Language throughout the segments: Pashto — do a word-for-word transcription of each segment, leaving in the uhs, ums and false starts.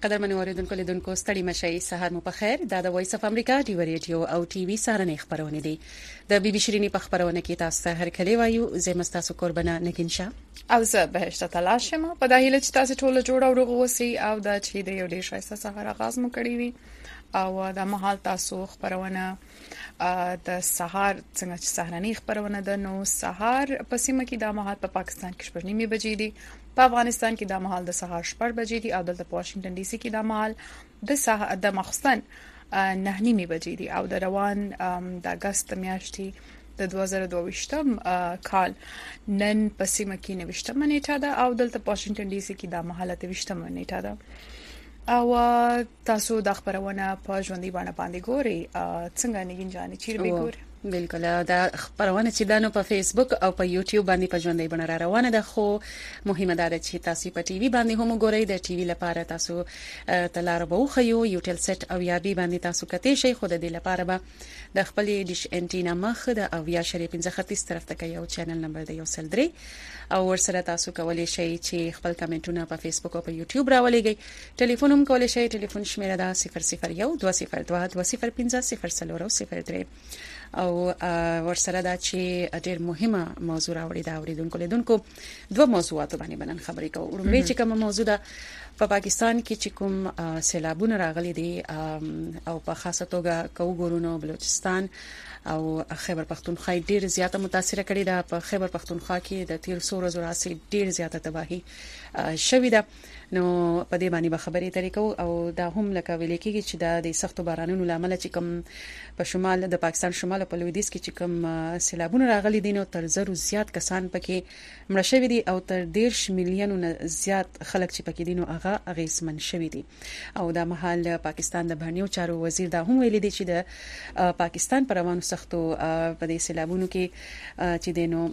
قدرمن اوریدونکو لیدونکو ستړي مشي سهار مو په خیر دا د وایس اف امریکا ټي وی ریډیو او ټي وی سهارنې خبرونه دي د بي بي شيريني په خبرونه کې تاسو ته هر کلی وایو زمستاسو قربانه نگینشا او زه بهشته تلاشم په داهله چې تاسو ټول جوړ او رغوسي او د چې د یو ډیر شایسته سهار آغاز مو کړی وي او د مهال تاسو خبرونه د سهار څنګه چې سهارنی خبرونه د نو سهار په سیمه کې د مهال په پاکستان کې شپږ نیمه بجې دي په افغانستان کې د مهال د سهار شپږ بجې دي او دلته په واشنگټن ډي سي کې د مهال د سهار د مخستن نه نیمه بجې دي او د روان د اگست میاشتې د دوه زره دوه ویشتم کال نن په سیمه کې نوښتمه نیټه ده او دلته په واشنگټن ډي سي کې د مهال د ویشتمه نیټه ده او تاسو د خبرونه په ژوندۍ باندې باندې ګوري څنګه نگین جاني چیرې به ګوري بالکل دا خبرونه چې دانو په فیسبوک او په یوټیوب باندې په ژوندۍ باندې را روانه ده خو مهمه ده چې تاسو په ټي وي باندې هم ګورئ د ټي وي لپاره تاسو تلار به خو یو ټل سیټ او یا بي باندې تاسو کته شي خو د دې لپاره به د خپل ډیش انټینا مخ د او یا شری پنځه ختیځ طرف ته یو چینل نمبر دی یو سل درې او ورسره تاسو کولی شئ چې خپل کمنټونه په فیسبوک او په یوټیوب راولېږئ ټلیفون هم کولی شئ ټلیفون شمیره ده صفر صفر یو دوه صفر دوه دوه صفر پنځه صفر صفر صفر درې او ورسره دا چې ډېر مهمه موضوع راوړي دا اوریدونکو لیدونکو دوه موضوعات باندې بنن خبرې کوو ورمبه چې کوم موضوع ده په پاکستان کې چې کوم سیلابونه راغلي دي او په خاصه توګه کوګورونو بلوچستان او خیبر پختونخوا ډیر زیاته متاثر کړي ده په خیبر پختونخوا کې د تیر څو ورځې راځي ډیر زیاته تباہي شوې ده نو په دې باندې به خبرې طریقو او دا هم لکه ویل کېږي چې د سختو بارانونو لامل چې کوم په شمال د پاکستان شمال په لویدیځ کې چې کوم سیلابونه راغلي دي نو تر زرو زیات کسان پکې مړ شوي دي او تر دیرش میلیونو زیات خلک چې پکې دي نو هغه اغیزمن شوي دي او دا مهال پاکستان د بهرنیو چارو وزیر دا هم ویلي دي چې د پاکستان پر روانو سختو په دې سیلابونو کې چې دینو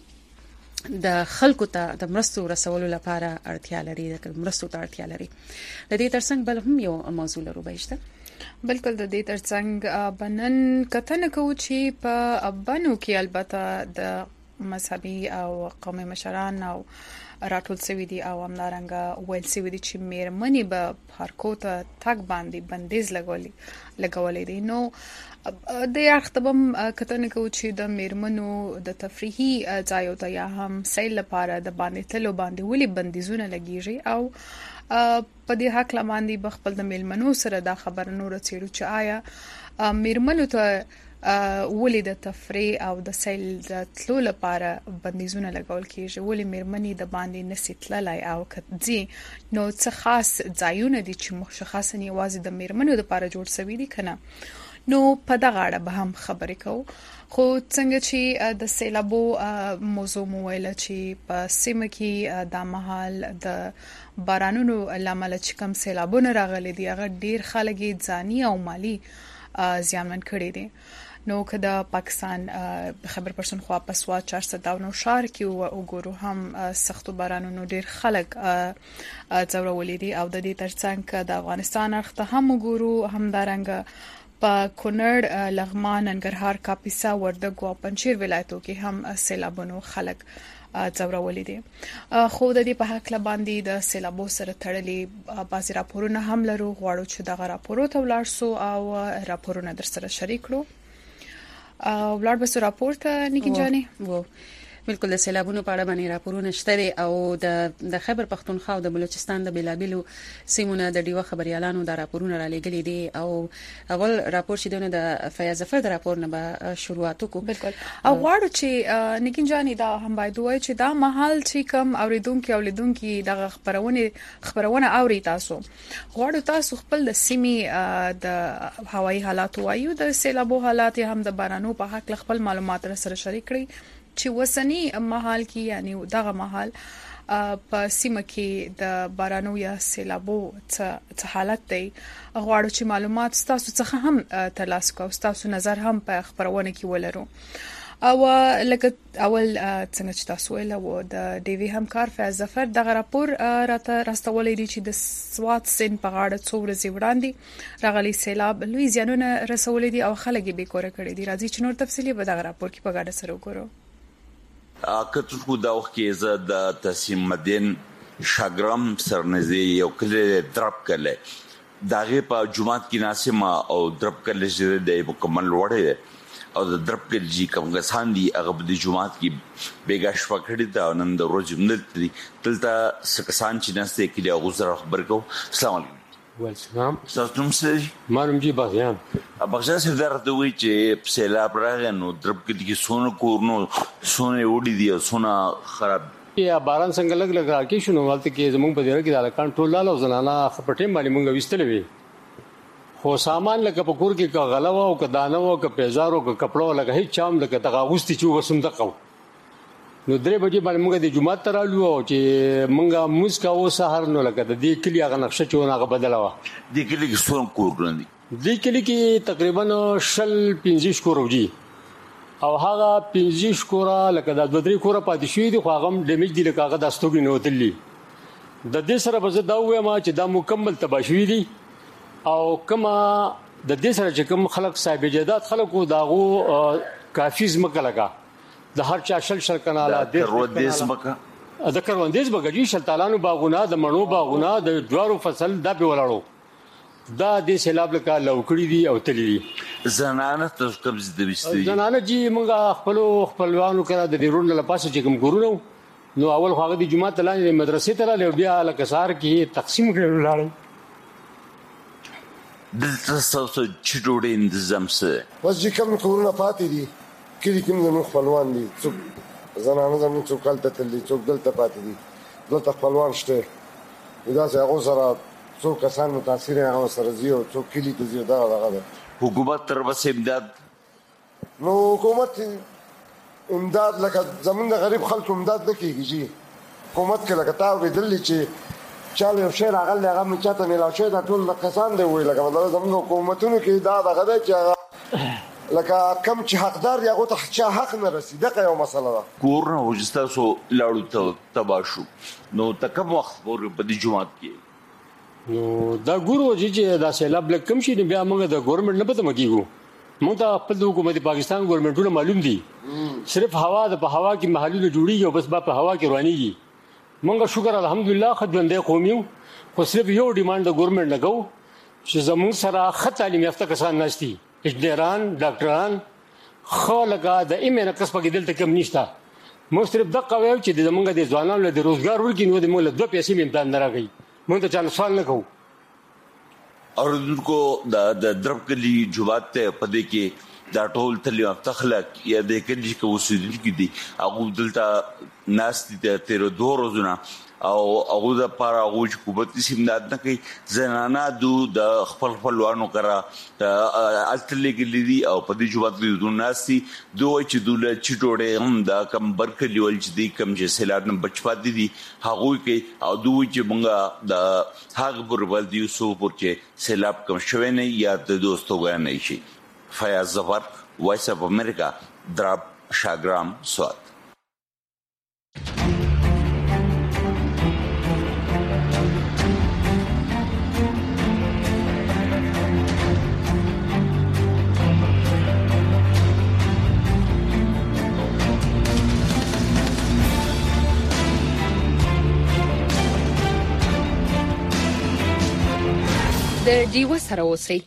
د خلکو ته د مرستو رسولو لپاره اړتیا لري د مرستو ته اړتیا لري د دې ترڅنګ بل هم یو موضوع لرو بهشته بالکل د دې ترڅنګ بنن کتن کو چې په بنو کې البته د مذهبي او قومي مشران او راټول سوي دي او همدارنګه ویل سوي دي چې میرمنې به هرکو ته تک باندې بندیز لګولي لګولې دي نو د یختبم کتن کو چې د میرمنو د تفریحي ځایو ته یا هم سیل لپاره د باندې تلو باندې ولې بندیزونه لګیږي او په دې حق لاندې بخپل د میرمنو سره دا خبر نور چیرو چې آیا میرمنو ته ولې د تفریح او د سیل د تلو لپاره بندیزونه لګول کیږي ولې میرمنې د باندې نسیتلای او کدي نو څه خاص ځایونه دي چې مشخصا یوازې د میرمنو لپاره جوړ شوي دي کنه نو په دغه اړه به هم خبرې کوو خو څنګه چې د سیلابو موضوع مو ویل چې په سیمه کې د مهال د بارانونو لامل چې کوم سیلابونه راغلي دي هغه ډیر خلک ځاني او مالی زیانمن کړي دي نو که د پاکستان خبر پښتونخوا په سوا چهارصد او نو شهر کې وګورو هم سختو بارانونو ډیر خلک ځورولې دي او د دې ترڅنګ د افغانستان اړخ ته هم وګورو هم دارنګ په کونړ لغمان ننګرهار کاپیسا وردګ او پنځیر ولایتو کې هم سیلابونو خلک ځورولې دي خو د دې په حق باندې د سیلابو سره تړلي بعضی راپورونه هم لرو غواړو چې دغه راپورو ته ولاړ سو او راپورونه در سره شریک کړو او ولاړ به سو راپور ته نگین جاني وو بالکل د سیلابونو په اړه باندې راپورونه شته او د د خیبر پختونخوا او د بلوچستان د بلابلو سیمونه د ډیوه خبريالانو د راپورونه را لګلې دي او اول راپور چې دونه د فیاض ظفر د راپور نه به شروعات وکړو بالکل او غواړو چې نگین جاني دا هم باید وایي چې دا محل چې کوم اوریدونکو اولیدونکو د خبرونه خبرونه اوري تاسو غواړو تاسو خپل د سیمې د هوایي حالات وایو د سیلابو حالات هم د بارانو په حق خپل معلومات سره شریک کړئ چې وسنی محل کې یعنی دغه محل په سیمه کې د بارانو یا سیلابو څه حالت دی غواړو چې معلومات تاسو څخه هم ترلاسه کوو تاسو نظر هم په خبرونه کې ولرو او لکه اول څنګه چې تاسو ویل او د ډیوی همکار فیاض ظفر دغه راپور راته راستولې دي چې د سوات سین په غاړه څو ورځې وړاندې راغلي سیلاب لوی زیانونه رسولې دي او خلک به کور کړی دي راځي چې نور تفصیلی به دغه راپور کې په غاړه سره وګورو کته خو دا وخت کې زه د تسیم مدین شاګرام سرنزي یو کلی درپ کله داغه په جمعات کې ناسمه او درب کله چې د مکمل وړه او د درب کې جی کوم غسان دي هغه د جمعات کې بیګا شپه کړی دا نن د ورځې ملتري تلته سکسان چې نسته کې له غوسه خبر کو. السلام علیکم. والسلام. تاسو نوم څه؟ مانم جی بغیان. بغیان څه درته وی چې سیلاب راغی نو درب کې کې سونه کورنو سونه وډی دی سونه خراب یا باران څنګه لګ لګ راکې شنو ولته کې زمونږ په دغه کې د کنټرول لاله زنانه خپټې باندې مونږ وستلې وي خو سامان لکه په کور کې کا غلوا او کا دانه او کا پیزارو کا کپړو لکه هیڅ چام لکه تغاوستي چې وسم دقو نو درې بجې باندې موږ د جمعه ترالو او چې موږ موسکا و سحر نو لکه د دې کلی هغه نقشه چونه هغه بدلوا د کلی کې څون کور ګرندي د کلی کې تقریبا شل پنځه کورو جی او هغه پنځه کورا لکه د دوه درې کورا پاتې شوی دي خو هغه ډیمیج دي لکه هغه د استوګي نو تللی د دې سره به زه دا وایم چې دا مکمل تباشوي دي او کما د دې سره چې کوم خلک صاحب جداد خلکو داغو کافی زمکه لگا د هر چا شل شل کاناله د کروندیز مکه د کروندیز بغجی شلتالانو باغونه د مڼو باغونه د جوارو فصل دا به ولاړو دا د سیلاب لکه لوکړی دي او تللی دي زنانه تاسو کوم زده وستي زنانه جی موږ خپل خپلوانو کړه د ډیرون لپاسه چې کوم ګورونو نو اول خو هغه د جمعه تلانه مدرسې ته لاله بیا لکه سار کې تقسیم کړل لاله دلته تاسو چې ډوډۍ تنظیم څه بس چې کوم کورونه پاتې دي کلی کوم زموږ خپلوان دي څوک زنانه زموږ څوک کلته تللی څوک دلته پاتې دي دلته خپلوان شته دا چې هغه سره څوک کسان متاثر هغه سره زیو څوک کلی ته زیو دا هغه حکومت تر وسه امداد نو حکومت امداد لکه زمونږ د غریب خلکو امداد نه کیږي جی حکومت کې لکه تا ویدل چې چاله یو شعر هغه هغه مې چاته ملاو شوی دا ټول کسان دی وی لکه مطلب زموږ حکومتونو کې دا دغه دی چې لکه کم چې حقدار یا غوته چې حق نه رسي دغه یو مسله ده کورونه وجستا سو لاړو ته تباشو نو تکم وخت پورې په دې جمعات کې نو دا ګورو چې دا سیلاب لکم شي بیا موږ د ګورنمنت نه پته مګیږو موږ ته خپل حکومت پاکستان ګورنمنتونه معلوم دي صرف هوا د په هوا کې محلونه جوړیږي او بس په هوا کې روانيږي مونږه شکر الحمدلله خدمت قومي خو صرف یو ډیماند د ګورنمنت نه کو چې زموږ سره خط تعلیم یافته کسان نشتی انجنیران ډاکټران خو لګا د ایمنه کسب کې دلته کم نشته مو صرف دغه وایو چې زمونږ د ځوانانو له روزګار ورکې نو د مولا دوه پیسې امتحان نه راغی مونږ ته چا سوال نه کوو اوردونکو د درب کلی جوات ته پدې کې دا ټول تلیا تخلق یا د کلی کو وسیدل کی دي هغه دلته ناس دي تیر دوه روزونه او هغه د پاره هغه حکومت سیمداد نه کوي زنانه دو د خپل خپلوانو کرا التلې کې دي او په دې جوات دي د ناسي دوه چې دوله چټوړې هم دا کم برکلی ول چې دي کم چې سیلاب نه بچ پاتې دي هغه کې او دوه چې مونږه د هغه بربل دی سو پر چې سیلاب کم شوه نه یا د دوستو غا نه شي فیاض ظفر وایس اف امریکا دراب شاګرام سوات د ډیو سره اوسئ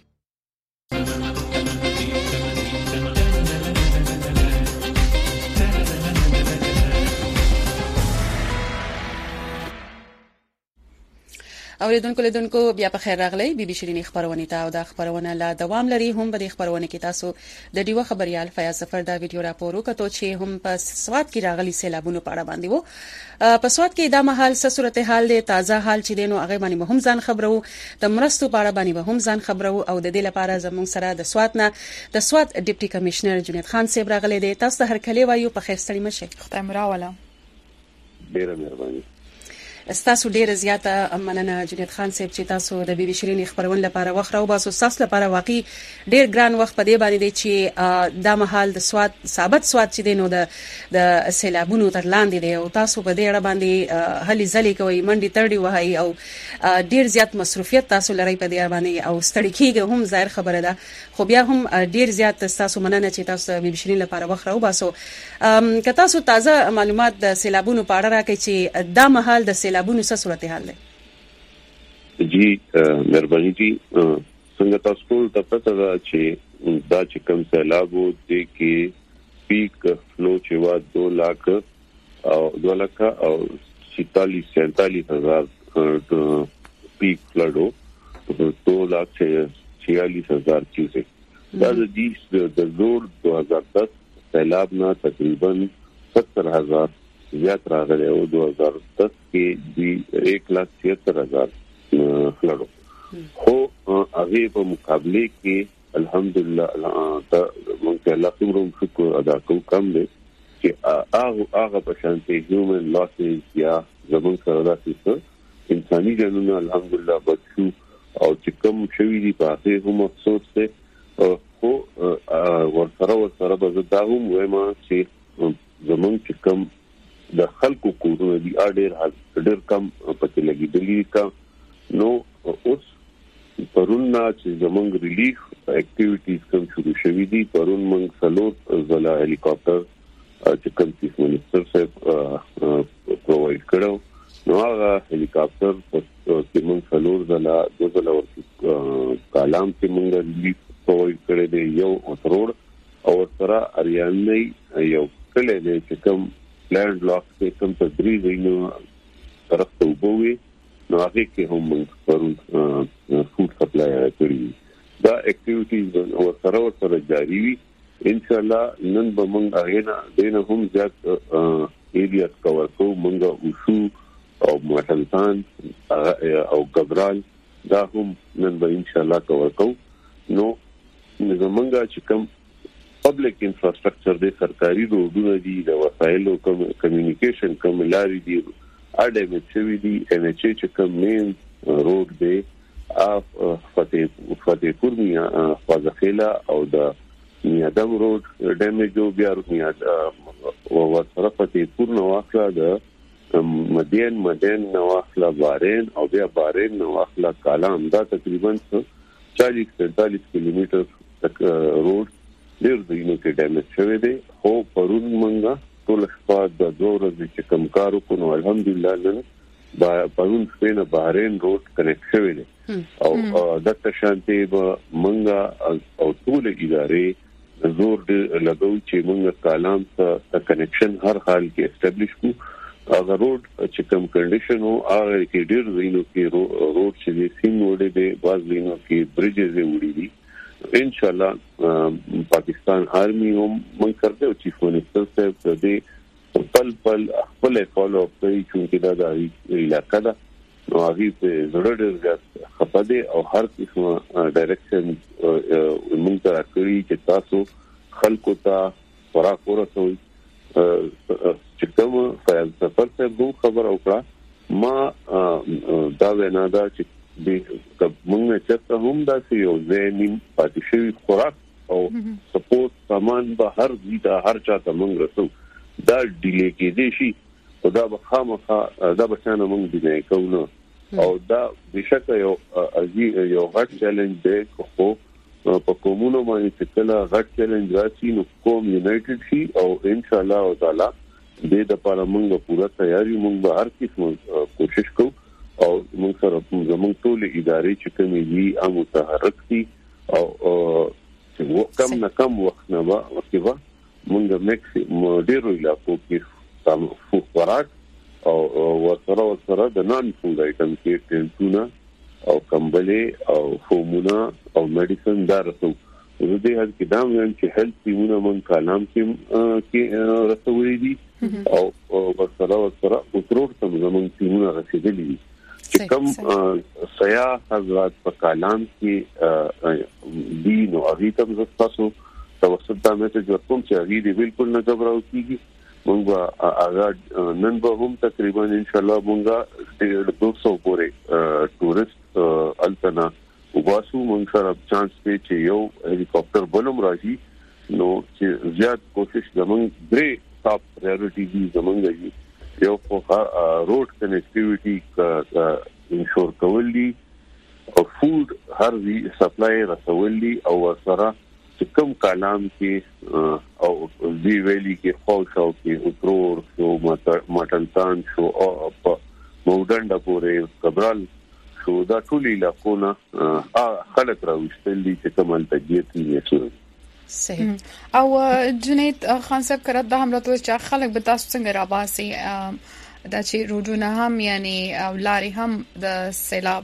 اوریدونکو لیدونکو بیا په خیر راغلی بي بي شيرين خبرونه ته او د خبرونه لا دوام لري هم په دې خبرونه کې تاسو د ډیو خبريال فیاض ظفر دا ویډیو راپور وکړو چې هم په سواد کې راغلي سیلابونو په اړه باندې وو په سواد کې د مهال څه صورتحال دی تازه حال چې دینو هغه باندې هم ځان خبرو د مرستو په اړه باندې هم ځان خبرو او د دې لپاره زموږ سره د سواد نه د سواد ډیپټي کمشنر جنید خان صاحب راغلي دی تاسو هر کله وایو په خیر ستړي مشه خدای مراوله ډیره مهرباني تاسو ډیره زیاته مننه جنید خان صاحب چې تاسو د بي بي شيرين خبرونه لپاره وخت راو باسو تاسو لپاره واقعي ډیر ګران وخت په دې باندې دی چې د مهال د سواد ثابت سواد چې دینو د د سیلابونو تر لاندې دی او تاسو په دې اړه باندې هلي ځلې کوي منډي تړي وهاي او ډیر زیات مصروفیت تاسو لري په دې باندې او ستړي کیږي هم ظاهر خبره ده خو بیا هم ډیر زیات تاسو مننه چې تاسو بي بي شيرين لپاره وخت راو باسو که تاسو تازه معلومات د سیلابونو په اړه راکړئ چې د مهال د سیلابونو څه صورتحال ده جی مهرباني دي څنګه تاسو ټول ته پته ده چې دا چې کوم سیلاب وو د کې پیک فلو چې وا دو لک او دو لک او چالیس سینتالیس ہزار پیک فلڈو دو لاکھ چھیالیس ہزار چیزیں دا د زور دو ہزار دس سیلاب نه تقریبا ستر ہزار زیات راغلی او دو ہزار دس کې دی ایک لاکھ چھہتر ہزار فلڈو خو هغه په مقابله کې الحمدلله دا مونږ الله څومره شکر ادا کوو کم دی چې هغه هغه په شانتي هیومن لاسز یا زمون سره داسې انساني جنونه الحمدلله بچو او چې کوم شوی دی په هغه هم افسوس ده خو ورسره ورسره به دا هم وایم چې زمون چې کوم د خلکو کورونه دی اړ ډېر کم پته لګیدلی کا نو اوس پرون چې زمونږ ریلیف اکټیویټیز کوم شروع شوې دي پرون موږ سلور زلا هلیکاپټر چې کوم چیف منسٹر صاحب پرووایډ کړو نو هغه هلیکاپټر چې موږ سلور زلا د زلا ورته کالام چې موږ ریلیف پرووایډ کړی دی یو اوتروډ او سره اریانې یو کله دی چې کوم لینډ لاک کې کوم تدریج وینو طرف ته وبوي نو هغه کې هم موږ پرون فود سپلای کړی دا اکټیویټیز او سره سره جاری وي ان شاء الله نن به موږ هغه نه دینه هم ځات ایریاز کور کوو موږ وشو او مټلتان او ګبرال دا هم نن به ان شاء الله کور کوو نو زمونږ چې کوم پبلک انفراستراکچر د سرکاري روډونو دي د وسایلو کوم کمیونیکیشن کوم لارې دي اډه مې چې وی دي ان ایچ چې کوم مین روډ دی اف فتح فتح پور میا فازخیلا او د میادم روډ ډیمیجو بیا میاد او ورسره فتح پور نو واخلا د مدین مدین نو واخلا بارین او بیا بارین نو واخلا کالام دا تقریبا چالیس پینتالیس کیلومتر تک روډ ډیر دینو کې ډیمیج شوی دی خو پرون منګه ټول شپه د دوه ورځې چې کوم کار وکړو الحمدلله نن با پرون سپینه بحرین روډ کنیکټ شوی دی او د تشانتي به منګه او ټول ادارې زور لګو چې منګه کالام ته کنیکشن هر حال کې اسټابلیش کو هغه روډ چې کوم کنډیشن او هغه کې ډیر دینو کې روډ چې سیم وړي دی باز دینو کې بریجز وړي دي ان شاء الله پاکستان آرمی هم من کرده او چیف منسٹر صاحب دې پل پل خپل فالو اپ کوي چې دا د علاقې دا نو هغه په زړه ډېر خپده او هر قسمه ډایرکشن موږ ته راکړي چې تاسو خلکو ته خوراک ورسوي چې کوم فیض سفر صاحب خبر او کړه ما دا وینا دا چې د موږ چې هم دا یو ځینیم پاتې شوی خوراک او سپورټ سامان به هر ځای هر چا ته موږ رسو دا ډیلی کېدې شي او دا به خامخا دا به څنګه موږ دی کوو او دا بشکره یو یو غټ چیلنج دی خو په کومونو باندې چې کله غټ چیلنج راشي نو کوم یونایټډ شي او ان شاء الله تعالی دې د لپاره موږ پوره تیاری موږ به هر قسم کوشش کوو او موږ سره زموږ ټول ادارې چې کومې دي هم متحرک دي او چې کم نه کم وخت نه وکړو موږ میکسیمم ډیرو علاقو کې تام خوراک او ورسره ورسره د نان فود آیټم کې ټینټونه او کمبلې او فومونه او میډیسن دا رسو زه دې هر کې دا وایم چې هیلث ټیمونه مون کالام کې کې رسولې دي او ورسره ورسره اوتروډ ته زموږ ټیمونه رسیدلي دي چې کوم سیاح حضرات په کالام کې دی نو هغه ته زه تاسو توسط دا میسج ورکوم چې هغه دې بالکل نه غبرو کیږي مونږه هغه نن به هم تقریبا ان شاء الله مونږه دوه سو پورې ټورست التنا وباسو مونږ سره چانس دی چې یو هلیکاپټر بلوم راځي نو چې زیات کوشش زمونږ درې ټاپ پرایورټي دي زمونږ یو په روډ کنیکټیویټي انشور کول دي او فود هر وی سپلای رسول دي او سره چې کوم کلام کې او دی ویلي کې خو شو کې اترور شو ماټنتان شو او په مودنډ پورې کبرال شو دا ټول علاقونه خلک راوستل دي چې کومه تجهیز یې صحیح او جنید خان صاحب کړه دا هم راته چې خلک به تاسو څنګه راباسي دا چې روډونه هم یعنی او لاري هم د سیلاب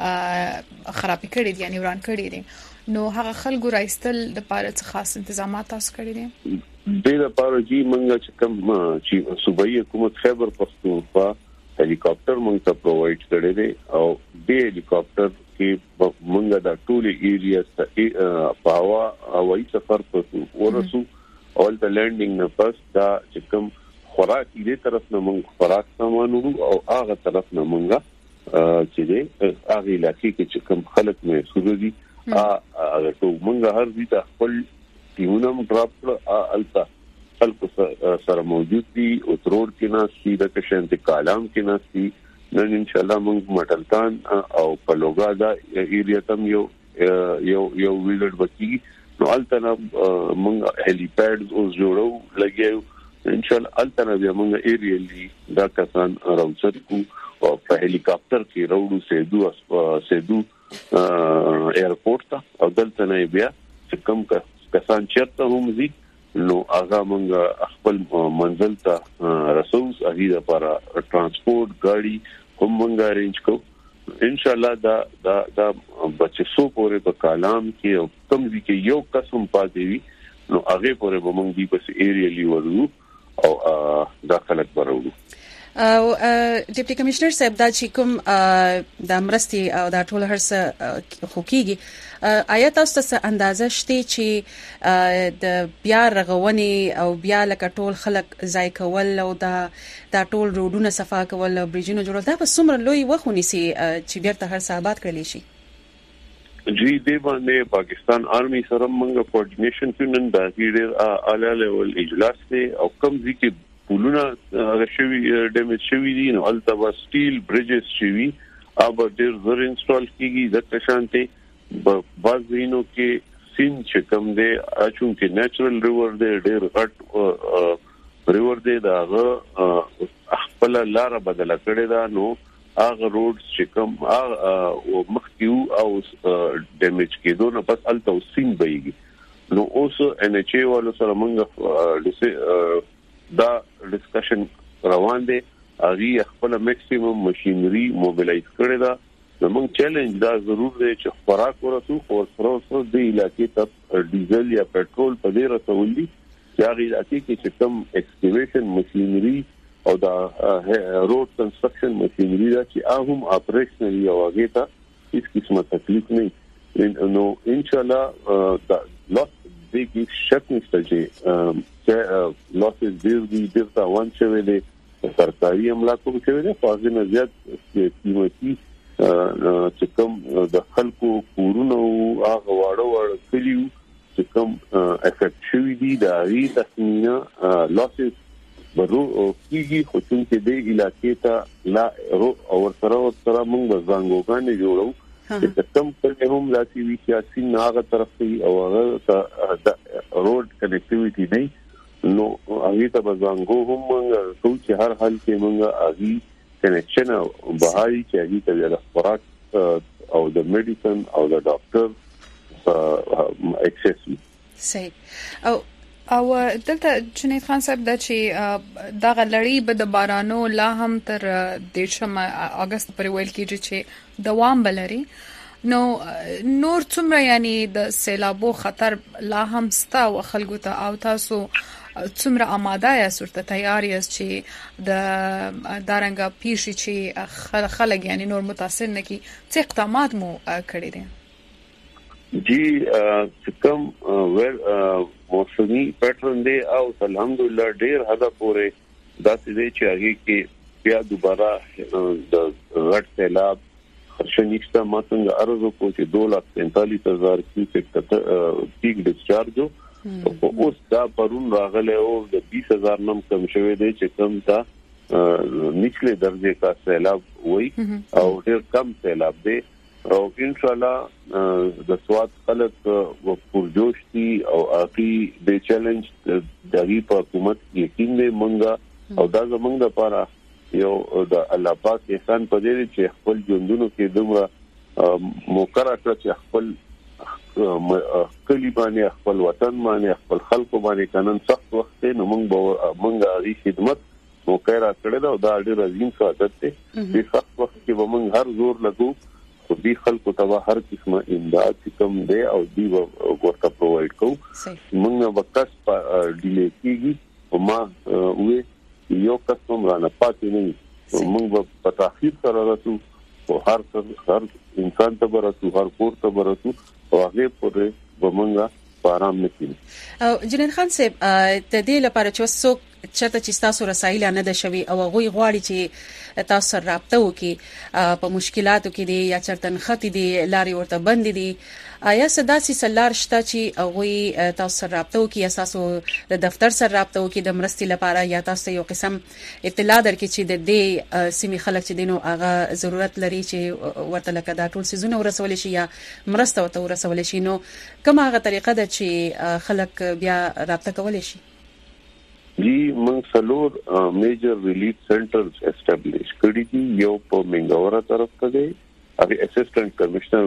خراب کړي دي یعنی وران کړي دي نو هغه خلکو راستل د پاره څه خاص تنظیمات تاسو کړی دي د لپاره چې موږ چې کوم چې صوبایي حکومت خیبر پختونخوا هلیکاپټر موږ ته پرووایډ کړی دی او د هلیکاپټر کې موږ د ټول ایریا ته په هوا هوایي سفر کوو ورسو اول د لینډینګ نه پس دا چې کوم خوراک دې طرف نه موږ خوراک سامان او هغه طرف نه موږ چې دې هغه علاقې کې چې کوم خلک مې سوري هغه ټول موږ هر دې ته خپل ټیمونه ډراپ کړ التا خلک سره موجود دي او ترور کې ناسي د کشنت کالام کې ناسي نن ان شاء الله موږ مټلتان او پلوګا دا ایریا تم یو یو یو ویلډ وکی نو التا موږ هلی پیډز اوس جوړو لګیو ان شاء الله التا بیا موږ ایریلی دا کسان راوځو او په هلیکاپټر کې راوړو سیدو سیدو ایرپورټ ته او دلته نه بیا چې کوم کسان چیرته هم زی نو هغه موږ خپل منزل ته رسوس هغه لپاره ترانسپورت ګاډي هم موږ ارینج کوو ان شاء الله دا دا دا بچو پورې په کالام کې او کوم دي کې یو قسم پاتې وي نو هغه پورې به موږ دی بس ایریلی ورو او داخلك برولو او ډیپټي کمشنر صاحب دا چې کوم د امرستي او دا ټول هرڅه خوکیږي آیا تاسو ته اندازه شته چې د بیا رغونې او بیا لکه ټول خلک ځای کول او دا دا ټول روډونه صفا کول او بریجونه جوړول دا په څومره لوی وخت ونیسي چې بیرته هر څه آباد کړلی شي جی دی باندې پاکستان آرمي سره موږ کوارډینیشن کوو د هیډر اعلی لیول اجلاس ته او کوم ځکه پولونه هغه شوی ډیمیج شوی دي نو البته سټیل بریجز شوی اب ډیر زر انسټال کیږي د شانته بازینو کې سین چې کوم دی اچون کې نېچرل ریور دی ډیر غټ ریور دی دا خپل لار بدل کړي دا نو هغه روډ چې کوم هغه مخکیو او ډیمیج کېدو نو پس البته سین بېږي نو اوس ان ایچ ای والو سره موږ دا ډسکشن روان دي هغه خپل میکسیمم ماشينري موبیلایز کړی دا زموږ چیلنج دا ضرور دی چې خوراک ورسو او سره د علاقې ته ډیزل یا پټرول په ډیره تولي چې هغه علاقې کې چې کوم ایکسکیویشن ماشينري او دا روډ کنسټرکشن ماشينري دا چې هم اپریشنل یا هغه ته هیڅ قسمه تکلیف نه نو ان شاء الله دا لاس دیږي شک نشته چې لاسز ډیر دي ډیرته وان شوی دی سرکاري املاکو شوی دی فازي نه زیات قیمتي چې کوم د خلکو کورونه او هغه واړه واړه کلیو چې کوم افیکټ شوی دي دا ری تخمینه لاسز برو کیږي خو چې د علاقې ته لا او سره سره موږ ځانګوګان جوړو چې کوم څه هم لاسي وی چې سین هغه طرف ته او هغه روډ کنیکټیویټي نه نو هغه ته بزنګو هم موږ چې هر حال کې موږ هغه کنیکشن بهایي چې هغه ته د خوراک او د میډیسن او د ډاکټر اکسس صحیح او او دلته جنید خان صاحب دا چې دا غلړی به د بارانو لا هم تر دیشم اگست پورې ویل کیږي چې دوام بلري نو نور څومره یعنی د سیلابو خطر لا هم ستا او خلکو ته او تاسو څومره آماده یا صورت تیار یاست چې د دارنګ پیشي چې خلک یعنی نور متاثر نه کی څه اقدامات مو کړی دي جی کوم ور موسمي پیټرن دی او الحمدلله ډیر حدا پورې دا څه چې هغه کې بیا دوباره د غټ سیلاب خرشنیشته ماتنګ ارزو کو چې دو لک پینتالیس هزار کیوسک پیک ډیسچارج او اوس دا پرون راغله او د بیس هزار نم کم شوه دی چې کم تا نچله درجه کا سیلاب وای او ډیر کم سیلاب دی او ان شاء الله د سواد خلک و پرجوش دي او اقي د چیلنج د غي په حکومت یقین دی مونږه او دا زمونږ لپاره یو د الله پاک احسان پدې چې خپل ژوندونو کې دومره موقره کړ چې خپل کلی باندې خپل وطن باندې خپل خلکو باندې قانون سخت وخت نو موږ موږ غي خدمت موقره کړل او دا ډېر عظیم سعادت دی چې سخت وخت کې موږ هر زور لګو خو دې خلکو ته هر قسمه امداد کوم دی او دی ورته پرووايډ کوو موږ وکاس ډیلې کیږي او ما وې یو قسم رانه پاتې نه موږ په تاخير سره راځو او هر هر انسان ته ورسو هر کور ته ورسو او هغه پرې ومنګه آرام نکړي. او جنید خان صاحب د دې لپاره چې وسو چرته چې تاسو رسایل نه د شوي او غوي غواړي چې تاسو رابطه وکړي په مشکلاتو کې دي یا چرته خطي دي لاري ورته بند دي آیا سداسي سلار شته چې غوي تاسو رابطه وکړي اساسو د دفتر سره رابطه وکړي د مرستي لپاره یا تاسو یو قسم اطلاع درکړي چې د دې سیمې خلک چې دینو هغه ضرورت لري چې ورته لکه دا ټول سيزونه ورسول شي یا مرسته ورته ورسول شي نو کومه هغه طریقه ده چې خلک بیا رابطه کولای شي. جی موږ څلور میجر ریلیف سنټرز اسټابلیش کړی دي یو په منګورا طرف ته دی هغه اسسټنټ کمشنر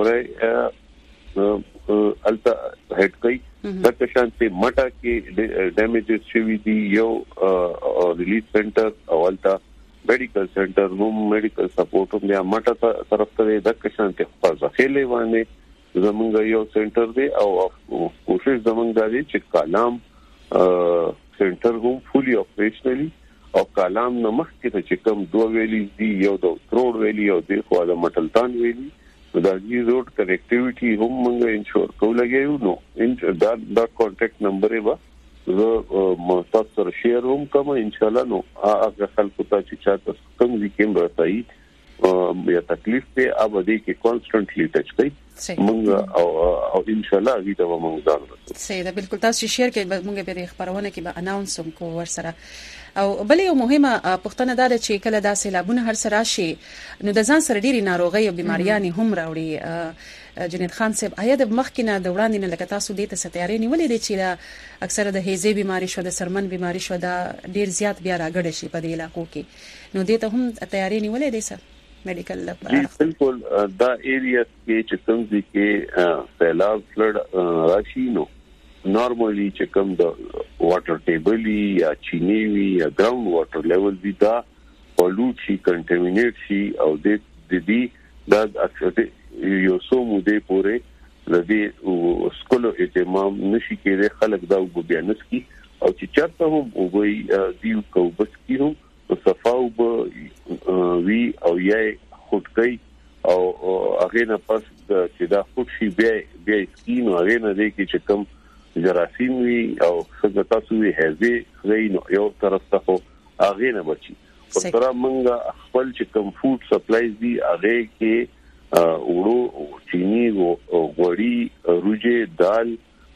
منګورا التا هډ کوي د شانتي مټا کې ډیمیجز شوی دي یو ریلیف سنټر او التا میډیکل سنټر روم میډیکل سپورټ هم یا مټا طرف ته د شانتي په ځخېلې باندې زمونږ یو سنټر دی او کوشش زمونږ دی چې کلام سنټر هم فولي اپریشنلی او کلام نمخ کې چې کوم دوه ویلي دي یو د تروډ ویلي او د خو د مټلتان ویلي دا جی روډ کنیکټیویټي هم موږ انشور کولایو نو ان دا دا کانټیکټ نمبر یې زه مستاس سره شیر هم کوم ان شاء الله نو هغه خلکو ته چې چاته کوم ویکند راځي یا تکلیف ته ابدي کې کانستنټلی ټچ کوي موږ او او ان شاء الله وی ته موږ ځان رسو سیده بالکل تاسو شیر کې موږ به خبرونه کې به اناونس کو ور سره او بل یو مهمه پښتنه دا چې کله دا سیلابونه هر سره شي نو د ځان سره ډيري ناروغي او بيماریاں هم راوړي جنید خان صاحب آیا د مخکینه د وړاندې نه لکه تاسو دې ته ستیاري نیولې دي چې اکثره د هیزه بيماري شو د سرمن بيماري شو دا ډیر زیات بیا راګړ شي په دې علاقو کې نو دې ته هم تیاری نیولې دي سر میډیکل لپاره بالکل دا ایریا کې چې کوم دي کې سیلاب فلډ راشي نو نارملی چې کوم د واټر ټیبل یا چینی وی یا ګراوند واټر لیول دي دا پولوټ شي کنټامینیټ شي او د دې دا اکثر یو څو مودې پورې د دې سکولو اهتمام نشي کېږي خلک دا وګورئ کی او چې چرته هم وګورئ دیو کو بس کی هم صفاو به وی او یې خټکۍ او هغه نه پس چې دا خټ شي بیا بیا سکین او هغه نه دی چې کوم جراثیم وی او څنګه تاسو وی هزي غوینو یو طرف ته هغه نه بچي په تر منګه خپل چې کوم فود سپلایز دی هغه کې وړو چینی او غوړی روجه دال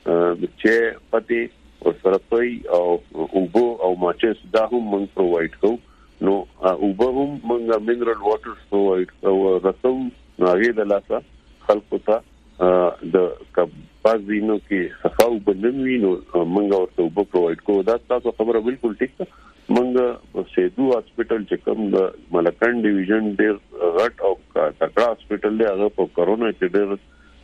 چې پته او سرپي او اوبو او ماچس دا هم موږ پرووايډ کوو نو اوبو هم موږ مینرل واټر پرووايډ او رسوم هغه د لاسه خلکو ته د پازینو کې صفاو بندوي نو موږ ورته اوبو پرووايډ کوو دا تاسو خبره بالکل ټیک ده موږ سیدو هاسپټل چې کوم د ملکان ډیویژن ډیر غټ او تکړه هاسپټل دی هغه په کرونا کې ډیر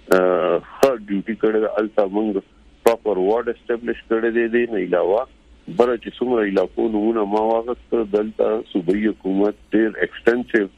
ښه ډیوټي کړی الته موږ پراپر وارډ اسټابلیش کړی دی دی نه علاوه بل چې څومره علاقو نمونه ما واغست دلته صوبایي حکومت ډیر ایکسټنسیو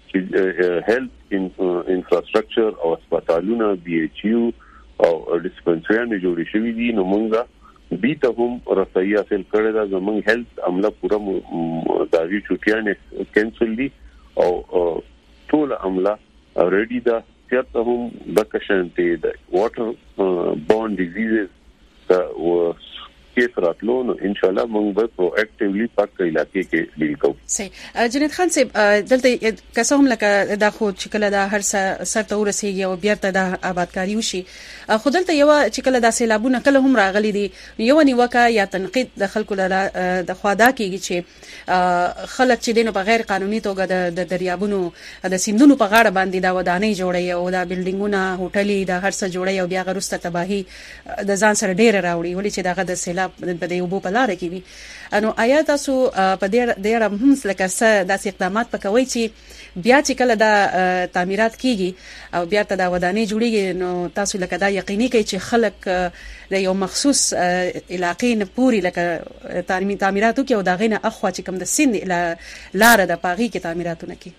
هیلث انفراستراکچر او هسپتالونه بي ایچ یو او ډیسپنسریانه جوړې شوې دي نو موږ دې ته هم رسایي حاصل کړی دا زموږ هیلث عمله پوره داوی چټیانه کینسل دي او ټول عمله اوريدي دا چرته هم د کشنته د واټر بورن ډیزیزز دا کیس راتلو نو ان شاء الله موږ به پرو اکټیولی پاک علاقې کې ډیل کوو. صحیح جنید خان صاحب دلته قسم لکه دا خو چې کله دا هر سر ته ورسیږي او بیا ته د آبادکاری وشي خو دلته یو چې کله د سیلابونه کله هم راغلي دي یو نیوکه یا تنقید د خلکو له د خوادا کېږي چې خلک چې دینو په غیر قانوني توګه د دریابونو د سیندونو په غاړه باندې دا ودانۍ جوړي او دا بلډینګونه هوټلي دا هر څه جوړي او بیا غرسته تباہي د ځان سره ډیر راوړي ولې چې دغه د سیلاب په دې وبو په لار کې وي نو آیا تاسو په دې ډېر هم لکه څه داسې اقدامات پکوي چې بیا چې کله دا تعمیرات کیږي او بیا ته دا ودانۍ جوړیږي نو تاسو لکه دا یقیني کوي چې خلک د یو مخصوص علاقې نه پوری لکه تعمیراتو کې او دا غینه اخوا چې کوم د سند لار د پاغي کې تعمیراتونه کوي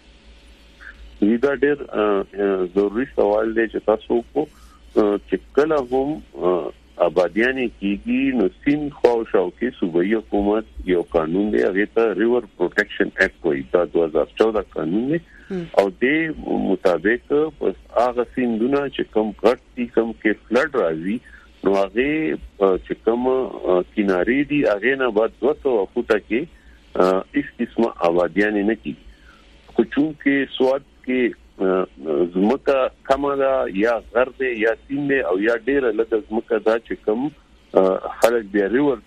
دا ډېر ضروري سوال دی چې تاسو کو چې کله هم آبادیانی کیږي نو سین خو شاو کې صوبایي حکومت یو قانون دی هغه ته ریور پروټیکشن اکټ وایي دا دوه هزار چودہ قانون دی او د مطابق پس هغه سیندونه چې کوم غټ دي کوم کې فلډ راځي نو هغه چې کوم کیناري دي هغه نه بعد دوه سوه فوټه کې هیڅ قسمه آبادیانی نه کیږي خو چونکې سواد کې زمکه کماله یا غرب یا سیند او یا ډیره لږه زمکه دا چې کوم خلک بیا ریور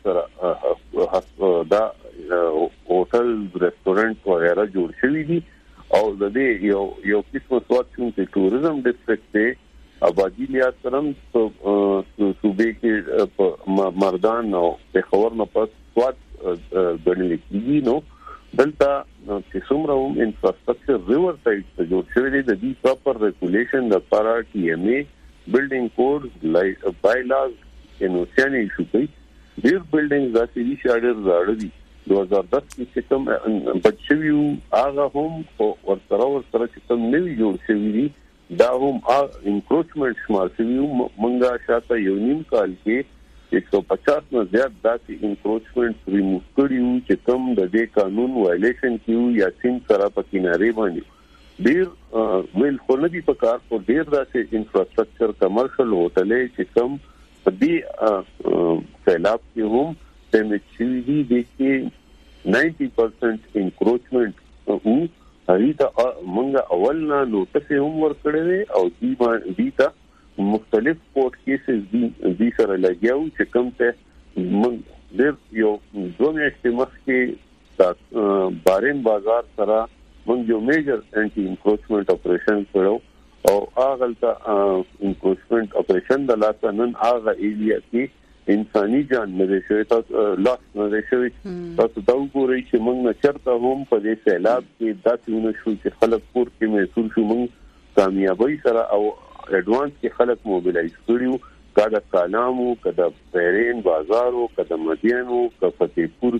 سره دا هوټل ریسټورانټ وغیرہ جوړ شوی دي او د دې یو یو قسم سواد چې ټوریزم ډیسټریکټ دی آبادی لیا سرم صوبې کې مردان او پېښور نه پس سواد غنل کیږي نو دلته چې څومره هم انفراستراکچر ریور سایډ ته جوړ شوی دی د دې پراپر ریګولیشن د پارا ټي ایم ای بلډینګ کوډ لایک بایلاز انوسیاني شو کوي ډیر بلډینګز داسې دي چې اړ زړه دي دوه هزار دس کې چې کوم بچوي هغه هم او ورسره ورسره چې کوم نوی جوړ شوی دي دا هم انکروچمنت شمار شوی منګه شاته یو نیم کال کې एक सौ पचास نه زیات داسې انکروچمنت ریموو کړیو چې کوم د دې قانون وایلیشن کیو یا سین سره په کیناري باندې ډیر ویل خو نه دي په کار په ډیر داسې انفراستراکچر کمرشل هوټلې چې کوم په دې سیلاب کې هم د میچوي دي کې نائنٹی پرسنٹ انکروچمنٹ او هیته مونږه اول نه نوټس هم ورکړې او دی باندې تا مختلف کوټ کیسز دي د سره لګیاو چې کوم ته موږ ډېر یو دوه میاشتې مخکې د بارین بازار سره موږ یو میجر انټي انکروچمنت اپریشن کړو او هغه ته انکروچمنت اپریشن د لاسه نن هغه ایریا کې انساني جان نه شوی تاسو لاس نه شوی تاسو دا وګورئ چې موږ نه چرته هم په دې سیلاب کې داسې ونه شو چې خلک پور کې محسوس شو موږ کامیابی سره او ایڈوانس کې خلک موبیلایز کړیو کله کالامو کله پیرین بازارو کله مدینو کله فتح پور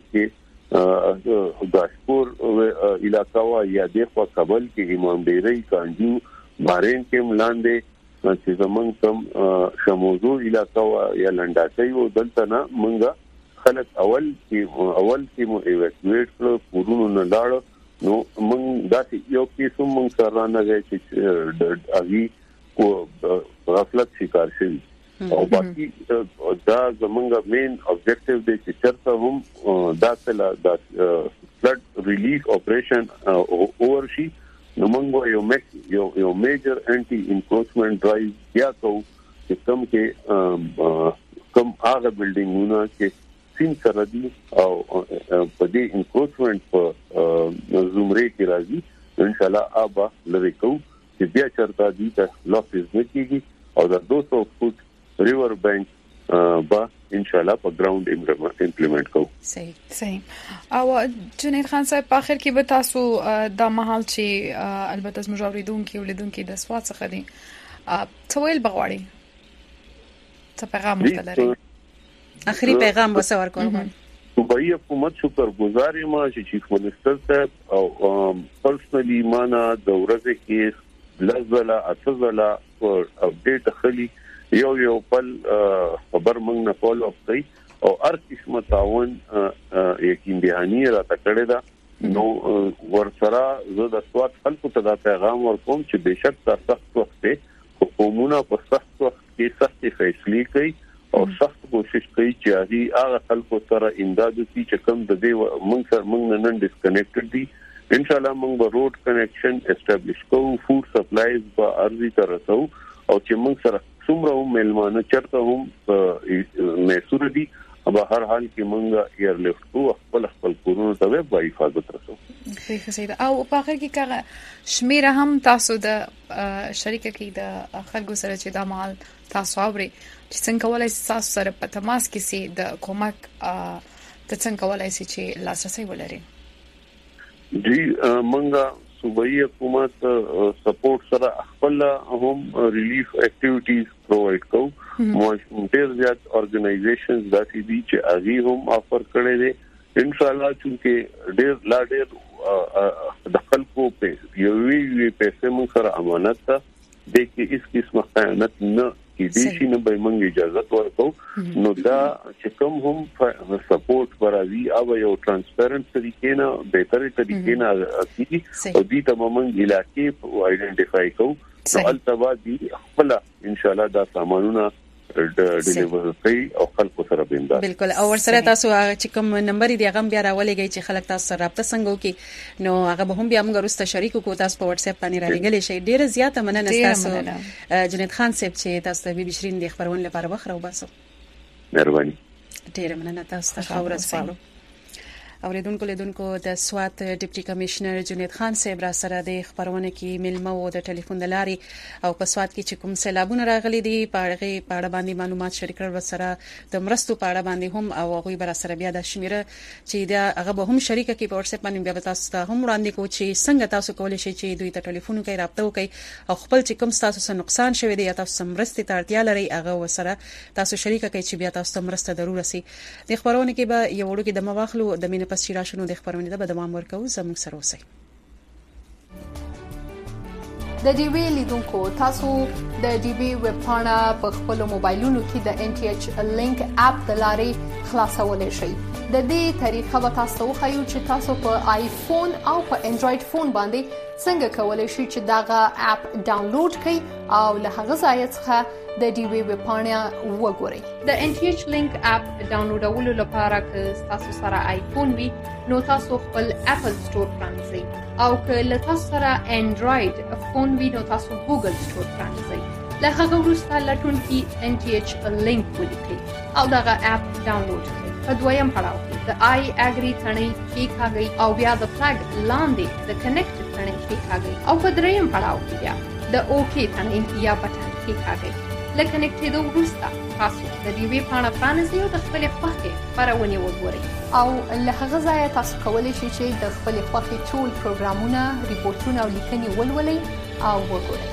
کې داشپور علاقہ وا یا دغه کابل کې امام ډیری کانجو بارین کې ملاندې چې زمون کم شموزو علاقہ وا یا لنډاکي او دلته نه مونږه خلک اول کې اول کې مو ایویکویټ کړو پورونو نه لاړ نو مونږ داسې یو کې سم مونږ سره نه غي چې اغي کو غفلت شکار شي او باقي دا زمونږ مین اوبجیکټیو دی چې چرته هم دا سلا دا فلډ ریلیف اپریشن اور شي نو موږ یو میک یو یو میجر انټي انکروچمنت ډرایو بیا کوو چې کوم کې کوم هغه بلډینګونه چې سین سره دي او په دې انکروچمنت په زمره کې راځي ان شاء الله ابا لری کوو چې بیا چرته دي ته لاسز نکېږي او دا دوه سوه فوټ ریور بینک با ان شاء الله په ګراوند امپلیمنٹ کوو صحیح صحیح او جنید خان صاحب په اخر کې به تاسو د محل چې البته زموږ اوریدونکو ولیدونکو د سواد څخه دي څویل بغواړي څه پیغام متلري اخري پیغام وسور کوم صوبایي حکومت شکرګزار یم چې چیف منسٹر صاحب او پرسنلی مانا د ورځې کې لزلا اتزلا او اپډیټ خلی یو یو پل خبر موږ نه فالو اپ کوي او هر قسمه تعاون یقین دهانی را تکړه دا نو ورسره زه د سواد خلکو ته دا پیغام ورکوم چې بهشک تاسو سخت وخت ته حکومتونه په سخت وخت کې سختي فیصله کوي او سخت کوشش کوي چې هغه خلکو سره امداد وکړي چې کوم د دې موږ سره موږ نن ډیسکنیکټډ دي ان شاء الله موږ به روډ کنیکشن اسټابلیش کوو فود سپلایز به ارزي تر رسو او چې موږ سره څومره هم ملمانه چرته هم میسور دي په هر حال کې موږ ایرلفټ کوو خپل خپل کورونو ته به حفاظت رسو په خسید او په اخر کې کغه شمیره هم تاسو د شریکه کې د خلکو سره چې د مال تاسو اوري چې څنګه کولای شي تاسو سره په تماس کې سي د کومک د څنګه کولای شي چې لاسرسي ولري. جی منګه صوبایي حکومت سپورټ سره خپل هم ریلیف اکټیویټیز پرووایډ کوو. مو ډیر زیات ارګنایزیشنز داسې دي چې هغه هم افر کړي دي ان شاء الله چې ډیر لا ډیر د خلکو په یو وی پیسې موږ سره امانت ده د کې هیڅ قسمه خیانت نه کیږي چې نه به موږ اجازه ورکړو نو دا چې کوم هم سپورټ برازي او یو ترانسپیرنت طریقې نه بهتري طریقې نه کیږي او دې تماماً علاقې په آئیډنټیفای کوو نو التبا دي خپل ان شاء الله دا سامانونه ډیلیور کوي او خلکو سره بیندار بالکل او ورسره تاسو چې کوم نمبر دی هغه بیا راولېږئ چې خلک تاسو سره رابطه څنګه وکړي نو هغه به هم بیا موږ وروسته شریک کو تاسو په واتس اپ باندې راغلي شي. ډیره زیاته مننه تاسو جنید خان صاحب چې تاسو ته بي بي شيرین د خبرونه لپاره وخت راوباسو. مهرباني. ډیره مننه تاسو ته خبره سپارو. اوریدونکو لیدونکو د سوات ډیپټي کمشنر جنید خان صاحب را سره د خبرونه کې ملمه او د ټلیفون د لارې او په سوات کې چې کوم سیلابونه راغلي دي په هغه په اړه باندې معلومات شریک کړل سره د مرستو په اړه باندې هم او هغه بر سره بیا د شمیره چې دا هغه به هم شریک کې په واتس اپ باندې بیا تاسو ته هم وړاندې کوي چې څنګه تاسو کولای شئ چې دوی ته ټلیفون کوي رابطه وکړي او خپل چې کوم تاسو سره نقصان شوی دی یا تاسو مرستې ته اړتیا لري هغه وسره تاسو شریک کوي چې بیا تاسو ته مرسته ضروري سي. د خبرونه کې به یو وړو کې د مواخلو د مینه پس شراشنو د خبرونه د دوام ورکو زموږ سره اوسئ. د ډي وی لیدونکو تاسو د ډي وی ویب پاڼه په خپل موبایلونو کې د ان ټي ایچ لینک اپ د لارې خلاصولای شئ. د دې طریقه به تاسو وښیو چې تاسو په آیفون او په انډراید فون باندې څنګه کولای شئ چې داغه اپ ډاونلوډ کړئ او له هغه ځای څخه د ډي وی ویب پاڼه وګورئ. د ان ټي ایچ لینک اپ ډاونلوډولو لپاره که تاسو سره آیفون وي نو تاسو خپل اپل سٹور پرانځئ او که له تاسو سره انډراید فون وي نو تاسو ګوګل سٹور پرانځئ. له هغه وروسته لټون کې ان ټي ایچ لینک ولیکئ او دغه اپ ډاونلوډ کړئ. په دویم پړاو کې د آی اګری ثنې کې کاږي او بیا د فلګ لاندې د کنیکټ ثنې کې کاږي او په دریم پړاو کې بیا د اوکی ثنې یا بټن کې کاږي. لکه کنیکټېدو وروسته تاسو د دې وی پاڼه پرانځئ او د خپل خوښې خبرونه وګورئ او له هغه ځای تاسو کولی شئ چې د خپل خوښې ټول پروګرامونه ریپورتونه او لیکنې ولولئ او وګورئ.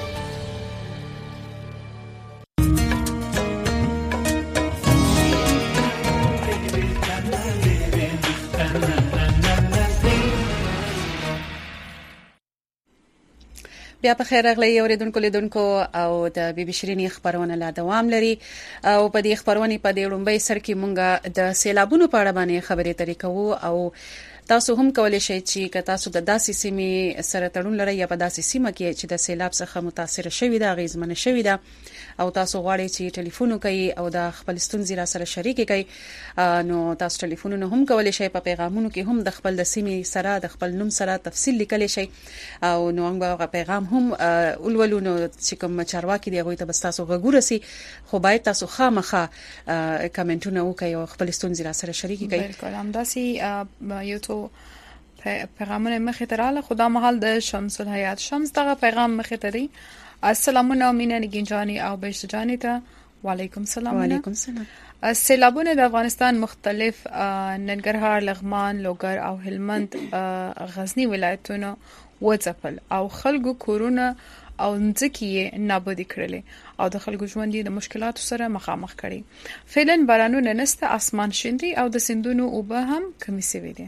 بیا په خیر راغلی اوریدونکو لیدونکو او د بي بي شيرین خبرونه لا دوام لري او په دې خبرونه په دې لومبۍ سر کې مونږه د سیلابونو په اړه باندې خبرې ترې کوو او تاسو هم کولای شئ چې که تاسو د داسې سیمې سره تړون لرئ یا په داسې سیمه کې چې د سیلاب څخه متاثر شوی دا غیزمن شوی دا او تاسو غواړئ چې ټلیفون وکړئ او د خپل ستونزې را سره شریک کړئ نو تاسو ټلیفونونه هم کولای شئ په پیغامونو کې هم د خپل د سیمې سره د خپل نوم سره تفصیل لیکلی شئ او نو هغه پیغام هم ولولو نو چې کوم چارواکي دی هغه ته بس تاسو غوړ سي خو باید تاسو خامخا کمنټونه وکړئ او خپل ستونزې را سره شریک کړئ. بالکل همداسي یو څو پیغامونه مخې ته رااله خدا مهال د شمس الحیات شمس دغه پیغام مخې ته دی. السلام علیکم مینه نگینجانی او بهشت جانی ته وعلیکم السلام. وعلیکم السلام. سیلابونه د افغانستان مختلف ننګرهار لغمان لوګر او هلمند غزنی ولایتونو وځپل او خلکو کورونه او ځکه نابودي کړل او د خلکو ژوند د مشکلاتو سره مخامخ کړي. فعلا بارانونه نسته اسمان شیندي او د سندونو اوبه هم کمی سوي دي.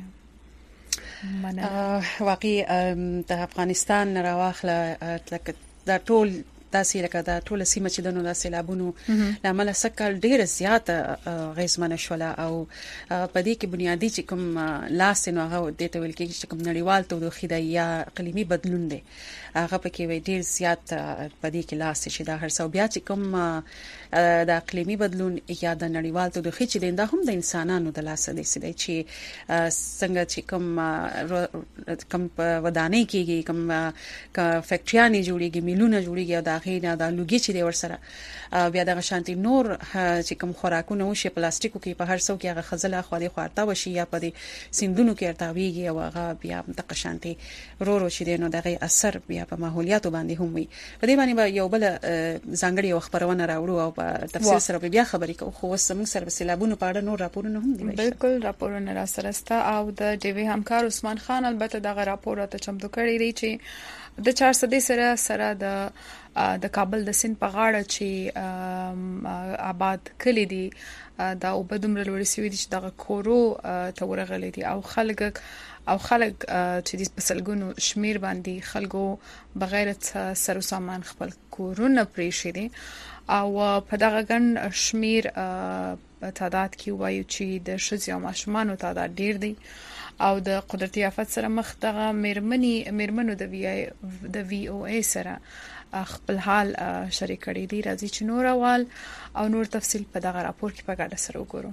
واقعي د افغانستان راواخله دا ټول تاسو لکه دا ټول سیمه چې دنو د سیلابونو لامل سکل ډیر زیاته غیزمنه شوله او په دې کې بنیادی چې کوم لاس نو هغه د ته ویل کې چې کوم نړیوال تودوخه دی یا اقلیمي بدلون دی هغه پکې وی ډیر زیات په دې کې لاس شي دا هر څو بیا چې کوم د اقلیمي بدلون یا د نړیوال تودوخه چې دا هم د انسانانو د لاس دی چې څنګه چې کوم کوم ودانۍ کېږي کوم فیکټریانې جوړیږي میلونه جوړیږي او دا هغه نه د لوګي چې د ورسره بیا د شانتي نور چې کوم خوراکونه وشي پلاستیکو کې په هر څو کې هغه خزله خو د خوارته وشي یا په دې سیندونو کې ارتاویږي او هغه بیا د شانتي رو رو چې نو دغه اثر بیا په ماحولیاتو باندې هم وي. په دې باندې یو بل ځانګړي خبرونه راوړو او په تفصیل سره بیا خبرې کوو. خو وسمږ سره سیلابونو په اړه نور راپورونه هم دي. بالکل راپورونه را سره ستا او د ډیوی همکار عثمان خان البته دغه راپور ته چمتو کړی دی چې د چهار سده سره سره د د کابل د سیند په غاړه چې آباد کلی دي دا وبدوم لوري سوي دي چې دغه کورو ته ورغلي دي او خلک او خلک چې د پسلګونو شمیر باندې خلکو بغیر سر او سامان خپل کورونه پریښي دي او په دغه ګڼ شمیر تعداد کې وایي چې د شذ او ماشومان تعداد ډیر دی او د قدرتي آفت سره مخ دغه مېرمني مېرمنو د وی آی د وی او ای سره خپل حال شریک کړي دي. راځي چې نور اول او نور تفصيل په دغه راپور کې په ګډه سره وګورو.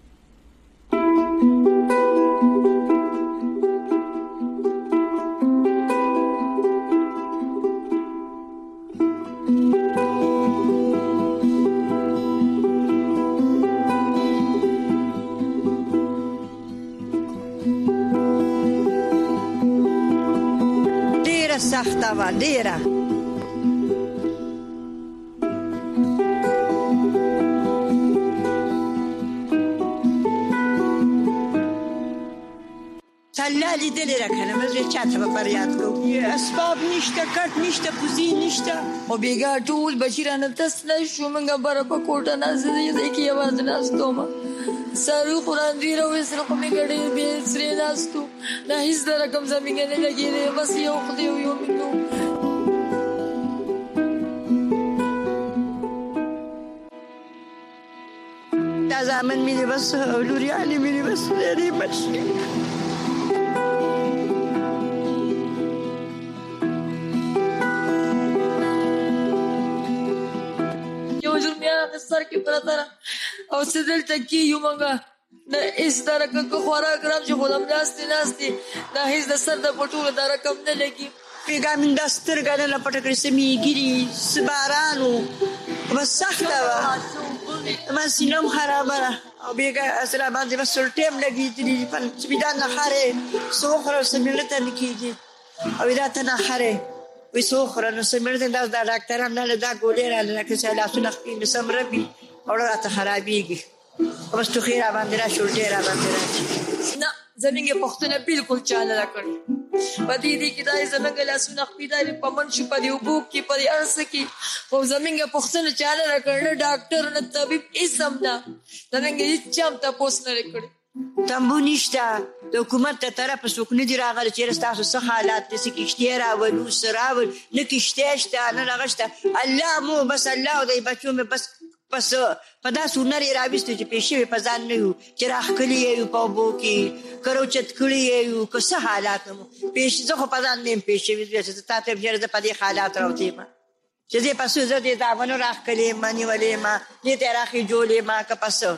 سخته و ډیره تلالی دلی را کنم از چطه با پریاد کو اسباب نشته کٹ نشته پوزی نشته او بیگا ټول بشیرانه تسلا شو منګه بره په کوټه نازې دې کې आवाज ناستوما سارو قران دی رو سره کومې غړې به سری ناستو نه هیڅ د رقم زمينه نه لګیږي بس یو خدای یو منو دا زمن مې بس لوري علي مې بس لري بس سر کې پرتره او سدل تکي یو مونږه د اس درکه کو خورا ګرام چې خودم ناستي ناستي د هیڅ د سر د پټو د رقم نه لګي پیغام د سترګې نه پټ کړی سميګيري سبارانو بس سخته و ما سینم خرابه او بیګه اصله باندې بس ټیم لګي دي په سپیدان نه خاره سوخره سملته نکیږي او دا ته نه خاره وي سوخره نو سملته دا د ډاکټرانو نه دا ګولې را نه کې سلا سونه خپل سمربي او راته خرابيږي بس تو خیر باندې را شولټه را باندې را نه زمينګه پختنه بالکل چاله را کړ پدې دي کې دای زمنګ لا سونه خپل په منشي په یو بوک کې په ارس کې خو زمينګه پختنه چاله را کړ ډاکټر نه طبيب اسم نه زمينګه هیڅ چم تاسو نه کړ تمبو نشته د حکومت ته طرف سوکنه دی راغلی چې تاسو څه حالات دي چې کشته راولو سراول نه کشته شته نه لغشته الله مو بس الله او د بچو مې بس پس په دا سونر راويسته چې پېښې په ځان نه یو چې راخلي یو په بو کې کرو چت کړی یو که څه حالات مو پېښې زه خو په ځان نه پېښې وځي چې تاسو په هر ځای په دې حالات راوځي ما چې دې پسو زه دې دا ونه راخلي مانی ولې ما دې ته راخي جوړې ما که پسو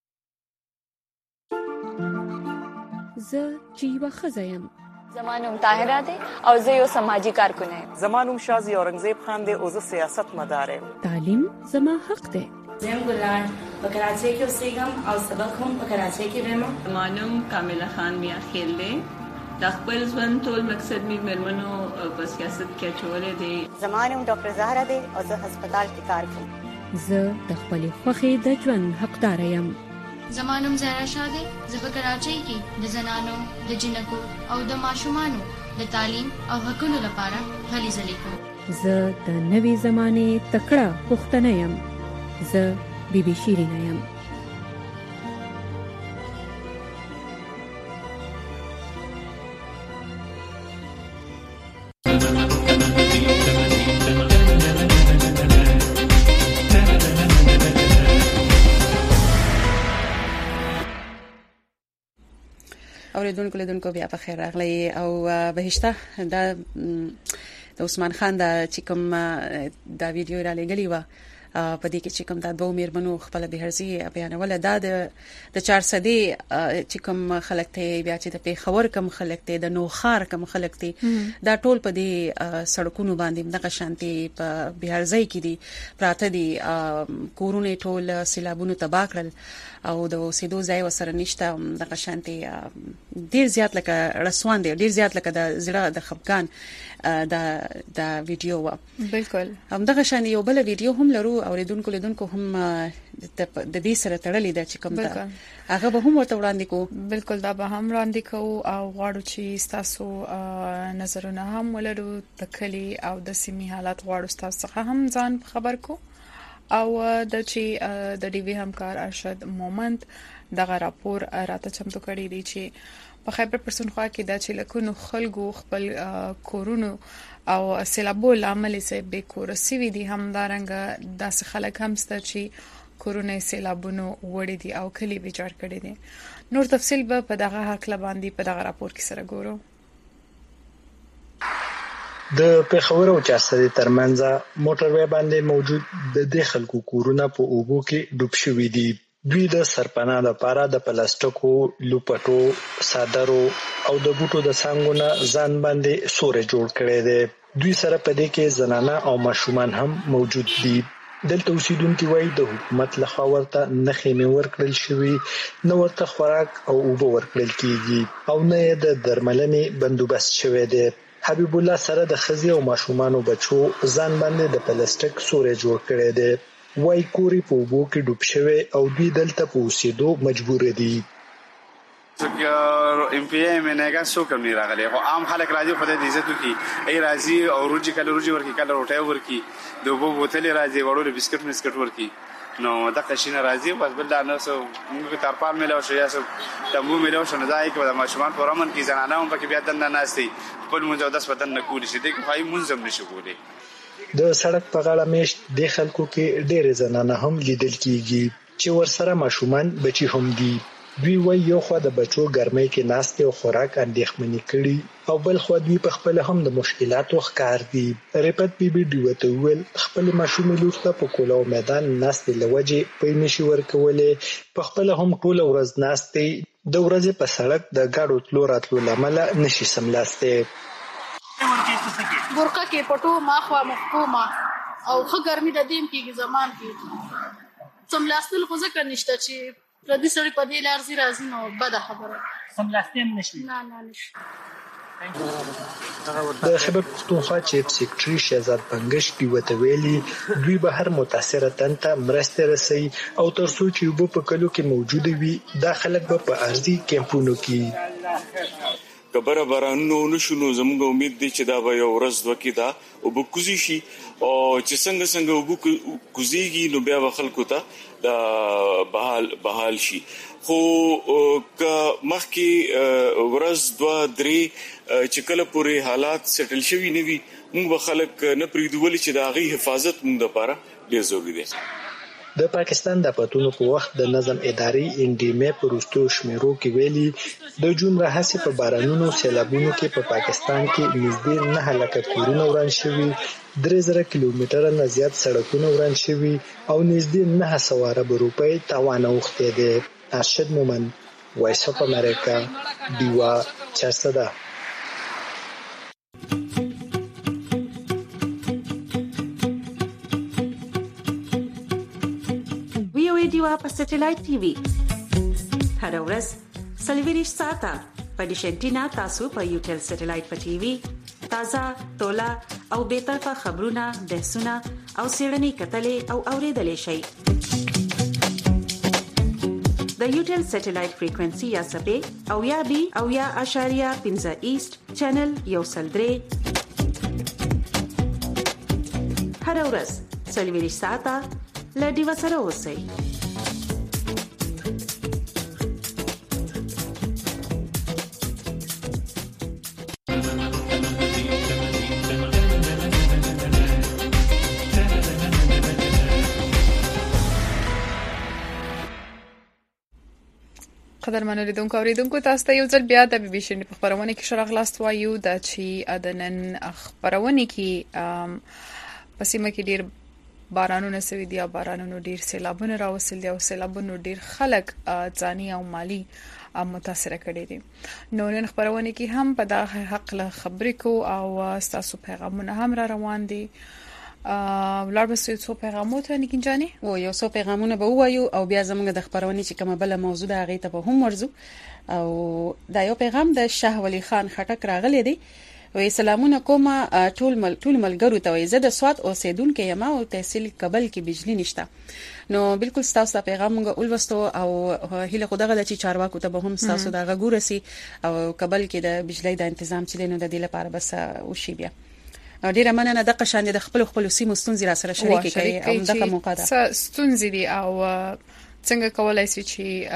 زه چې وخزایم زمانوم طاهره ده او زه یو سماجی کارکون یم. زمانوم شازی اورنګزیب خان ده او زه سیاست مدار یم. تعلیم زما حق ده. زم ګلان په کراچۍ کې اوسېږم او سبق هم په کراچۍ کې وایم. زمانوم کامله خان میا خیل ده. د خپل ژوند ټول مقصد می مرمنو په سیاست کې چولې دي. زمانوم ډاکټر زهرا ده او زه هسپتال کې کار کوم. زه د خپل خوخي د ژوند حقدار یم. زمانوم زهرا شاده زه په کراچۍ کې د زنانو د جنکو او د ماشومانو د تعلیم او حقوقو لپاره هلې ځلې کوم. زه د نوې زمانه تکړه پښتنه یم. زه بیبي شیرینه یم. اوریدونکو لیدونکو بیا په خیر راغلی او بهشته دا د عثمان خان دا چې کوم دا ویډیو را لګلی و په دې کې چې کوم د دوه میرمنو خپل بهرزي بیانول دا د د چار صدې چې کوم خلک ته بیا چې د پیښور کوم خلک ته د نوخار کوم خلک ته دا ټول په دې سړکونو باندې دغه شانتي په بهرزي کې دي پراته دي کورونه ټول سیلابونو تباہ کړل او د اوسېدو ځای وسره نشته دغه شانتي ډیر زیات لکه رسوان دي ډیر زیات لکه د زړه د خفقان دا دا ویډیو و بالکل هم دغه شان یو بل ویډیو هم لرو اوریدونکو لیدونکو هم د دې سره تړلې ده چې کوم دا هغه به هم ورته وړاندې کو بالکل دا به هم وړاندې کو او غواړو چې تاسو نظرونه هم ولرو د کلی او د سیمې حالات غواړو تاسو څخه هم ځان خبر کو او د چې د ډي وی همکار ارشد مومند دغه راپور راته چمتو کړی دی چې په خیبر پښتونخوا کې د چلکونو خلکو خپل کورونو او سیلابو لامل سه به کورسي وي دي همدارنګه داسې خلک هم ست چې کورونه سیلابونو وړي دي او کلی ویجاړ کړي دي نور تفصیل به په دغه حق لباندې په دغه راپور کې سره ګورو د پیښور او چارسدې ترمنځ موټروي باندې موجود د دې خلکو کورونه په اوبو کې ډوب شوي دي دوی د سرپناه لپاره د پلاستیکو لوپټو صادرو او د بوټو د څنګهونه ځان باندې سورې جوړ کړي دي دوی سره په دې کې زنانه او ماشومان هم موجود دي دلته اوسیدونکو وایي د حکومت لخوا ورته نخې مې ورکړل شوی نو ورته خوراک او اوبه ورکړل کیږي او نه د درملنې بندوبست شوی دی حبیب الله سره د خزي او ماشومانو بچو ځان باندې د پلاستیک سورې جوړ کړي دي وای کوري په وبو کې ډوب شوی او دوی دلته په اوسېدو مجبور دي څنګه ام پی ای منګه سو کوم نه راغلي خو عام خلک راځي خدای دې عزت وکي ای راځي او روجي کله روجي ورکی کله روټي ورکی د وبو بوتل راځي وړول بسکټ مسکټ ورکی نو دا قشینه راځي بس بل دا نو سو موږ ترپال ملو شو یا سو تمو ملو شو نه ځای کې د ماشومان پرمن کې زنانه هم پکې بیا دنه ناشتي خپل مونږ د بدن نه کولی شي دغه پای منظم نشو کولی د سړک په غاړه مېشت د خلکو کې ډېر زنانه هم لیدل کیږي چې ورسره ماشومان بچي هم دي دوی وایي یو خو د بچو ګرمۍ کې ناست او خوراک اندېښمنې کړي او بل خو دوی په خپل هم د مشکلاتو ښکار دي ریپټ بي بي ډیو ته ویل خپل ماشومې لوسته په کولو میدان ناست لوجه په نشي ورکولې په خپل هم ټول ورځ ناست د ورځې په سړک د گاډو تلو راتلو لامل نشي سملاسته برقه کې پټو ماخوا محکومه او خو ګرمي د دیم کې زمان کې سملاستل خو ځکه نشته چې ردی سړی په دې لار زی راځي نو بده خبره سملاستم نشي نه نه نشي د خبر پښتونخوا چیف سیکریټري شهزاد بنگش دی وته ویلي دوی به هر متاثره تنته مرسته رسي او تر څو چې وب په کلو کې موجود وي دا خلک به په ارضي کیمپونو کې کبره بارانونو نشونو زموږ امید دی چې دا به یو ورځ وکي دا او بکوزي شي او چې څنګه څنګه وب کوزيږي نو بیا خلکو ته دا بحال بحال شي خو ک مخکې ورځ دوا درې چې کله پورې حالات سټل شوي نه وي موږ به خلک نه پریدول چې دا غي حفاظت موږ لپاره ډیر ضروری دی د پاکستان د پټونو په وخت د نظم ادارې ان ډي ام په روستو شمیرو کې ویلي د جون راهسي په بارانونو سیلابونو کې په پاکستان کې نږدې نه هلاکت کورونه وران شوي درې زره کیلومتره نه زیات سړکونه وران شوي او نږدې نه سواره روپۍ تاوان اوخته دي ارشد مومند وایس اف امریکا دیوا چارسده دیوا په سټلایټ ټي وي هر ورځ سلویریش ساته په ډیشنټینا تاسو په یوټل سټلایټ په ټي وي تازه تولا او به طرفه خبرونه بحثونه او سیړنی کتلې او اوریدلې شي د یوټل سټلایټ فریکوئنسي یا سبې او یا بي او یا اشاریه پنځه ایست چینل یو سلدري هر ورځ سلویریش ساته لدی وسره اوسئ قدرمنو لیدونکو اوریدونکو تاسو ته یو ځل بیا د بي بي سي په خبرونه کې شرح لاست وایو د چې ادنن خبرونه کې پسیمه کې ډیر بارانونه سوي دي او بارانونو ډیر سیلابونه راوصل دي او سیلابونو ډیر خلک ځاني او مالی متاثر کړي دي. نو نن خبرونه کې هم په دا حق له خبرې کو او تاسو پیغامونه هم را روان دي. ولر به څو پیغامونه ته نګین جاني او یو څو پیغامونه به وایو او بیا زموږ د خبرونه چې کومه بل موضوع ده هغه ته به هم ورزو. او دا یو پیغام د شاه ولی خان خټک راغلی دی. وې سلامونه کوم ټول مل ټول ملګرو ته وې زه د سواد اوسیدونکو یم او تحصیل کابل کې بجلی نشته. نو بالکل تاسو ته پیغام موږ ولوستو او هله خدغه د چي چارواکو ته به هم تاسو دا غوړسي او کابل کې د بجلی د تنظیم چې لنو د دې لپاره بس وشي بیا. ډیره مننه د قشان د خپل خپل سیمو ستونزې را سره شریک کړي او دغه موقع ده ستونزې دي او څنګه کولای شي چې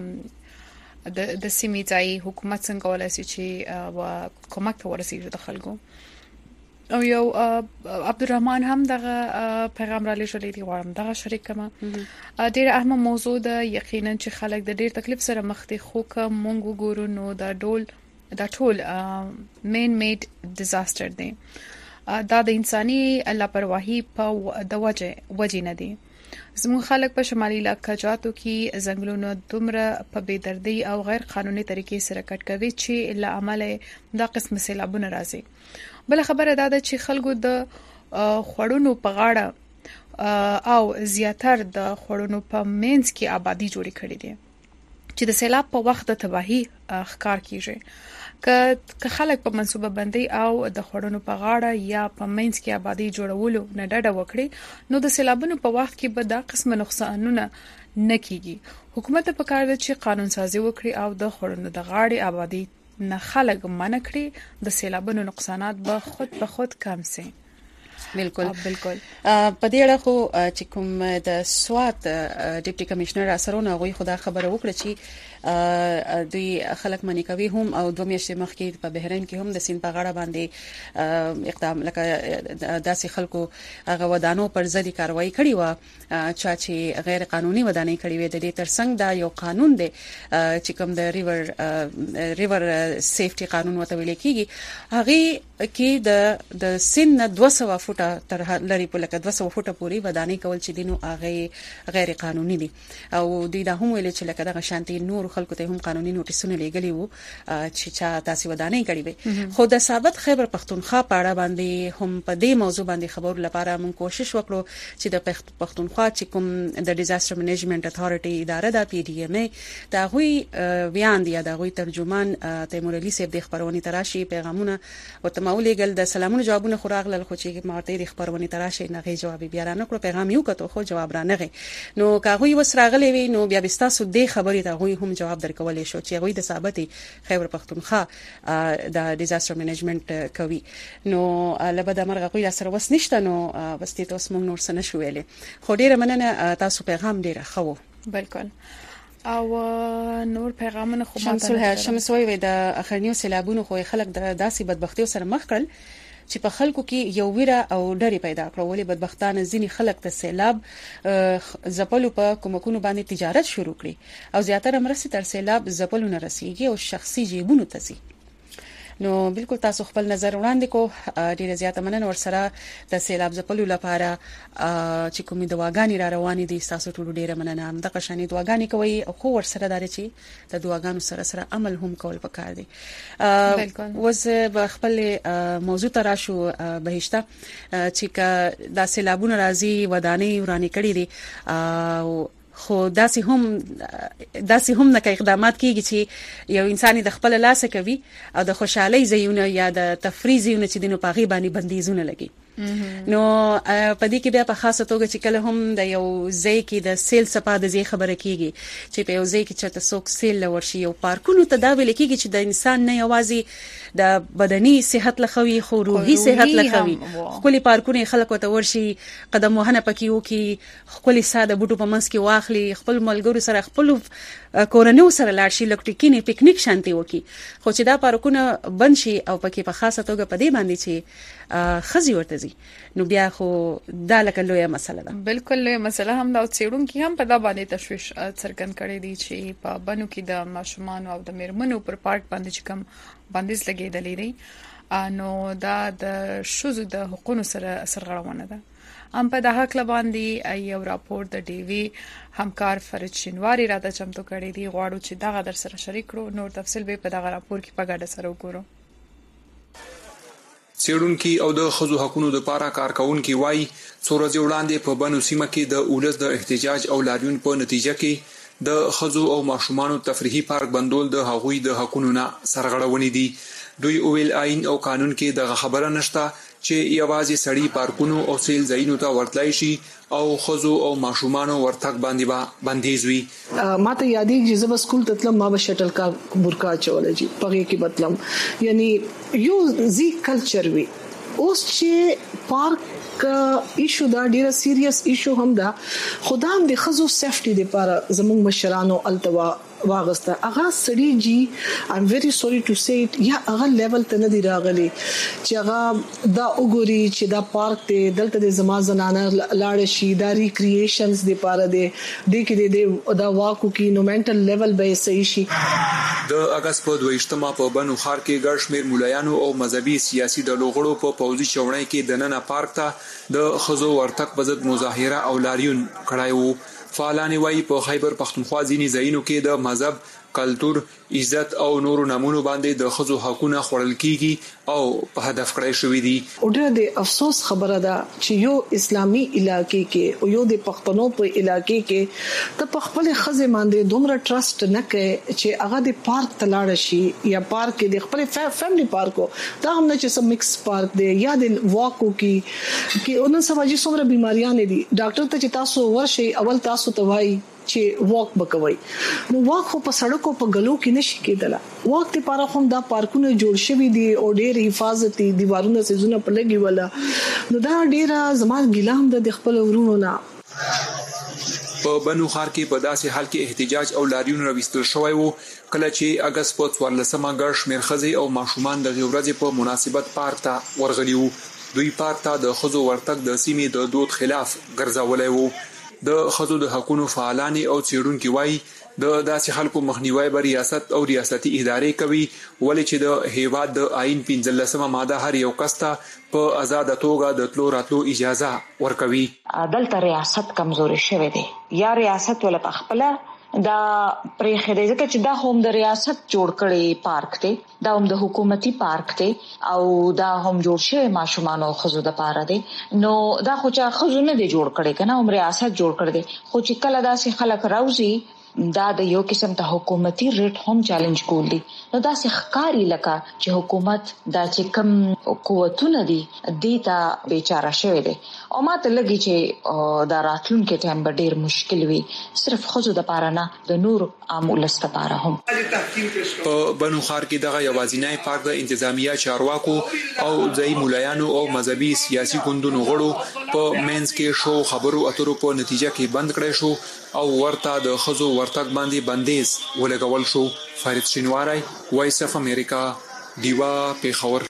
د د سیمې ځای حکومت څنګه کولای شي چې کومک ته ورسیږي د خلکو. او یو عبدالرحمن هم دغه پیغام را لېږلی دی غواړم دغه شریک کما. ډیره اهمه موضوع ده یقینا چې خلک د ډیر تکلیف سره مخ دي خو که مونږ وګورو نو دا ډول دا ټول مین میډ ډیزاستر دی. دا د انساني لاپرواهي په د وجه وجه نه دي. زموږ خلک په شمالي علاقو جاتو کې ځنګلونو دومره په بېدردۍ او غیر قانوني طریقې سره کټ کوي چې له امله دا قسم سیلابونه راځي. بل خبره دا ده چې خلکو د خړونو په غاړه او زیاتر د خړونو په مینس کې آبادی جوړې کړې دي چې د سیلاب په وخت د تباہي ښکار کیږي. که که خلک په منصوبه بندي او د خړونو په غاړه یا په مینس کې آبادی جوړولو نه ډډه وکړي نو د سیلابونو په وخت کې به دا قسم نقصانونه نه کیږي. حکومت په کار دی چې قانون سازي وکړي او د خړونو د غاړې آبادی نه خلک منع کړي. د سیلابونو نقصانات به خود به خود کم شي. بالکل بالکل په دې اړه خو چې کوم د سوات ډیپټي کمشنر اسرونه غوي خدا خبره وکړه چې دوی خلک منی کوي هم او دوه میاشتې مخکې په بحرین کې هم د سین په غاړه باندې اقدام لکه داسې خلکو هغه ودانو پر ضد کاروایی کړې و چې غیر قانوني ودانۍ کړې وې. د دې ترڅنګ دا یو قانون دی چې کوم د ریور ریور سیفټي قانون وته ویل کېږي. هغه کې د د سین دوه سوه فوټه تر لري په لکه دوه سوه فوټه پورې ودانۍ کول چې دینو هغه غیر قانوني دي. او دوی دا هم ویل چې لکه دغه شانتي نور خلکو ته هم قانوني نوټیسونه لګلي وو چې چا تاسو ودانۍ کړې وي. خو د ثابت خیبر پښتونخوا په اړه باندې هم په دې موضوع باندې خبر لپاره موږ کوشش وکړو چې د پښتونخوا چې کوم د ډیزاستر منیجمنت اتھارټي اداره د پی ډی ایم ای دا غوي بیان دی دا غوي ترجمان تیمور علي صاحب د خبرونه تراشي پیغامونه وتمولېګل د سلامونو جوابونه خوراغل خو چې ماته د خبرونه تراشي نه غي جواب بیا رانه کړو پیغام یو کته خو جواب را نه غي. نو کاغوي وسراغلې وي نو بیا بستاسو د خبرې ته غوي هم جواب درکولې شو چې غوي د ثابتي خیبر پښتونخوا د ډیزاستر منیجمنت کوي. نو لبد مرغه غوي سره وس نشته نو بس ته اوس موږ نور سن شو ویلې. خو ډیره مننه تاسو پیغام ډیره خو بالکل او نور پیغامونه خو ماته شمسوي وي د اخرنیو سیلابونو خو خلک د داسې بدبختیو سره مخ کړل چې په خلکو کې یو ویره او ډېر پیدا کړو. ولې بدبختانه ځینی خلک د سیلاب زپلو په کومکونو باندې تجارت شروع کړي او زیاتره مرستې تر سیلاب زپلو نه رسیږي او شخصي جیبونو ته ځي. نو بالکل تاسو خپل نظر وړاندې کو ډیره زیاته مننه ورسره د سیلاب زپلو لپاره چې کومې دواګانې را روانې دي تاسو ټول ډیره مننه. هم د قشانې دواګانې کوي او خو ورسره دار چې د دواګانو سره سره عمل هم کول پکار دي. وز خپل موضوع ترا شو بهشته چې دا سیلابونه راځي ودانې ورانې کړې دي او خو داسې هم داسې هم نه اقدامات کیږي چې یو انسان د خپل لاس کوي او د خوشحالي زیونه یا د تفریح زیونه چې دینو پاغي باندې بندیزونه لګي. نو په دې کې بیا په خاصه توګه چې کله هم د یو ځای کې د سیل صفه د ځای خبره کیږي چې په یو ځای کې چې تاسو سیل ورشي یو پارکونو ته دا ویل کیږي چې د انسان نه یوازې د بدني صحت لخوي خو روحي صحت لخوي. خپل پارکونه خلکو ته ورشي قدم وهنه پکې وکي خپل ساده بوټو په منځ کې واخلي خپل ملګرو سره خپل کورنیو سره لاړ شي لکټیکینی پکنیک شانتي وکي. خو چې دا پارکونه بند شي او پکې په خاصه توګه په دې باندې چې خزي ورته زی نو بیا خو دا لکه لویه مسله ده. بالکل لویه مسله هم دا څېړونکو هم په دا باندې تشویش څرګند کړی دی چې په بنو کې د ماشومان او د میرمنو پر پارک باندې چې کوم بندیز لګیدلې دی نو دا د شوزو د حقوقو سره سرغړونه ده ام په دغه کله باندې یو راپور د ډي وی همکار فرید شینواری را د چمتو کړی دی. غواړو چې دغه در سره شریک کړو. نور تفصیل به په دغه راپور کې په ګډه سره وګورو. څېړونکي او د ښځو حقوقو لپاره کارکونکي وایي څو ورځې وړاندې په بنو سیمه کې د اولس د احتجاج او لاریون په نتیجه کې د ښځو او ماشومانو تفریحي پارک بندول د هغوی د حقوقو نه سرغړونې دي. دوی اویل آئین او قانون کې دغه خبره نشته چې یوازې سړی پارکونو او سیل ځایونو ته ورتلای شي او ښځو او ماشومانو ورتګ باندې با بندیز وي. ما ته یادېږي چې زه سکول ته تلم، ما به شټل کا برکا چولې جی پغې کې بتلم، یعنی یو زی کلچر وی. اوس چې پارک ایشو دا ډیره سیریس ایشو هم ده، خدام د خزو سیفټي لپاره زموږ مشرانو التوا واغسته. اغه سړي جی I'm very sorry to say it، یا اغه لیول ته نه دی راغلي چې اغه دا وګوري چې دا پارک ته دلته د زما زنانه لاړ شي، دا ریکرییشنز لپاره دی د کې د دا واکو کې نو منټل لیول به صحیح شي. د اگست په دویشتمه په بنو خار کې ګڼ شمېر مولایانو او مذهبي سیاسي ډلو غړو په پوځي چوڼۍ کې د ننه پارک ته د ښځو ورتګ په ضد مظاهره او لاریون کړی وو. فعالان وایي په خیبر پختونخوا ځینې ځایونو کې د مذهب، کلتور، عزت او نورو نمونو باندې د ښځو حقوقونه خوړل کیږي او په هدف کړی شوی دي. ډېر د افسوس خبره ده چې یو اسلامي علاقې کې او یو د پښتنو په علاقې کې ته په خپل خزه باندې دومره ټرست نه کوي چې هغه د پارک تلاړ شي یا پارک کې د خپل فیملی پارکو دا هم نه چې سم مکس پارک دی یا د واکو کې کې اونن سماجی څومره بیماریاں دي. ډاکټر ته چې تاسو ورشي اول تاسو ته وایي چې واک بکوي، نو واک خو په سړکو په غلو کې نشي کېدل. واک ته لپاره هم دا پارکونه جوړ شوي دي او ډېر حفاظتي دیوارونه سيزونه په لګي ولا، نو دا ډېر زمان ګلام د خپل ورونو نه. په بنو خار کې په داسې حال کې احتجاج او لاریون راوستل شوی وو کله چې اگست په څوارلسمه ګڼ شمېر ښځې او ماشومان د ورځې په مناسبت پارک ته ورغلي وو. دوی پارک ته د ښځو ورتګ د سیمې د دود خلاف ګرځولای وو. د ښځو د حقوقو فعالان او څېړونکي وایي د داسې خلکو مخنیوي بر ریاست او ریاستي ادارې کوي، ولې چې د هیواد د آئین پنځلسمه ماده هر یو کس ته په آزاد توګه د تلو راتلو اجازه ورکوي. دلته ریاست کمزوري شوی دی یا ریاست ول په خپل دا پرې خېده ځکه چې دا هم د ریاست جوړ کړي پارک دی، دا هم د حکومتي پارک دی او دا هم جوړ شوی ماشومان او خزو د پاره دی. نو دا خو چې خزو نه دی جوړ کړي کنه، هم ریاست جوړ کړی دی. خو چې کله داسې خلک راوځي دا د یو قسم ته حکومتي ریټ هم چیلنج کول دي. نو دا ښکاری لکه چې حکومت دا چې کم قوتونه دي دیتا بیچاره شوی دی او ماته لګي چې دا راتلونکي ټایم به ډیر مشکل وي، صرف خزو د پاره نه د نور عام ولس لپاره هم. په بنو خار کې دغه یوازینی پارک د انتظامیه چارواکو او ځای مولایانو او مذهبي سیاسي ګوندونو غړو په مینس کې شو خبرو اترو په نتیجه کې بند کړی شو او ورته د خزو ورتګ باندې بندیز ولګول شو. فرید شینواری، وایس اف امریکا، دیوا پیښور.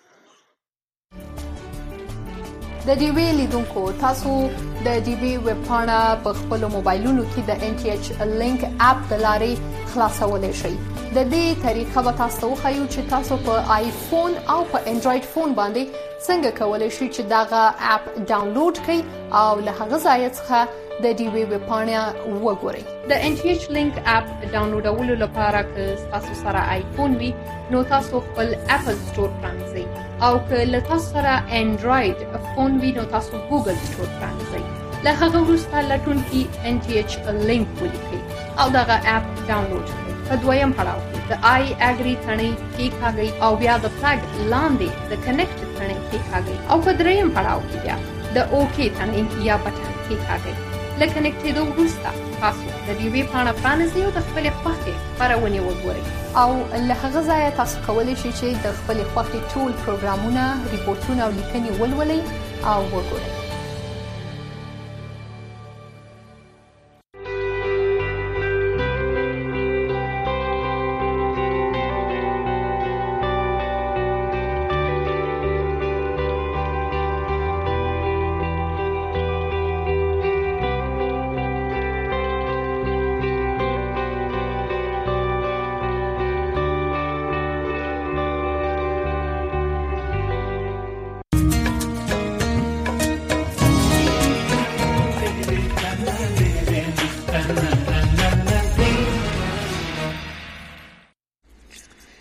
د ډي وی لیدونکو تاسو د ډي وی ویب پاڼه په خپل موبایلونو کې د ان ټي ایچ لینک اپ د لارې خلاصولای شئ. د دې طریقه به تاسو خو چې تاسو په آیفون او په انډراید فون باندې څنګه کولای شئ چې داغه اپ ډاونلوډ کړئ او له هغه ځای څخه د ډي وی ویب پاڼه وګورئ. د ان ټي ایچ لینک اپ ډاونلوډولو لپاره که تاسو سره آیفون وي نو تاسو خپل اپل سٹور پرانځئ او که له تاسو سره انډراید فون وي نو تاسو ګوګل سٹور پرانځئ. له هغه وروسته لټونکي ان ټي ایچ لینک ولیکئ او دغه اپ ډاونلوډ کړئ. په دویم پړاو کې د آی اګری ثنې کېکاږئ او بیا د فلګ لاندې د کنیکټ ثنې کېکاږئ او په دریم پړاو کې بیا د اوکې ثنې یا بټن کېکاږئ. له کنیکټېدو وروسته تاسو د ډي وی پاڼه پرانیزئ او د خپلې خوښې خپرونې وګورئ او له هغه ځایه تاسو کولی شئ چې د خپلې خوښې ټول پروګرامونه، ریپورټونه او لیکنې ولولئ او وګورئ.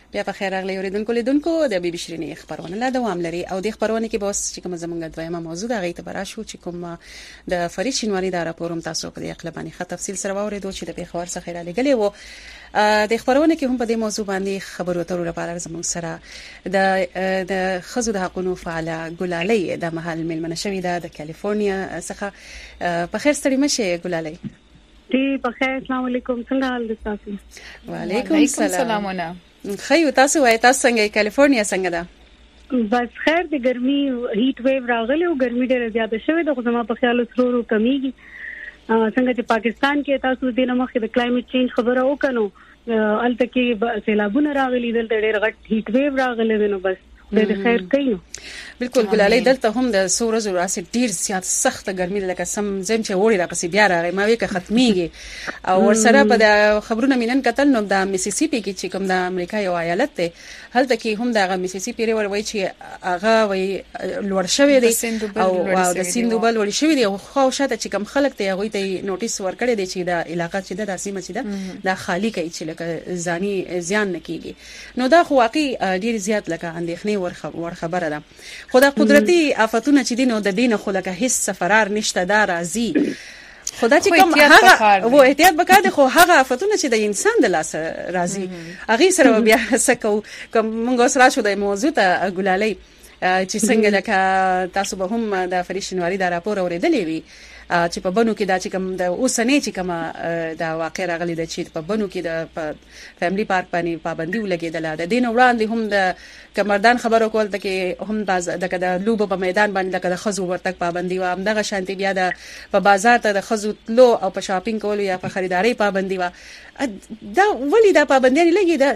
بیا په خیر راغلی اوریدونکو لیدونکو د بي بي شيرینې خبرونه لا دوام لري او د خبرونه کې به چې کوم زمونږ دویمه موضوع د غیته براشو چې کوم د فرید شینواری د راپورم تاسو په دې اړه باندې ښه تفصیل سره واورېدو چې د پیښور څخه را لګلې وو د خبرونه کې هم په دې موضوع باندې خبرو اترو لپاره زموږ سره د د خزو د حقوقو فعاله ګلالۍ د محل ملمنه شوې ده د کالیفورنیا څخه په خیر ستړي مشه ګلالۍ. دی په خیر السلام علیکم څنګه حال دي تاسو؟ وعلیکم السلام. خیو تاسو وای تاسو څنګه کالیفورنیا څنګه ده؟ بس خیر د ګرمي هیټ ویو راغلی او ګرمي ډیره زیاته شوې ده خو زما په خیال سرورو کمیږي څنګه چې پاکستان کې تاسو د نمخ د کلایمټ چینج خبره وکړو الته کې سیلابونه راغلي دلته ډېر غټ هیټ ویو راغلی نو بس د خیر کینو بالکل ګلالۍ دلته هم د سورز او راس ډیر زیات سخت ګرمي لکه سم زم چې وړي راپسې بیا راغی ما وی که ختميږي او ورسره په د خبرونه مینن کتل نو د میسیسیپي کې چې کوم د امریکا یو ایالت ته هلته کې هم د میسیسیپي ریور وای چې هغه وای لوړ شوی دی او د سیندوبل وړ شوی دی او خو شاته چې کوم خلک ته هغه ته نوټیس ورکړی دی چې د علاقې چې د سیمه چې ده د خالی کوي چې لکه ځاني زیان نکېږي نو دا خو واقعي ډیر زیات لکه اندېښنې ور خبره ده خو د قدرتي آفتونه چې دینو د دینه خو لکه هیڅ فرار نشته دا راځي خدا چې کوم هغه وو احتیاط وکړ خو هغه آفتونه چې د انسان د لاس راځي هغه سره بیا سکو کوم موږ سره شو د موضوع ته ګلالۍ چې څنګه لکه تاسو به هم د فرید شینواری د راپور اوریدلې وي چې په بنو کې دا چې کوم د اوسنۍ چې کوم دا واقع راغلی د چې په بنو کې د فیملی پارک باندې پابندي ولګېدله د دین وړاندې هم د کمردان خبرو کول د کې هم باز د لوبو په میدان باندې د خزو ورتک پابندي و هم دغه شانتي بیا د په بازار ته د خزو تلو او په شاپینګ کول یا په خریداري پابندي و دا ولی دا پابندي لګي دا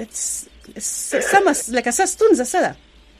سمس لکه سستون زسره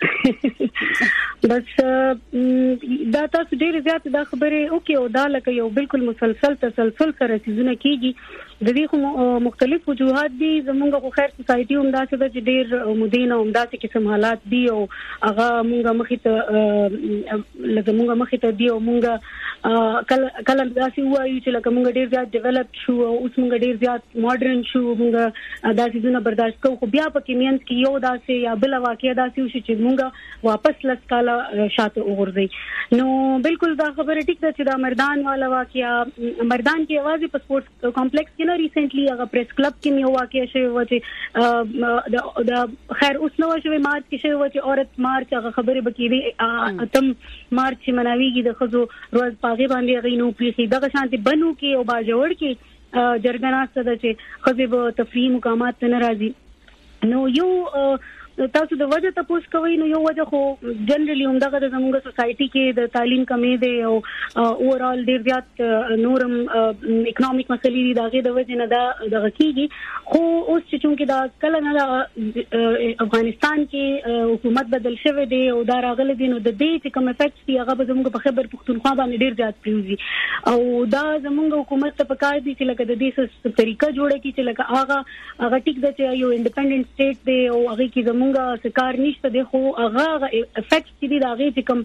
بس دا تاسو ډیر زیات دا خبره اوکي او دا لکه یو بالکل مسلسل تسلسل سره سيزونه کیږي د دې مختلف وجوهات دي زمونږ خو خیر سوسايټي هم دا څه د ډیر مدینه هم دا څه قسم حالات دي او هغه مونږه مخې ته لکه مونږه مخې ته دي او مونږه کله کله دا څه وایي چې لکه مونږ ډیر زیات ډیولپ شو او اوس مونږ ډیر زیات ماډرن شو مونږ دا سيزونه برداشت کوو خو بیا په کې مینس کې یو دا څه یا بل واقعیا دا څه چې مونږه واپس لس کاله شاته وګرځي نو بالکل دا خبره ټیک ده چې دا مردان والا واقعیا مردان کې आवाज په سپورتس کمپلیکس کې نه ریسنټلی هغه پریس کلب کې یو واقعیا شوی و چې دا خیر اوس نو شوی مارچ کې شوی و چې عورت مارچ هغه خبره بکیږي اتم مارچ مناویږي د خزو روز پاغي باندې غینو پیخي دغه شانتي بنو کې او باجوړ کې جرګناسته ده چې خزو په تفریح مقامات نه راځي نو یو تاسو د وجه تاسو کوي نو یو وجه خو جنرالي هم دغه د زموږ سوسايټي کې د تعلیم کمی دی او اوورال ډیر زیات نورم اکونومیک مسلې دي دغه د وجه نه دا دغه کیږي خو اوس چې چونکې دا کله نه افغانستان کې حکومت بدل شوی دی او دا راغلی دی نو د دې چې کوم افیکټس دی هغه به زموږ په خبر پښتونخوا باندې ډیر زیات پیوزي او دا زموږ حکومت ته پکار دي چې لکه د دې طریقه جوړه کی چې لکه هغه هغه ټیک ده چې یو انډیپندنت سټیټ دی او هغه کې زموږ څنګه سکار نشته د خو هغه افیکټ چې دی هغه چې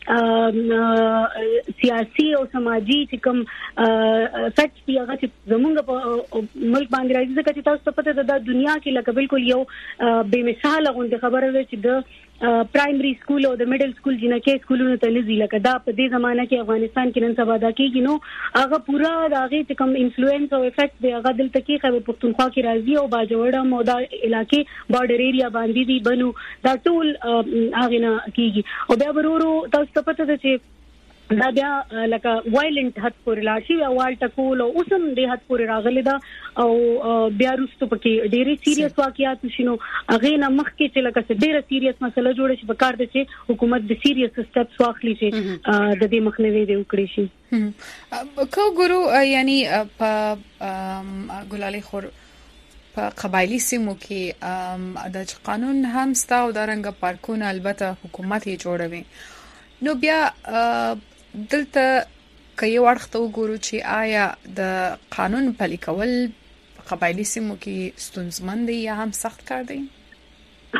کوم سیاسي او سماجی چې کوم افیکټ دی هغه چې زموږ په ملک باندې راځي ځکه چې تاسو په پته د دنیا کې لکه بالکل یو بے مثال غونډه خبره ده چې د پرایمري سکول او د میډل سکول جنکه سکولونو ته نزي لکه دا په دې زمانہ کې افغانستان کې نن سبا دا کېږي نو هغه پورا د هغه چې کوم انفلوئنس او افیکټ دی هغه دلته کې خبر پښتونخوا کې راځي او باجوړه مودا علاقې بارډر ایریا باندې دی بنو دا ټول هغه نه کېږي او بیا ورورو تاسو ته پته ده چې دا بیا لکه وایلنت حد پورې لاشي او والټ کول او اوسم د حد پورې راغلی دا او بیا وروسته پکې ډېری سیریس واقعیات شنو هغه نه مخکې چې لکه ډېر سیریس مسله جوړه شي په کار ده چې حکومت د سیریس سټپس واخلي چې د دې مخنیوي دی وکړي شي کو ګورو یعنی په ګلالۍ خور په قبایلی سیمو کې د قانون هم ستا او د رنګ پارکونه البته حکومت یې جوړوي نو بیا دلته کایو ورخته وګورو چې آیا د قانون پلي کول په قبایلی سیمو کې ستونزمن دی یا هم سخت کار دی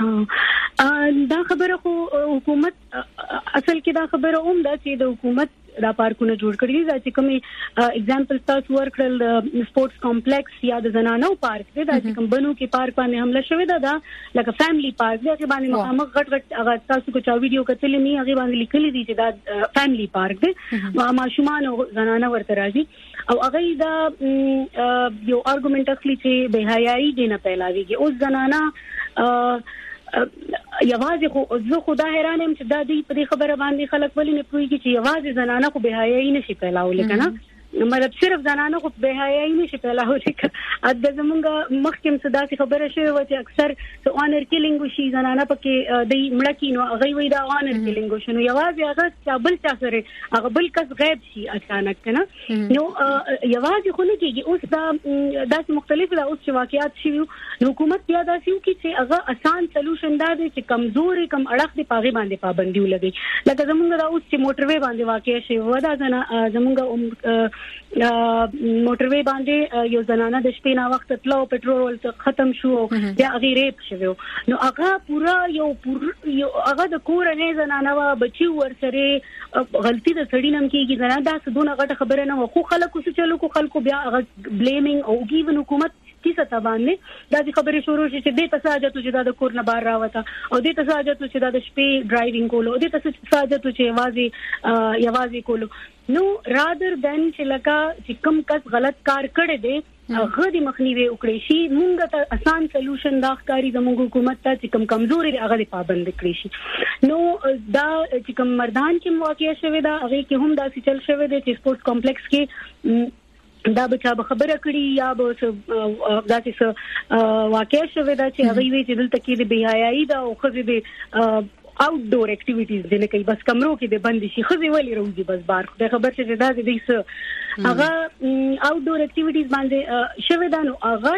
دا خبره خو حکومت اصل کې دا خبره اوم ده چې د حکومت دا پارکونه جوړ کړی دا چې کوم اگزامپل تاسو ورکړل سپورتس کمپلیکس یا د زنانو پارک دی دا چې کوم بنو کې پارک باندې حمله شوې ده دا لکه فیملی پارک دی چې باندې مخامخ غټ غټ هغه تاسو کو چا ویډیو کتلې نه هغه باندې لیکلي دي چې دا فیملی پارک دی ماشومان او زنانه ورته راځي او هغه دا یو ارګومنټ اخلي چې به حیايي دي نه پیلاویږي اوس زنانه یوازې خو زه خدا حیران یم چې دا دې په دې خبره باندې خلک ولې نه پوهیږي چې یوازې زنانه خو به حیايي نشي پیلاولی کنه مطلب صرف زنانه خو به حیايي نشي پیلاولی د زمونږ مخکې صدا سي خبره شوی و چې اکثر څو اونر کیلینګ شي زنانه پکې د مړه کینو هغه وی دا اونر کیلینګ شنو یوازې هغه چې بل چا سره هغه بل کس غیب شي اچانک کنه نو یوازې خو نه کیږي اوس دا داسې مختلف دا اوس چې واقعیات شي نو حکومت بیا دا سیو کی چې هغه آسان سولوشن دا دی چې کمزوري کم اړخ دی پاغي باندې پابندي ولګي لکه زمونږ دا اوس چې موټروي باندې واقع شي ودا زنه زمونږ موټروي باندې یو زنانه د شپې نه وخت تلو پټرول ختم شو بیا غیرې شوی نو هغه پورا یو یو هغه د کور نه زنانه وا بچي ورسره غلطي د سړی نم کېږي زنانه دا سدونه غټه خبره نه خو خلکو څه چلو کو خلکو بیا هغه بلیمینګ او گیون حکومت کیسه تا باندې دا د خبرې شروع شي چې د تساجت چې د کور نه بار راوته او د تساجت چې د شپې ډرایوینګ کولو د تساجت چې یوازې یوازې کولو نو رادر دن چې لکه چې کوم کس غلط کار کړی دی هغه د مخنیوي وکړي شي موږ ته آسان سولوشن دا ښکاری زموږ حکومت ته چې کوم کمزوري هغه پابند کړی شي نو دا چې کوم مردان کې واقع شوی دا هغه کې هم دا چل شوی دی چې سپورتس کمپلیکس کې دا بچا به خبره کړي یا به داسې څه واقع شوی دا چې هغه وی چې دلته کې د بیايي دا او خو د آوټ ډور اکټیویټیز دي نه کوي بس کمرو کې د بند شي خو ویلي روزي بس بار خو خبر چې دا د دې هغه آوټ ډور اکټیویټیز باندې شوی دا نو هغه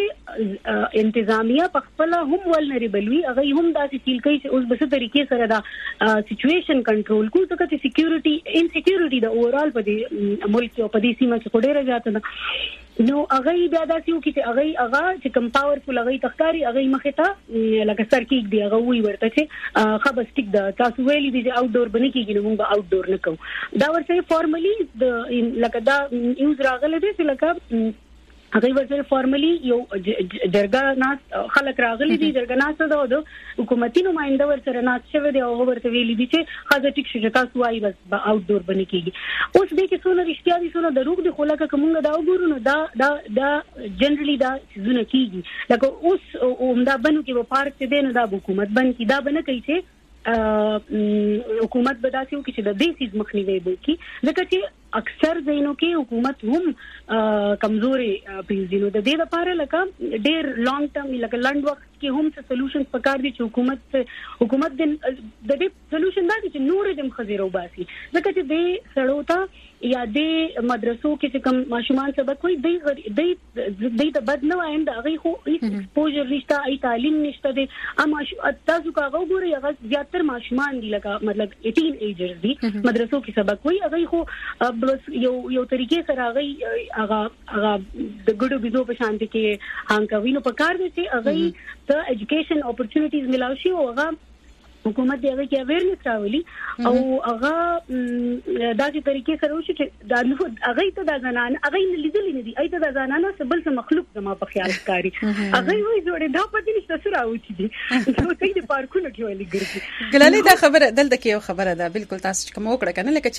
چې انتظامیه په خپل هم ولنریبل وي هغه هم داسې فیل کوي چې اوس به څه طریقې سره دا سچويشن کنټرول کوي ځکه چې سکیورټي انسکیورټي د اورال په دې ملک او په دې سیمه کې ډېره زیاته ده نو هغه بیا داسې یو کې چې هغه هغه چې کم پاورفل هغه تخکاری هغه مخه ته لکه سر کې دی هغه وی ورته چې خبر سټیک دا تاسو ویلي دي چې آوټ ډور بنې کېږي نو موږ آوټ ډور نه کوو دا ورته فارملی د لکه دا یوز راغله دي چې لکه هغه ورته فارملی یو جرګه ناس خلک راغلي دي جرګه ناس ده د حکومتي نمائنده ورسره ناس شوی دی او ورته ویلي دي چې خاصه ټیک شي تاسو وايي بس آوټ ډور بنې کېږي اوس دې کې څونه رښتیا دي څونه دروغ دي خو لکه کومه دا وګورو نو دا دا دا جنرالي دا څونه کېږي لکه اوس عمدا بنو کې په پارک کې دی نو دا حکومت بن کې دا بنه کوي چې حکومت بداسي او چې د دې سیس مخنیوي وکړي ځکه چې اکثر زینو کې حکومت هم کمزوري پیژنو د دې لپاره لکه ډېر لانګ ټرم لکه لند وخت کې هم څه سولوشن پکار دي چې حکومت حکومت د دې سولوشن دا چې نور دم خزیرو باسي ځکه چې دې سړوتا یا د مدرسو کې چې کوم ماشومان سبق کوي د د د بد نه وایم دا غي خو ایکسپوژر نشته ای تعلیم نشته دي اما تاسو کا وګورئ هغه زیاتره ماشومان دي لکه مطلب اټین ایجرز دي مدرسو کې سبق کوي هغه خو بس یو یو طریقې سره هغه هغه هغه د ګډو بيزو په شان دي کې هانکوي نو په کار دي چې هغه ته ایجوکیشن اپورتونټیز ملاوي شي او هغه حکومت دی هغه کې اویرنس راولي او هغه داسې طریقې سره وشي چې دا هغه ته د زنان هغه لیدلې نه دي ایته د زنانه سبل څه مخلوق زما په خیال کاری هغه وایي جوړه دا پدې نشته سره اوچې دي نو ته دې پارکونه کې ولې ګرځي ګلالي دا خبره دلته کې یو خبره ده بالکل تاسو کوم وکړه کنه لکه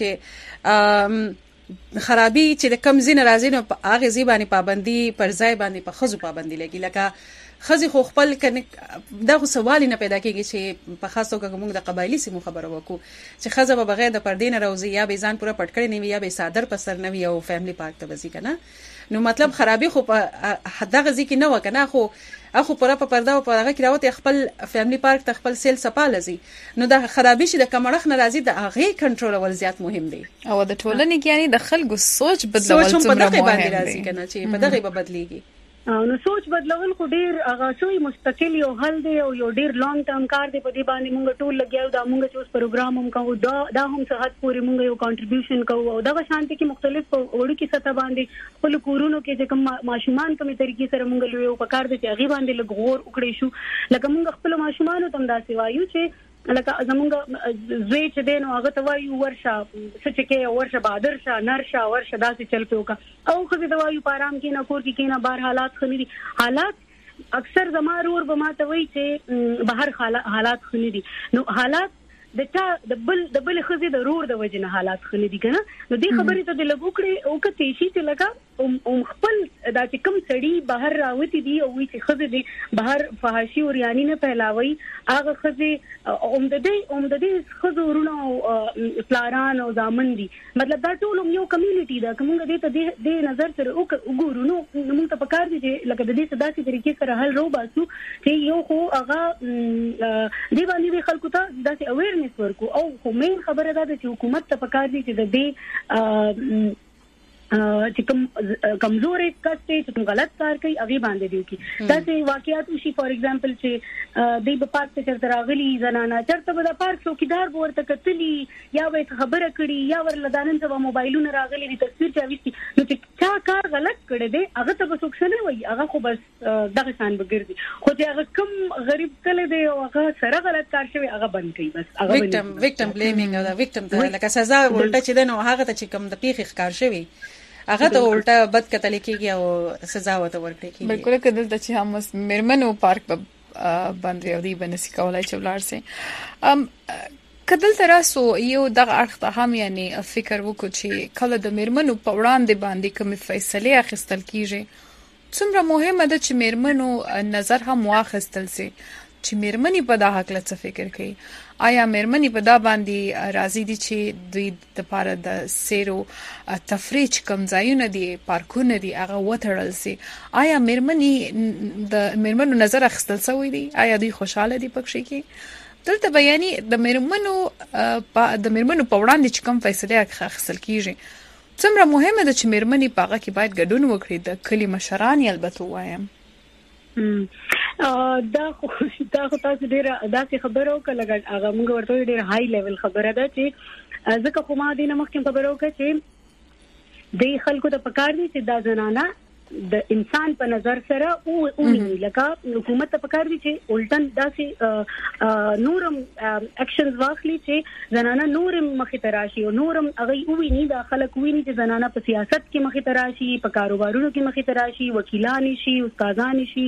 چې خرابي چې د کم زین راځي نو هغه زی باندې پابندي پر ځای باندې په خزو پابندي لګي لکه خزي خو خپل کنه دا خو سوال نه پیدا کیږي چې په خاصو کې موږ د قبایلی سیمو خبره وکړو چې خزه به بغیر د پردې نه راوځي یا به ځان پوره پټ کړي نه وي یا به صادر په سر نه وي او فیملی پارک ته وځي کنه نو مطلب خرابي خو په دغه ځکه نه وکنه خو اخو پوره په پرده او په هغه کې راوته خپل فیملی پارک ته خپل سیل سپالزي نو دا خرابي شي د کمرخ نه راځي د هغه کنټرول ول زیات مهم دی او د ټولنې کې یعنی د خلکو سوچ بدلول څومره مهم دی راځي کنه چې په دغه به بدليږي نو سوچ بدلول خو ډیر هغه سوی مستقل یو حل دی او یو ډیر لانګ ټرم کار دی په دې باندې موږ ټول لګیاو دا موږ چې اوس پروګرام هم کوو دا دا هم صحت پورې موږ یو کنټریبیوشن کوو او دا شانتي کې مختلف وړو کې سطح باندې خپل کورونو کې چې کوم ماشومان کومې طریقې سره موږ لوي او په کار دي چې هغه باندې لګور وکړې شو لکه موږ خپل ماشومان ته دا سیوایو چې لکه زمونږ زوی چې دین او هغه ته وایو ورشه چې کې ورشه بادر شه نرشه ورشه داسې چل پیوکا او خو دې وایو پارام کې نه کور کې کې نه بار حالات خني حالات اکثر زمارور به ما ته وایي چې بهر حالات خني دي نو حالات د چا د بل د بل خزي د رور د وجنه حالات خني دي کنه نو دې خبرې ته د لګوکړي او کته شي ته لگا او خپل دا چې کوم سړی بهر راوتی دي او وی چې خزي دي بهر فحاشي او ریانی نه پهلاوي هغه خزي اوم د دې اوم د دې خزورونو او پلاران او ځامن دي مطلب دا ټول یو کمیونټي دا کومه دې ته د نظر سره وګورو نو موږ ته پکار دي چې لکه د دې صداسي طریقې سره حل رو باسو چې یو خو هغه دی باندې خلکو ته داسې اویر ورکو او خو مین خبره ده چې حکومت ته پکار دي چې د دې چې کوم کمزورې کسته چې کوم غلط کار کوي هغه باندې دی کی دا چې واقعیت شي فور ایگزامپل چې د په پارک ته چرته راغلي زنانه چرته به د پارک څوکیدار ورته کتلی یا به خبره کړي یا ور لدانن ته موبایلونه راغلي د تصویر چا وستي نو چې چا کار غلط کړي دی هغه ته به څوک نه وایي هغه خو بس دغه شان بګردي خو چې هغه کوم غریب کله دی او هغه سره غلط کار شوی هغه بند کوي بس هغه وکټم وکټم بلیمینګ او دا وکټم ته لکه سزا ولټه چې دنو هغه ته چې کوم د پیخ ښکار شوی هغه ته الټا بد کتل کېږي او سزا وته ورکړي کېږي بالکل کدل ته چې هم مرمنو پارک باندې او دی بنسي کولای چې ولار سي ام کدل تراسو یو دغه اړخ ته هم یعنی فکر وکړو چې کله د مرمنو په وړاندې باندې کوم فیصله اخیستل کیږي څومره مهمه ده چې مرمنو نظر هم واخیستل سي چې مرمنی په دا حق له فکر کوي آیا مرمنی په دا باندې راضي دي چې دوی د لپاره د سیرو تفریج کم ځایونه دي پارکونه دي هغه وټړل سي آیا مرمنی د مرمنو نظر اخیستل سوی دي آیا دوی خوشاله دي پکې کې دلته بیانې د مرمنو د مرمنو په وړاندې چې کوم فیصله اخیستل کیږي څومره مهمه ده چې مرمنی په هغه کې باید ګډون وکړي د کلی مشران یې البته وایم دا خو دا خو تاسو ډیره داسې خبرو کله هغه موږ ورته ډیره هاي لیول خبره ده چې ځکه خو ما دینه مخکې خبرو کړ چې د خلکو ته پکار دي چې دا زنانه د انسان په نظر سره او اونې لکه حکومت ته پکار دي چې الټن داسې نورم اکشنز واخلي چې زنانه نورم مخې ته راشي او نورم هغه ویني د خلک ویني چې زنانه په سیاست کې مخې ته راشي په کاروبارونو کې مخې ته راشي وکیلان شي استادان شي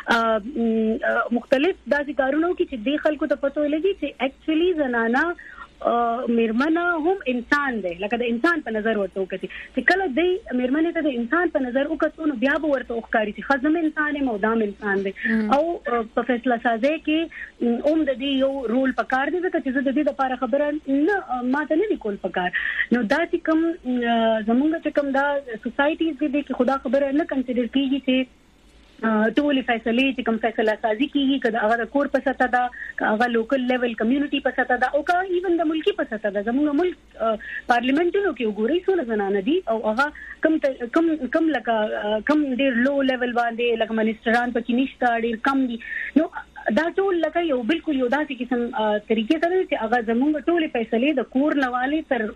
مختلف داسې کارونه کې چې د خلکو ته پته لګي چې اکچولی زنانه مرمنه هم انسان دی لکه د انسان په نظر ورته وکړي چې کله د مرمنه ته د انسان په نظر وکړو نو بیا به ورته وښکاري چې خزم انسان او دام انسان دی او په فیصله سازي کې اوم د دې یو رول پکار دی چې د دې لپاره خبره نه ماته نه کول پکار نو دا چې کوم زمونږ چې کوم دا سوسايټیز دي چې خدا خبره نه کنسیډر کیږي چې ټول فیصله چې کوم فیصله سازي کیږي کله هغه د کور په سطح دا هغه لوکل لیول کمیونټي په سطح دا او کا ایون د ملکی په سطح دا زموږ ملک پارلیمنټونو کې وګورئ څو زنانه دي او هغه کم کم کم لکه کم ډیر لو لیول باندې لکه منسټران په کې نشته ډیر کم دي نو دا ټول لکه یو بالکل یو داسې قسم طریقې سره چې هغه زموږ ټول فیصله د کور لواله تر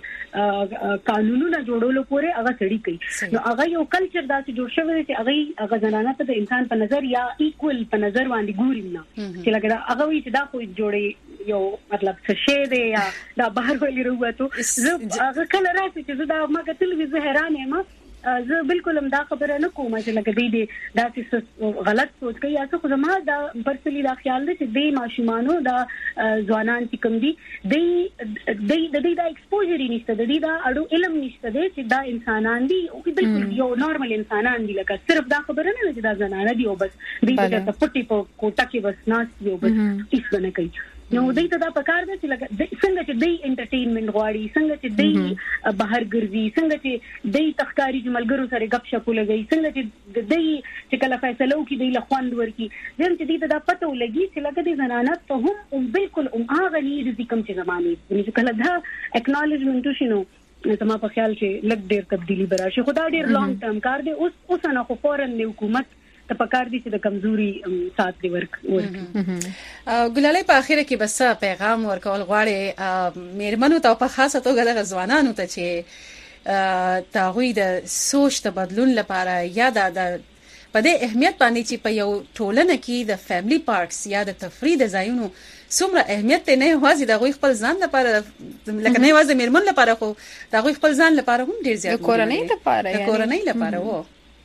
قانونونو جوړولو پورې هغه سړی کوي نو هغه یو کلچر داسې جوړ شوی چې هغه هغه زنانه ته د انسان په نظر یا ایکوال په نظر باندې ګوري نه چې لکه هغه وی چې دا خو جوړي یو مطلب څه شی دی یا دا بهر ولې وروته زه هغه کله راځي چې زه دا ما کتل وی زه حیران یم زه بالکل هم دا خبره نه کوم چې لکه دی دی دا چې غلط سوچ کوي یا څه خو زما دا پرسنلی دا خیال دی چې د ماشومانو دا ځوانان چې کوم دي د د د دا ایکسپوژر نشته د دې دا اړو علم نشته دی چې دا انسانان دي او بالکل یو نورمال انسانان دي لکه صرف دا خبره نه چې دا زنانه دي او بس دې ته پټي په کوټه کې بس ناس یو بس هیڅ نه کوي نو دوی ته دا پکار ده چې لکه څنګه چې دوی انټرټینمنت غواړي څنګه چې دوی بهر ګرځي څنګه چې دوی تخکاری چې ملګرو سره غپ شپ لګي څنګه چې دوی چې کله فیصله وکړي دوی لخوند ورکی ځکه چې دوی ته دا پته ولګي چې لکه د زنانه ته هم بالکل هم هغه نه دي کوم چې زمانه چې کله دا اکنالجمنت شنو زما په خیال چې لګ ډیر تبدیلی براشي خدا ډیر لانګ ټرم کار دی اوس اوس نه خو فورن د حکومت ته پکار دي چې د کمزوري سات دی ورک ورک ګلالۍ په اخیره کې بس پیغام ورکول غواړي میرمنو ته په خاصه توګه د ځوانانو ته چې تاغوی د سوچ تبدلون لپاره یا د په دې اهمیت باندې چې په یو ټولنه کې د فیملی پارکس یا د تفریح د ځایونو څومره اهمیت نه یوازې د غوي خپل ځان لپاره لکه نه یوازې میرمن لپاره خو د غوي خپل ځان لپاره هم ډیر زیات د کورنۍ لپاره د کورنۍ لپاره وو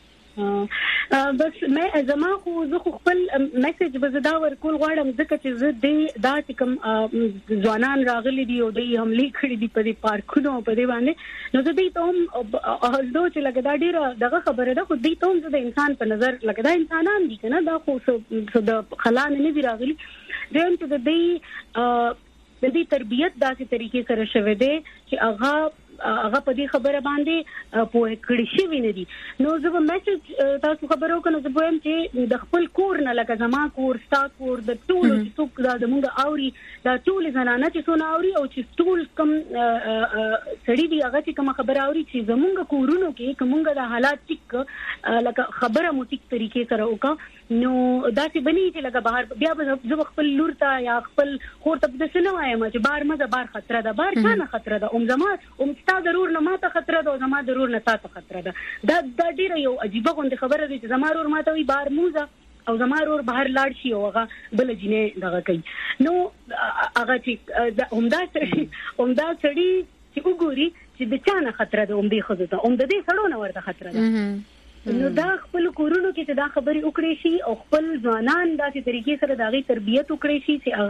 بس مې زما خو زه خپل میسج بزدا ورکول غواړم ځکه چې زه د دا چې کوم ځوانان راغلي دي او د حمله کړې دي په دې پارکونو په دې باندې نو زه دې ته هم هلدو چې لګا دا ډیره دغه خبره ده خو دې ته هم د انسان په نظر لګا دا انسانان دي کنه دا خو د خلان نه دي راغلي دیم ته د دې د دې تربيت داسې طریقې سره شوه دي چې هغه هغه په دې خبره باندې په کړي شي ویني دي نو زه به میسج تاسو خبرو کنه زه وایم چې د خپل کور نه لکه زما کور ستا کور د ټول چې څوک دا زموږ اوري دا ټول زنانه چې څونه اوري او چې ټول کم سړي دی هغه چې کوم خبره اوري چې زموږ کورونو کې کومه د حالات ټیک لکه خبره مو ټیک طریقې سره وکړه نو دا چې بني چې لکه بهر بیا به خپل لور ته یا خپل خور ته د سنو وایم چې بار مزه بار خطر ده بار څنګه خطر ده ام زما ام تا ضرور نه ماته خطر ده او زما ضرور نه تاسو خطر ده دا د ډیره یو عجیب غونډه خبره ده چې زما ضرور ماته وي بار موزه او زما ضرور بهر لاړ شي او هغه بل جنې دغه کوي نو هغه چې همدا همدا سړی چې وګوري چې د چا نه خطر ده ام دې خزه ته ام د دې سړو نه ورته خطر ده نو دا خپل کورونو کې چې دا خبرې وکړي شي او خپل ځوانان داسې طریقې سره داغي تربيت وکړي شي چې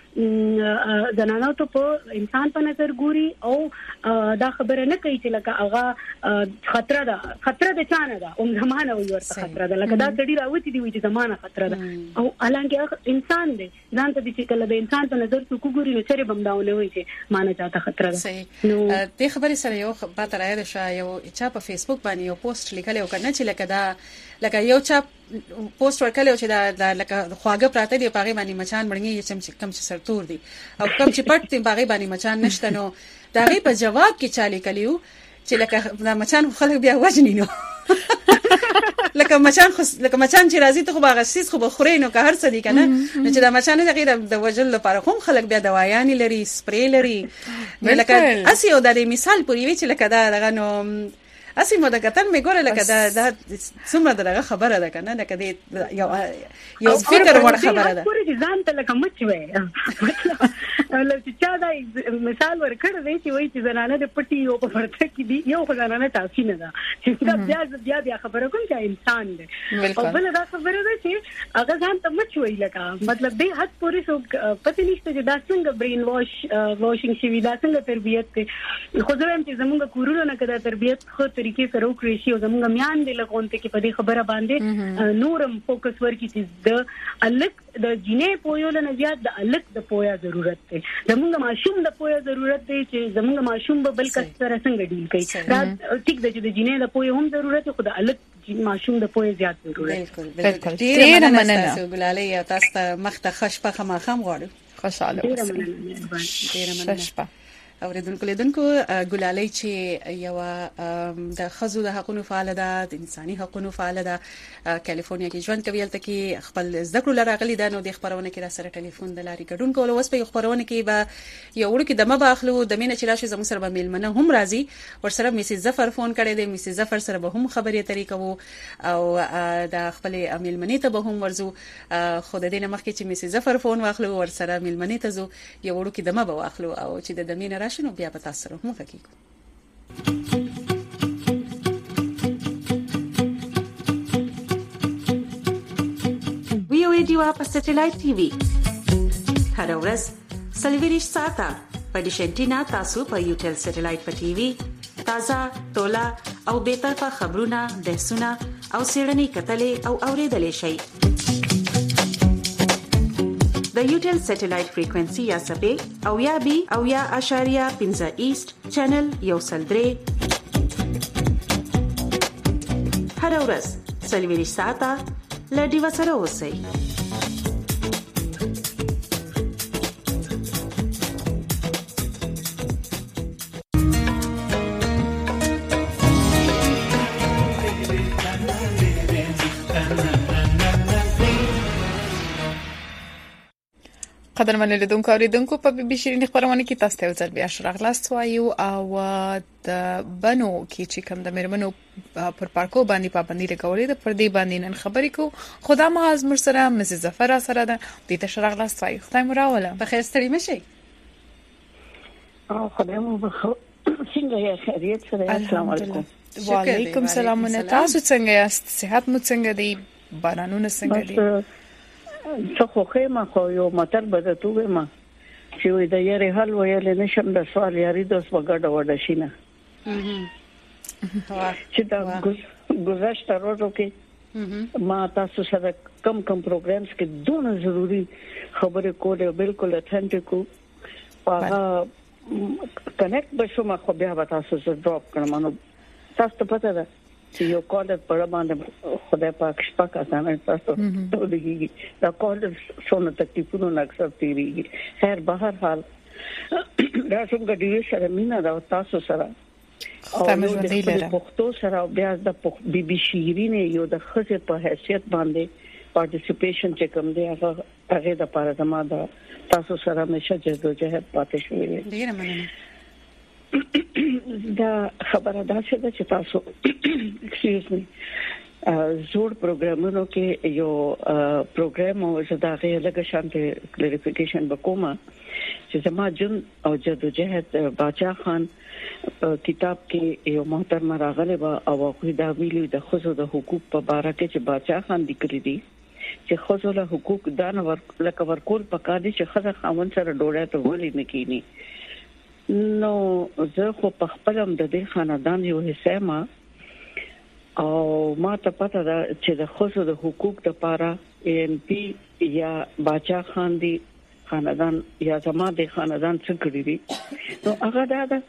هغه زنانو ته په انسان په نظر ګوري او دا خبره نه کوي چې لکه هغه خطر ده خطر ده چانه ده او زمانه وي ورته خطر ده لکه دا ډېر راوتی دی چې زمانه خطر ده او حالانکه انسان دی ځان ته چې کله د انسان په نظر څوک ګوري نو چیرې بمداونه وي چې مانه چاته خطر ده نو دې خبرې سره یو خبره راځي چې یو چا په فیسبوک باندې یو پوسټ لیکلی او کنه چې لکه دا لکه یو چا پوسټ ورکړل چې دا لکه خواږه پراته دی پاغي باندې مچان مړنګي چې کم چې سرتور دي او کم چې پټ دی پاغي باندې مچان نشته نو دا غي په جواب کې چالي کلیو چې لکه دا مچان خلک بیا وجنی نو لکه مچان خو لکه مچان چې راځي ته خو باغسیس خو بخوري نو که هر څه دي کنه نو چې دا مچان د غیر د وجل لپاره هم خلک بیا دوايان لري سپری لري لکه اسی او د مثال پوری وی چې لکه دا دغه نو اسی مو د کتن می ګوره لکه دا د څومره دغه خبره ده کنه لکه د یو یو فکر ور خبره ده پوری ځان ته لکه مچ وې مطلب چې چا دا مثال ورکړ دی چې وایي چې زنانه د پټي یو په فرته کې دی یو زنانه تاسو نه ده چې دا بیا بیا بیا خبره کوم چې انسان دی او بل دا خبره ده چې هغه ځان ته مچ وې لکه مطلب دې حد پوری سو پته نشته چې دا څنګه برین واش واشینګ شي دا څنګه تربيت کوي خو زه هم چې زموږ کورونه نه کده تربيت خو کې سره وکړي شي او زموږ میان د لغونته کې په دې خبره باندې نورم فوکس ورکړي چې د الک د جینې پویول نه زیات د الک د پویا ضرورت دی زموږ ماشوم د پویا ضرورت دی چې زموږ ماشوم به بل کس سره څنګه ډیل کوي دا ټیک دی چې د جینې د پویا هم ضرورت خو د الک ماشوم د پویا زیات ضرورت بالکل ډیر مننه تاسو ګلالي او تاسو ته مخته خشپه خما خم غواړو خوشاله اوسئ ډیر مننه اوریدونکو لیدونکو ګلالي چې یو د خزو د حقوقو فعال ده د انساني حقوقو فعال ده کالیفورنیا کې ژوند کوي تل کې خپل ذکر لراغلي ده نو د خبرونه کې را سره ټلیفون د لاري ګډون کول اوس په خبرونه کې به یو ور کې دمه باخلو د مینه چې راشي زموږ سره به میلمنه هم راځي ور سره میسز ظفر فون کړي دی میسز ظفر سره به هم خبرې طریقه وو او د خپل میلمنې ته به هم ورزو خود دې نه مخکې چې میسز ظفر فون واخلو ور سره میلمنې ته زو یو ور کې دمه به واخلو او چې د دمینه شنو بیا به تاسو سره هم وکړو وی او ای ډیوا په سټلایټ ټي وي هر ورځ سلویریش ساته په ډیشنټینا تاسو په یوټل سټلایټ په ټي وي تازه تولا او به طرفه خبرونه بحثونه او سیړنی کتلې او اوریدلې شي د یوټل سټلایټ فریکوئنسي یا سبې او یا بي او یا اشاریه پنځه ایست چینل یو سلدري هر ورځ سلویریش ساته لډي وسره اوسئ قدرمن لیدونکو اوریدونکو په بي بي شيرين خبرونه کې تاسو ته ځل بیا شراغلاست وایو او د بنو کې چې کوم د مرمنو پر پارکو باندې پابندي لګولې ده پر دې باندې نن خبرې کو خدا ماز مر سره مس ظفر سره ده د ته شراغلاست وایو خدای مراوله په خیر ستړي مشي او خدای مو بخو څنګه یې خیریت سره السلام علیکم وعلیکم السلام تاسو څنګه یاست صحت مو څنګه دی بارانونه څنګه دي څه خو خیمه خو یو متر بده توګه ما چې وې د یاري حل ویل نشم د سوال یاري د اوس وګړه وډه شینه چې دا گذشته ورځو کې ما تاسو سره کم کم پروګرامز کې دونه ضروری خبره کوله بالکل اتھنټیکو هغه کنیکټ بشو ما خو بیا تاسو سره ډراپ کړم نو تاسو ته پته ده چې یو کال په باندې خدای پاک شپه کا ځان تاسو ته ولګي دا کال څونه تکلیفونه نکسر تیریږي خیر بهر حال دا څنګه دی سره مینا دا تاسو سره او د پښتو سره بیا د بي بي شيرين یو د خزه په حیثیت باندې پارټیسیپیشن چې کوم دی هغه هغه د پاره زما دا تاسو سره مشه جدوجہد پاتې شوې ډیره مننه دا خبره دا چې تاسو ایکسکیوز می زوړ پروګرامونو کې یو پروګرام او زداغه لږه شانته کلیریفیکیشن وکوما چې زما جون او جدوجہد باچا خان کتاب کې یو محترم راغله او خو دا ویلو د خزو د حقوق په اړه کې چې باچا خان لیکلي دي چې خزو له حقوق دان ورکول ورکول پکا دي چې خزه خاون سره ډوړې ته ولې نکېني نو زه خو په خپل هم د دې خاندان یو حصہ ما او ما ته پته ده چې د خصوصو د حقوق لپاره ام پی یا باچا خان دی خاندان یا زما د خاندان څخه کړی دي نو هغه دا ده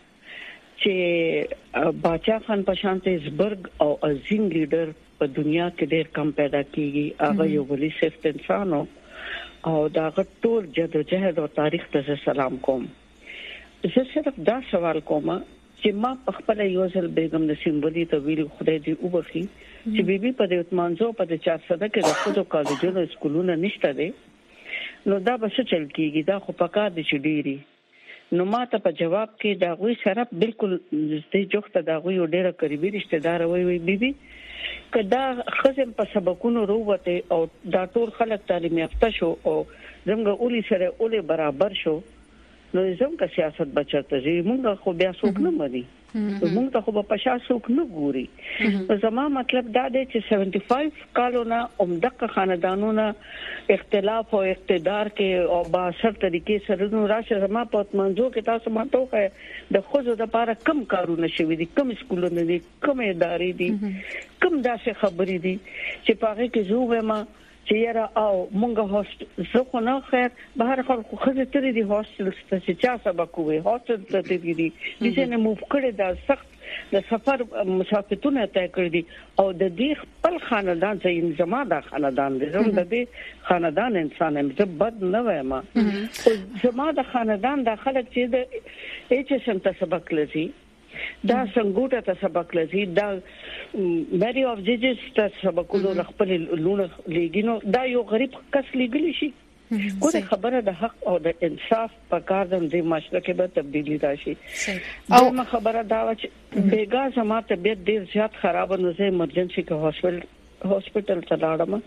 چې باچا خان په شانته زبرګ او عظیم لیډر په دنیا کې ډېر کم پیدا کیږي هغه یو ولې سفت انسانو او دا ټول جدوجہد او تاریخ ته سلام کوم زه صرف دا سوال کوم چې ما په خپل یو ځل بیگم نسیم ولی ته ویل خدای دې وبخي چې بیبي په دې اتمانځو په دې چار سده کې د خودو کالجونو سکولونو نشته دي نو دا به څه چل کیږي دا خو پکا دي چې ډيري نو ما ته په جواب کې دا غوي سره بالکل دې جوخته دا غوي ډیره قریبي رشتہ دار وي وي بیبي کدا خزم په سبقونو وروته او دا ټول خلک تعلیم یافته شو او زموږ اولي سره اولي برابر شو نو زموږ سیاست بچته زی موږ خو بیا څوک نه مدي موږ ته خو په شا څوک نه ګوري زما مطلب دا دی چې پچهत्तर کالونه عمدک خاندانونه اختلاف او اقتدار کې او با اثر طریقې سره نو راشه زما په منځو کې تاسو ماته د خوځو د لپاره کم کارونه شوي دي کم سکولونه دي کم ادارې دي کم داسې خبرې دي چې پاره کې زو ما چې یاره او مونږه هوست زه خو نه خیر بهر خل خو خزه ترې دي هوستل چې چا سبق کوي هوستل ته دي دي چې نه موف کړي دا سخت د سفر مسافتونه طے کړی دي او د دې خپل خاندان چې زما د خاندان دي زم د دې خاندان انسان هم زه بد نه وایم زما د خاندان د خلک چې د ایچ اس ام ته سبق لسی دا څنګه ته سبق لسی دا مری اف ججز ته سبقونو خپل لونه لګینو دا یو غریب کس لګلی شي کومه خبره د حق او د انصاف په کار د دې معاشره کې به تبدیلی راشي او ما خبره دا چې بیګا سما طبيعت ډیر زیات خراب نو زه ایمرجنسي کې هاسپټل هاسپټل ته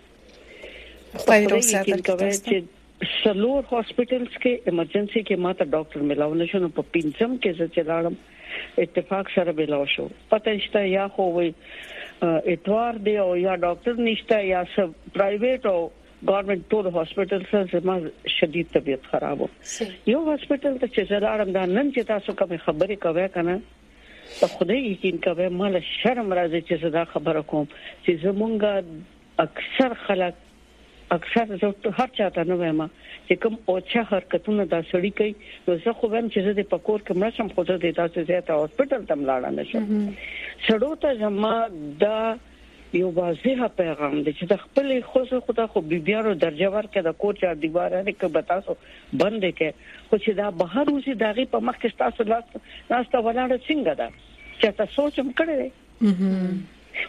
لاړم خپل ساتل چې سلور هاسپټلز کې ایمرجنسي کې ماته ډاکټر ملاو نشو نو په پینځم کې زه چلاړم اتفاق سره بلاو شو پته نشته یا خو وي اتوار دی او یا ډاکټر نشته یا سب پرایویټ او ګورنمنت ټول هاسپټل سره زما شدید طبيعت خراب و یو هاسپټل ته چې زړم دا نن چې تاسو کوم خبرې کوي کنه په خدای یقین کوي مال شرم راځي چې زدا خبره کوم چې زمونږه اکثر خلک اکثر زه هر چاته نه وایم چې کوم اوچا حرکتونه دا سړی کوي نو زه خو هم چې زه د پکور کې مرشم خو زه د تاسو زیاته هاسپټل تم لاړ نه شم سړو ته زما دا یو واضح پیغام دی چې د خپل خو خدا خو بيبيانو درجه ورکړه د کور چا دیواره نه کې بتاسو بند کې خو چې دا بهر اوسې داغي په مخ کې تاسو لاس ناسته ولاړ څنګه دا چې تاسو سوچم کړی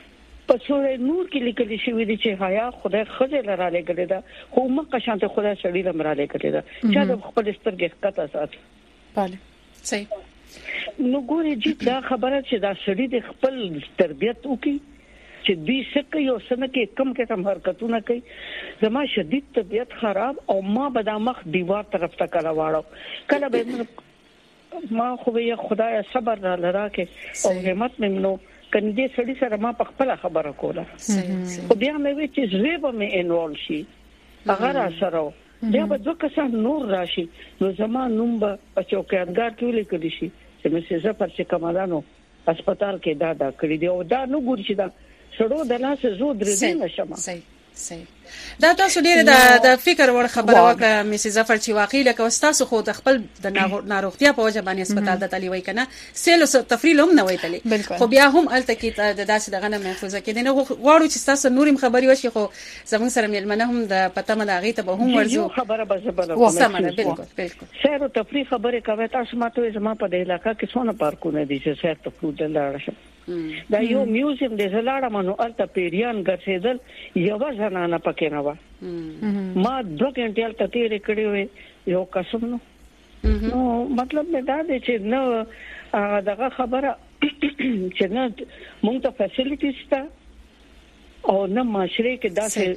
په سورې نور کې لیکل شوی دی چې حیا خدای خزه لراله کړی دا خو مکه شانته خدای سړی لمراله کړی دا چې د خپل سترګې ښکته سات. bale صحیح. نو ګوري چې دا خبره چې دا سړی د خپل تربيت وکي چې دې څخه یو سنه کې کم کې کم حرکتونه کوي. زما شدید طبيعت خراب او ما به د مخ دیوار طرف ته کړه واړو کله به ما خو به خدای صبر را لراکه او همت مې نو کني دې سړي سره ما په خپل خبره کوله. خو بیا مې وی چې زویب مې انوال شي هغه را سره بیا به دوه کسان نور راشي نو زما نوم به په چوکیدګار کې لیکل شي چې مې زفر چې کمالانو هسپتال کې دا دا کړی دی او دا نو ګور شي دا سړو د لاس زو درې نه شمه. صحیح صحیح. دا تاسو ډیره د د فکر وړ خبره وکړه مس ظفر چې واقعي لکه تاسو خو د خپل د ناروغتیا په وجه باندې هسپتال د تلی وای کنه سیلو تفریل هم نه وایتلی خو بیا هم الته کې د داسې دغه نه محفوظه کېدنه غواړو چې تاسو نورم خبري وشي خو زمون سره ملمنه هم د پته مده غي ته به هم ورزو خبره به زبله کوم بالکل بالکل سیر او تفریح خبره کوي تاسو ماته زما په دې علاقې کې څونه پارکونه دي چې سیر تفریح دلاره شي. دا یو میوزیم د زلاړه منو الته پیریان ګرځیدل یو ځنانه پکې نه و ما دوه غنټې الته تیرې کړې وې یو قسم نو نو مطلب مې دا دی چې نو دغه خبره چې نه مونږ ته فیسیلیټیز تا او نه معاشره کې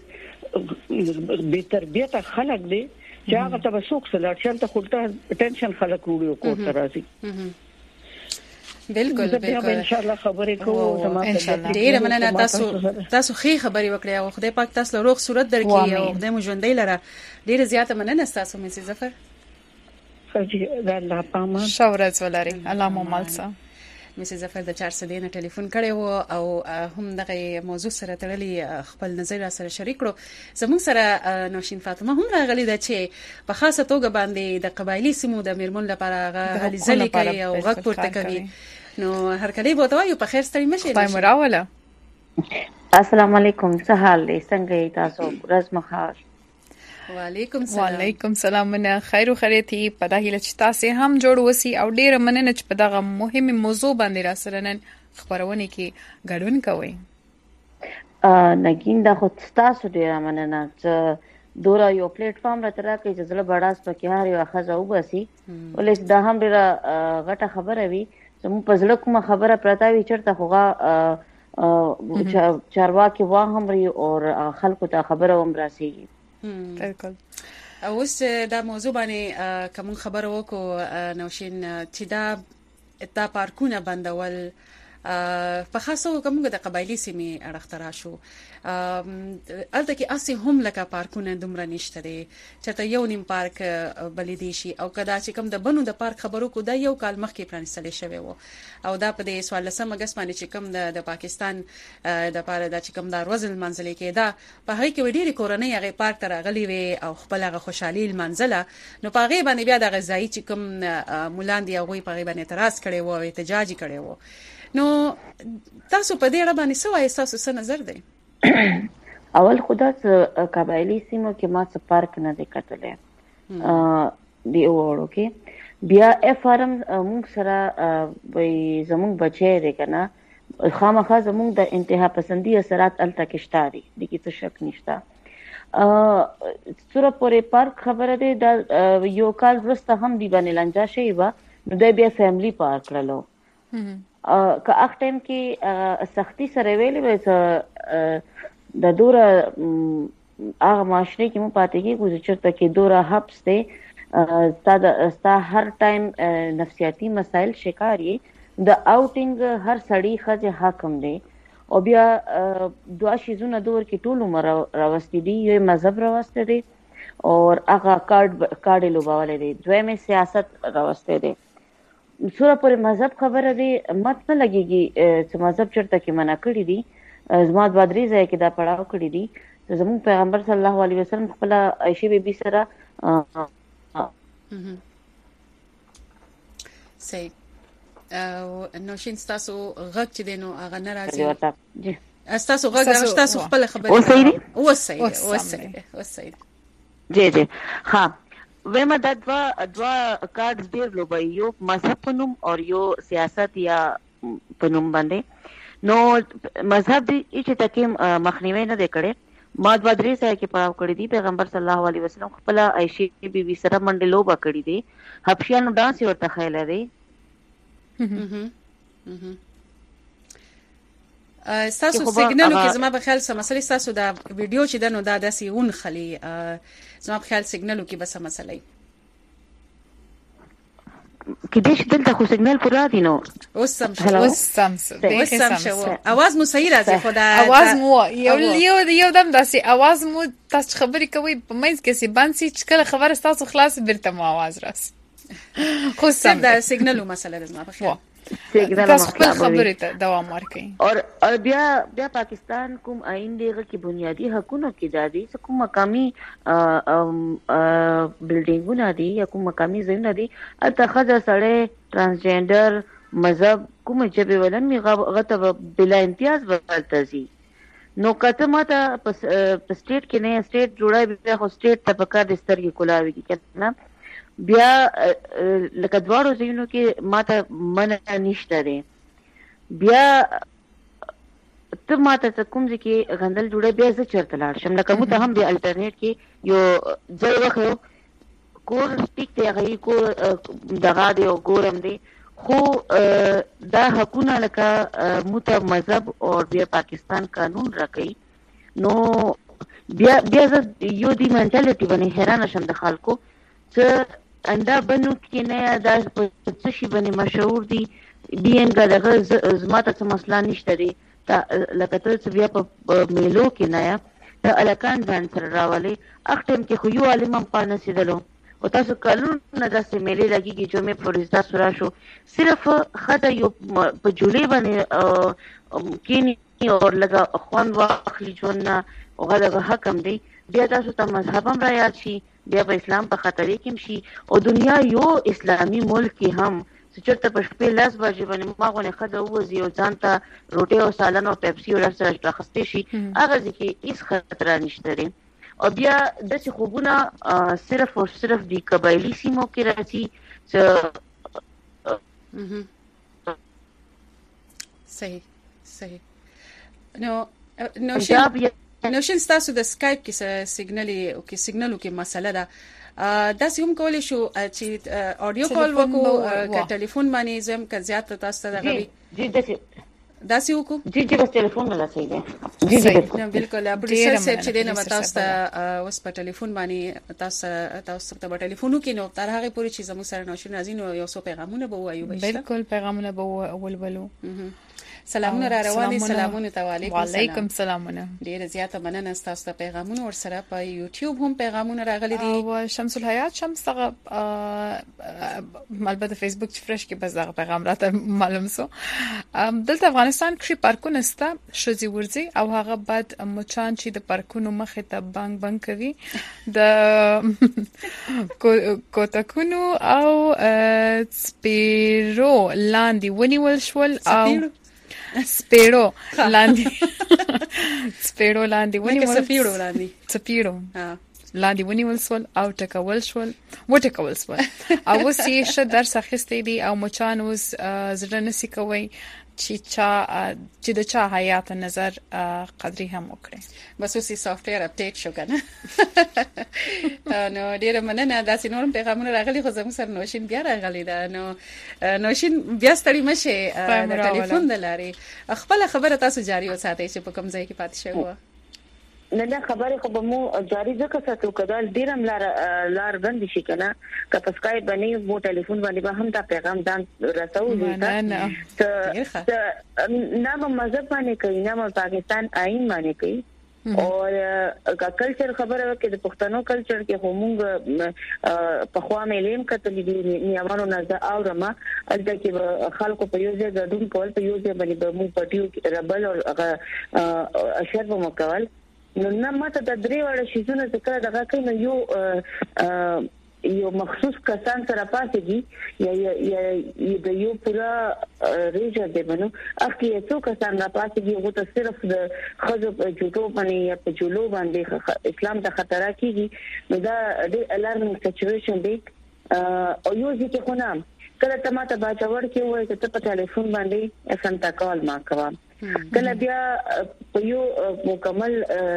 داسې به تربیته خلک دي چې هغه ته وسوک سره چلته خلته ټینشن خلک وړي کو تر راځي. بالکل بالکل ان شاء الله خبرې کوو زموږ ان شاء الله ډیره مننه تاسو تاسو خې خبرې وکړې او خدای پاک تاسو روغ صورت درکړي او خدای مو ژوندۍ لره ډیره زیاته مننه تاسو مې ظفر. خجی الله پامان شاورز ولري الله مو مالسا. مس ظفر د چار سدې نه ټلیفون کړي وو او هم دغه موضوع سره تړلې خپل نظر سره شریک کړو. زموږ سره نوشین فاطمه هم راغلي ده چې په خاصه توګه باندې د قبایلی سیمو د میرمن لپاره هلي ځلې کوي او غږ پورته کوي. نو هر کله به توایو په خیر ستړي مشه. پای مراوله. السلام علیکم څه حال دی څنګه تاسو ورځ مخار. وعلیکم السلام. وعلیکم السلام منه خیر او خیریتي په دغه لچ تاسو هم جوړ وسی او ډیره مننه چې په دغه مهمه موضوع باندې را سره نن خبرونه کې ګډون کوي. ا نګین دا خو تاسو ډیره مننه چې دورا یو پلیټ فارم را تر کې چې زله بڑاس پکې هر یو خزه وباسي ولې دا هم ډیره غټه خبره وي زمو په زړه کومه خبره پرتا وی چرته خوغه چارواکي واه هم ری او خلکو ته خبره هم راسي. بالکل. اوس دا موضوع باندې کوم خبر وکړو نوشین چې دا د پارکونه بندول په خاصه کوم د قبایلی سیمې اړخترا شو الته کې اسی هم لکه پارکونه دومره نشته دي چې یو نیم پارک بلیدي شي او کدا چې کوم د بنو د پارک خبرو کو دا یو کال مخکې پرانستل شوی وو او دا په دې سوال سم اگست باندې چې کوم د پاکستان د پاره د چې کوم د روزل منځلې کې دا په هغه کې ډېری کورنۍ هغه پارک ته راغلي وي او خپل هغه خوشحالي منځله نو په هغه باندې بیا د غذایی چې کوم مولان دی هغه په هغه باندې اعتراض کړي وو احتجاج کړي وو. نو تاسو په دې اړه باندې څه وایي تاسو څه نظر دی؟ اول خدا قبایلی سیمو کې ما څه پارک نه دی کتلې ا دی وړو کې بیا افرم موږ سره وي زموږ بچی دی کنه خامخا زموږ د انتها پسندي اثرات الته کې شتاري د کی څه شک نشته. ا سره پورې پارک خبره ده د یو کال ورسته هم دی باندې لنجا شي و نو د بیا فیملی پارک کړلو که اخ ټیم کې سختی سره ویلې وې د دوره هغه معاشري کې مو پاتې کې کوم چرته کې دوره حبس ته ستا ستا هر ټایم نفسیاتی مسائل شکاري د اوټینګ هر سړی خځه حاکم دی او بیا دوا شیزونه دور کې ټول عمر راوستي دي یو مذهب راوستي دي او هغه کارت کارت لوباولې دي دویمه سیاست راوستي دي سوره پر مذهب خبره دی مت نه لګيږي چې مذهب چرته کې منع کړی دي زما د بدري ځای کې دا پړاو کړی دي زموږ پیغمبر صلی الله علیه وسلم خپل عائشه بیبي سره صحیح او نوشین تاسو غږ چې دینو هغه ناراضي جی تاسو غږ تاسو خپل خبره او صحیح او صحیح او صحیح جی جی ها وېما د دوا دوا کارت ډیر لوبای یو مذهب پنوم او یو سیاست یا پنوم باندې نو مذهب دی چې تکیم مخنیوي نه دی کړي. ما د بدري سره کې پړاو کړی دی. پیغمبر صلی الله علیه وسلم خپل عائشہ بی بی سره منډه لوبه کړی دی. حبشیانو ډانس ورته خیال دی. تاسو سیګنال کې زما په خیال سم مسلې تاسو دا ویډیو چې دنو دا داسې اون خلی زما په خیال سیګنال کې بس مسلې کې دې چې دلته خو سیګنال پورا دي نو اوس سم شو اوس سم شو اواز مو صحیح راځي خو دا اواز مو یو یو یو دم داسې اواز مو تاسو خبرې کوي په مېز کې سي بانسي چې کله خبره تاسو خلاص بیرته مو اواز راس خو سم دا سیګنال مسله زما په خیال تاسو خپل خبرې ته دوام ورکړئ. اور اور بیا بیا پاکستان کوم آئین دیغه کې بنیادی حقوقو کې دادي کوم مقامی بلډینګونه دي یا کوم مقامی ځایونه دي اتخذ سره ترانسجندر مذهب کوم چې ولن می غته بلا امتیاز ورتزي نو کته ماته په سټیټ کې نه سټیټ جوړای بیا خو سټیټ ته پکار د سترګې کولاوي کنه بیا لکه دواړو ځینو کې ماته منع نشته دی. بیا ته ماته کوم ځکه غندل جوړه بیا زه چرته لاړ شم لکه مو ته هم بیا الټرنیټ کې یو ځای وخو کور ټیک ته غي کو دغه دی او ګورم دی خو دا حقونه لکه مو ته مذهب او بیا پاکستان قانون راکړي نو بیا بیا یو دی منټالیټي باندې حیران شم د خلکو چې اندا بنو کې نه دا څه شي باندې مشهور دي بیانګه دغه زماته څه مسله نشته دي لکه ته بیا په میلو کې نه یا ته الکان ځان سره راولي اختم کې خو یو عالم په نسیدلو او تاسو قانون نه داسې میلې لګيږي چې مې فرزدا سره شو صرف خدای یو په جولې باندې کینی او لګه خوان واخلي جوړنا او غلغه حکم دی بیا تاسو ته مذهب هم را یاد شي بیا په اسلام په خطرې کې شي او دنیا یو اسلامي ملک کې هم چې چرته په شپې لاس باندې باندې ماغونه خدای وځي او ځانته روټي او سالن او پیپسي او سره راخستې شي هغه ځکه هیڅ خطر نشته لري او بیا د څه خوبونه صرف او صرف د قبایلی سیمو کې راځي چې صحیح صحیح نو نو شي نو شین تاسو د سکایپ کې سیګنالي او کې سیګنالو کې مسله ده دا سیم کولای شو چې اډیو کال وکړو ک ټلیفون باندې زم ک زیات تاسو ته غوي جی جی دا سی وکړو جی جی بس ټلیفون نه صحیح ده جی جی بالکل پروډوسر صاحب چې دنه تاسو ته اوس په ټلیفون باندې تاسو تاسو ته په ټلیفونو کې نو تر هغه پوری چې زموږ سره نشو نازین یو څو پیغامونه به وایو بالکل پیغامونه به اول ولو سلامونه را رواني سلامونه تعالی وعلیکم سلامونه ډیر زیاته مننه تاسو ته پیغامونه ور سره په یوټیوب هم پیغامونه راغلي دي او شمس الحیات شمس څنګه البته فیسبوک چې فرش کې بس دا پیغام راته معلوم سو دلته افغانستان کې پارکونه ستا شوزي ورزي او هغه بعد مچان چې د پارکونو مخه ته بانګ بانګ کوي د کوتکونو او سپیرو لاندې ونیول شول او سپیرو لاندې سپیرو لاندې ونیول سپیرو لاندې سپیرو لاندې ونیول سول او ټکول شول وټکول شول او وسې ش درس اخیستې دي او مچان اوس زړه نسی کوي چې چا چې د چا حیات نظر قدرې هم وکړي بس اوسې سافټویر اپډیټ شو کنه نو ډیر مننه دا سينورم پیغامونه راغلي خو زموږ سره نوشین بیا راغلي دا نو نوشین بیا ستړي مشه د ټلیفون د لارې خپل خبره تاسو جاری وساتئ چې په کوم ځای کې پاتې شوی و نه نه خبره خو به مو جاری ځکه ساتو کدل ډیرم لار لار بند شي کنه که په سکایپ باندې مو ټلیفون باندې به هم دا پیغام ځان رسو دي نه نه نام مذهب باندې کوي نام پاکستان آئین باندې کوي او کا کلچر خبره وکړه د پښتنو کلچر کې همغه په خوا مې لیم کتلې دي نیامانو نه او رما الته کې خلکو په یو ځای غډون کول په یو ځای باندې مو پټیو ربل او اشر په مکول نو نه ماته د درې وړ شیزونه ذکر دغه کوي یو یو مخصوص کسان سره پاتې دي یا یا د یو پورا ریجه دی بنو اخی څو کسان را پاتې دي هغه ته صرف د خزو په جوړو باندې یا په جولو باندې اسلام ته خطر کیږي نو دا د الارمینګ سچويشن دی او یو ځکه خو نه کله ته ماته باچور کې وای چې ته په ټلیفون باندې اسانتا کال ما کوم کله بیا په یو مکمل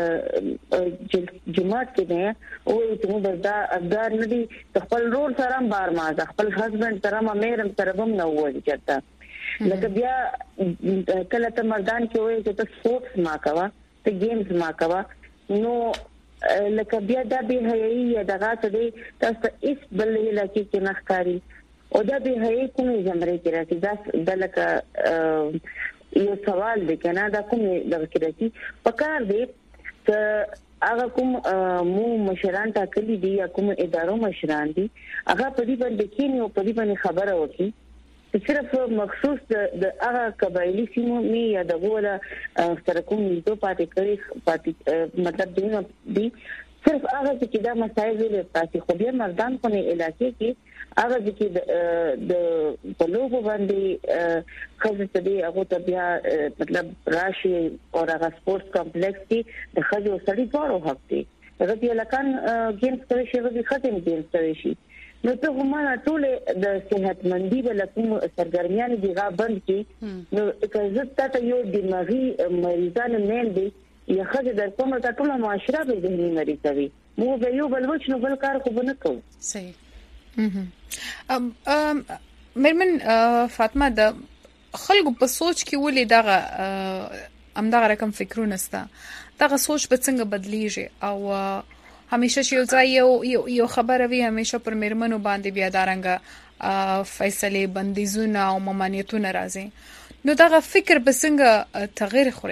جماعت کې نه او ته مو دا افغان ندي خپل رول سره بار ما خپل هسبند سره ما مېرم سره هم نه وځي چرته لکه بیا کله ته مردان کې وایي چې ته سپورتس ما کوا ته گیمز ما کوا نو لکه بیا دا به هيي دغه ته دي تاسو اس بل لکه کې نخکاری او دا به هيي کومې زمري کې راځي دا د لکه یو سوال دی کنه دا کومې دغه کې راځي پکار دی چې هغه کوم مو مشران ټاکلي دي یا کوم ادارو مشران دي هغه په دې باندې کې نو په دې باندې خبره وکړي چې صرف مخصوص د هغه قبایلی سیمو می یا د ولا سره کوم یو پاتې کړی پاتې مطلب دی دی صرف هغه چې دا مسایل لري تاسو خو بیا مردان په علاقې کې هغه چې د په لوګو باندې خزه دې هغه ته بیا مطلب راشي او هغه سپورت کمپلیکس کې د خزو سړي ډورو حق دي هغه چې لکان گیمز کوي شي هغه ختم گیمز کوي شي نو ته هم ټول د صحت مندي بل کوم سرګرمیان دي غا بند کی نو که زه ته یو دماغي مریضان نه دي یا خځه در کومه ته ټول معاشره به ذهني مریض وي مو به یو بل وښ نو بل کار کو نه کوو صحیح ام ام مرمن فاطمه د خلکو په سوچ کې ولې دغه ام دغه رقم فکرونه ستا دغه سوچ به څنګه بدلیږي او همیشه چې یو ځای یو یو خبره وي همیشه پر مرمنو باندې بیا دارنګه فیصله بندیزونه او ممانعتونه راځي نو دغه فکر به څنګه تغیر خوري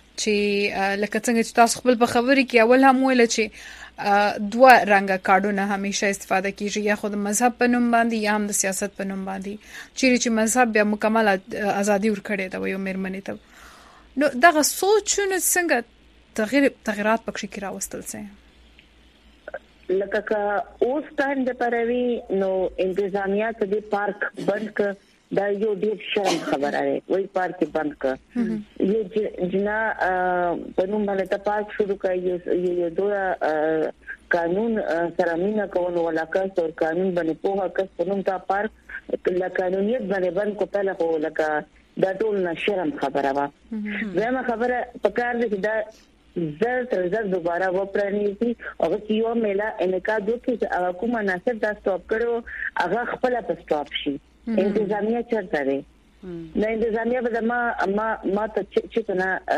چې لکه څنګه چې تاسو خپل په خبري کې اول هم ویل چې دوه رنګه کارډونه همیشه استفاده کیږي یا خود مذهب په نوم باندې یا هم د سیاست په نوم باندې چې چې مذهب بیا مکمل ازادي ورکړي دا یو مرمنې ته نو دغه سوچونه څنګه تغیر تغیرات پکې کې راوستل سي لکه کا اوس ټایم د پروي نو انتظامیه ته د پارک بند ک دا یو ډیر شرم خبره ده وای پارک بند ک یو جنا په نوم باندې ته پارک شروع کړي یو دوه قانون سره مینا کول ولاکه او قانون باندې په هغه کس په نوم ته پارک ل قانونیت باندې بند کو په لغه لکه دا ټول نشرم خبره وا زما خبره پکار دي دا زر تر زر دوباره وپرانیږي او چې یو میلا انعقاد وکړي چې هغه کوم مناسب دا سټاپ کړو هغه خپل په سټاپ شي انتظامیه چرته ده نه انتظامیه به ما ما ما ته چې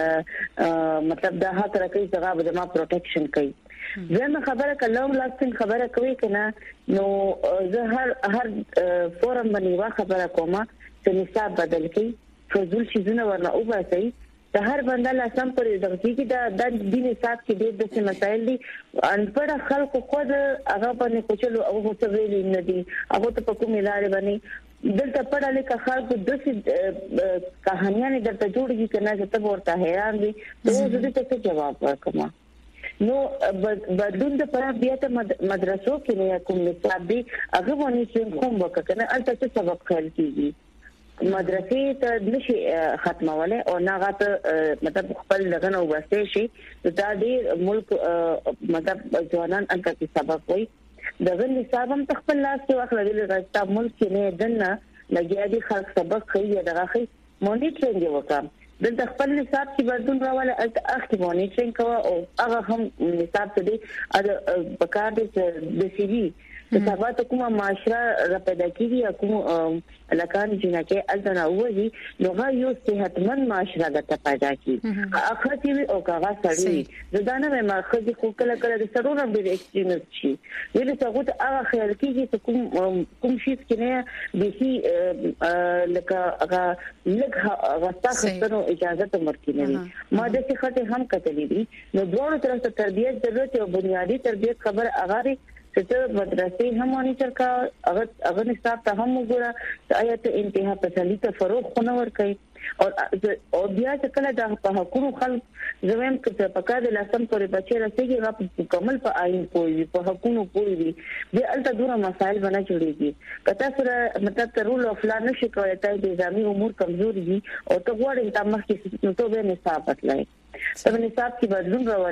نه مطلب دا حق راکړي چې هغه به ما پروټیکشن کوي زما خبره کلم لاستین خبره کوي کنه نو زه هر هر فورم باندې وا خبره کوم چې نصاب بدل کړي فزول شي زنه ورنه او باسي د هر بنده لاسم پر دغه کې دا د دین حساب کې ډېر د مسایل دي ان پر خلکو خو د هغه باندې کوچلو او څه ویل نه دي هغه ته په کومه لارې باندې دلته پړه لیکه خلکو د څه کہانیاں درته جوړیږي کنه چې ته ورته حیران دي نو زه دې ته جواب ورکوم نو بدلون د پر بیا ته مدرسو کې نه کوم نصاب دي هغه باندې چې کوم وکړه البته څه سبق خل کیږي مدرسې ته نشي ختموله او ناغه مطلب خپل لغنه واسطه شي دا دې ملک مطلب ځوانان انت کې سبق وي دغه نصاب هم خپل لاس کې واخلې راځي ملک نه دنه لګیا دي خلک سبق کوي دغه خي مونیټرینګ وکړه د خپل نصاب کې بدلون راواله اخته مونیټرینګ کوي او هغه هم نصاب ته دي د بکار دي د سی وی د سبا ته کومه معاشره را پیدا کیږي کوم لکان جنکه الزنا وږي نو هغه یو صحتمند معاشره د پیدا کیږي اخر چې او کاغه سړی زدانه ما خځې خو کله کله د سرونه به ایکستریمست شي ویل څه غوته هغه خیال کیږي چې کوم کوم شي کې نه به لکه هغه لږه غوښتنه اجازه ته ورکړي ما د څه خاطر هم کتلې دي نو دوه طرف ته تربیت ضرورت او بنیادی تربیت خبر اغاري چې مدرسې هم مونیټر کا هغه هغه نصاب ته هم وګوره چې آیت انتها پسندي ته فروغ خونه ور کوي او او بیا چې کله د په حقوقو خلک زموږ کې په کار د لاسم پورې بچي راسي هغه په کمل په آئین پوي په حقوقو پوي دي الته دوره مسائل بنا جوړيږي کته سره مطلب ترول او فلان نشي کولای ته د ځامي امور کمزوري دي او ته غواړې تاسو مخکې نو ته به نصاب اطلای په نصاب کې بدلون راولي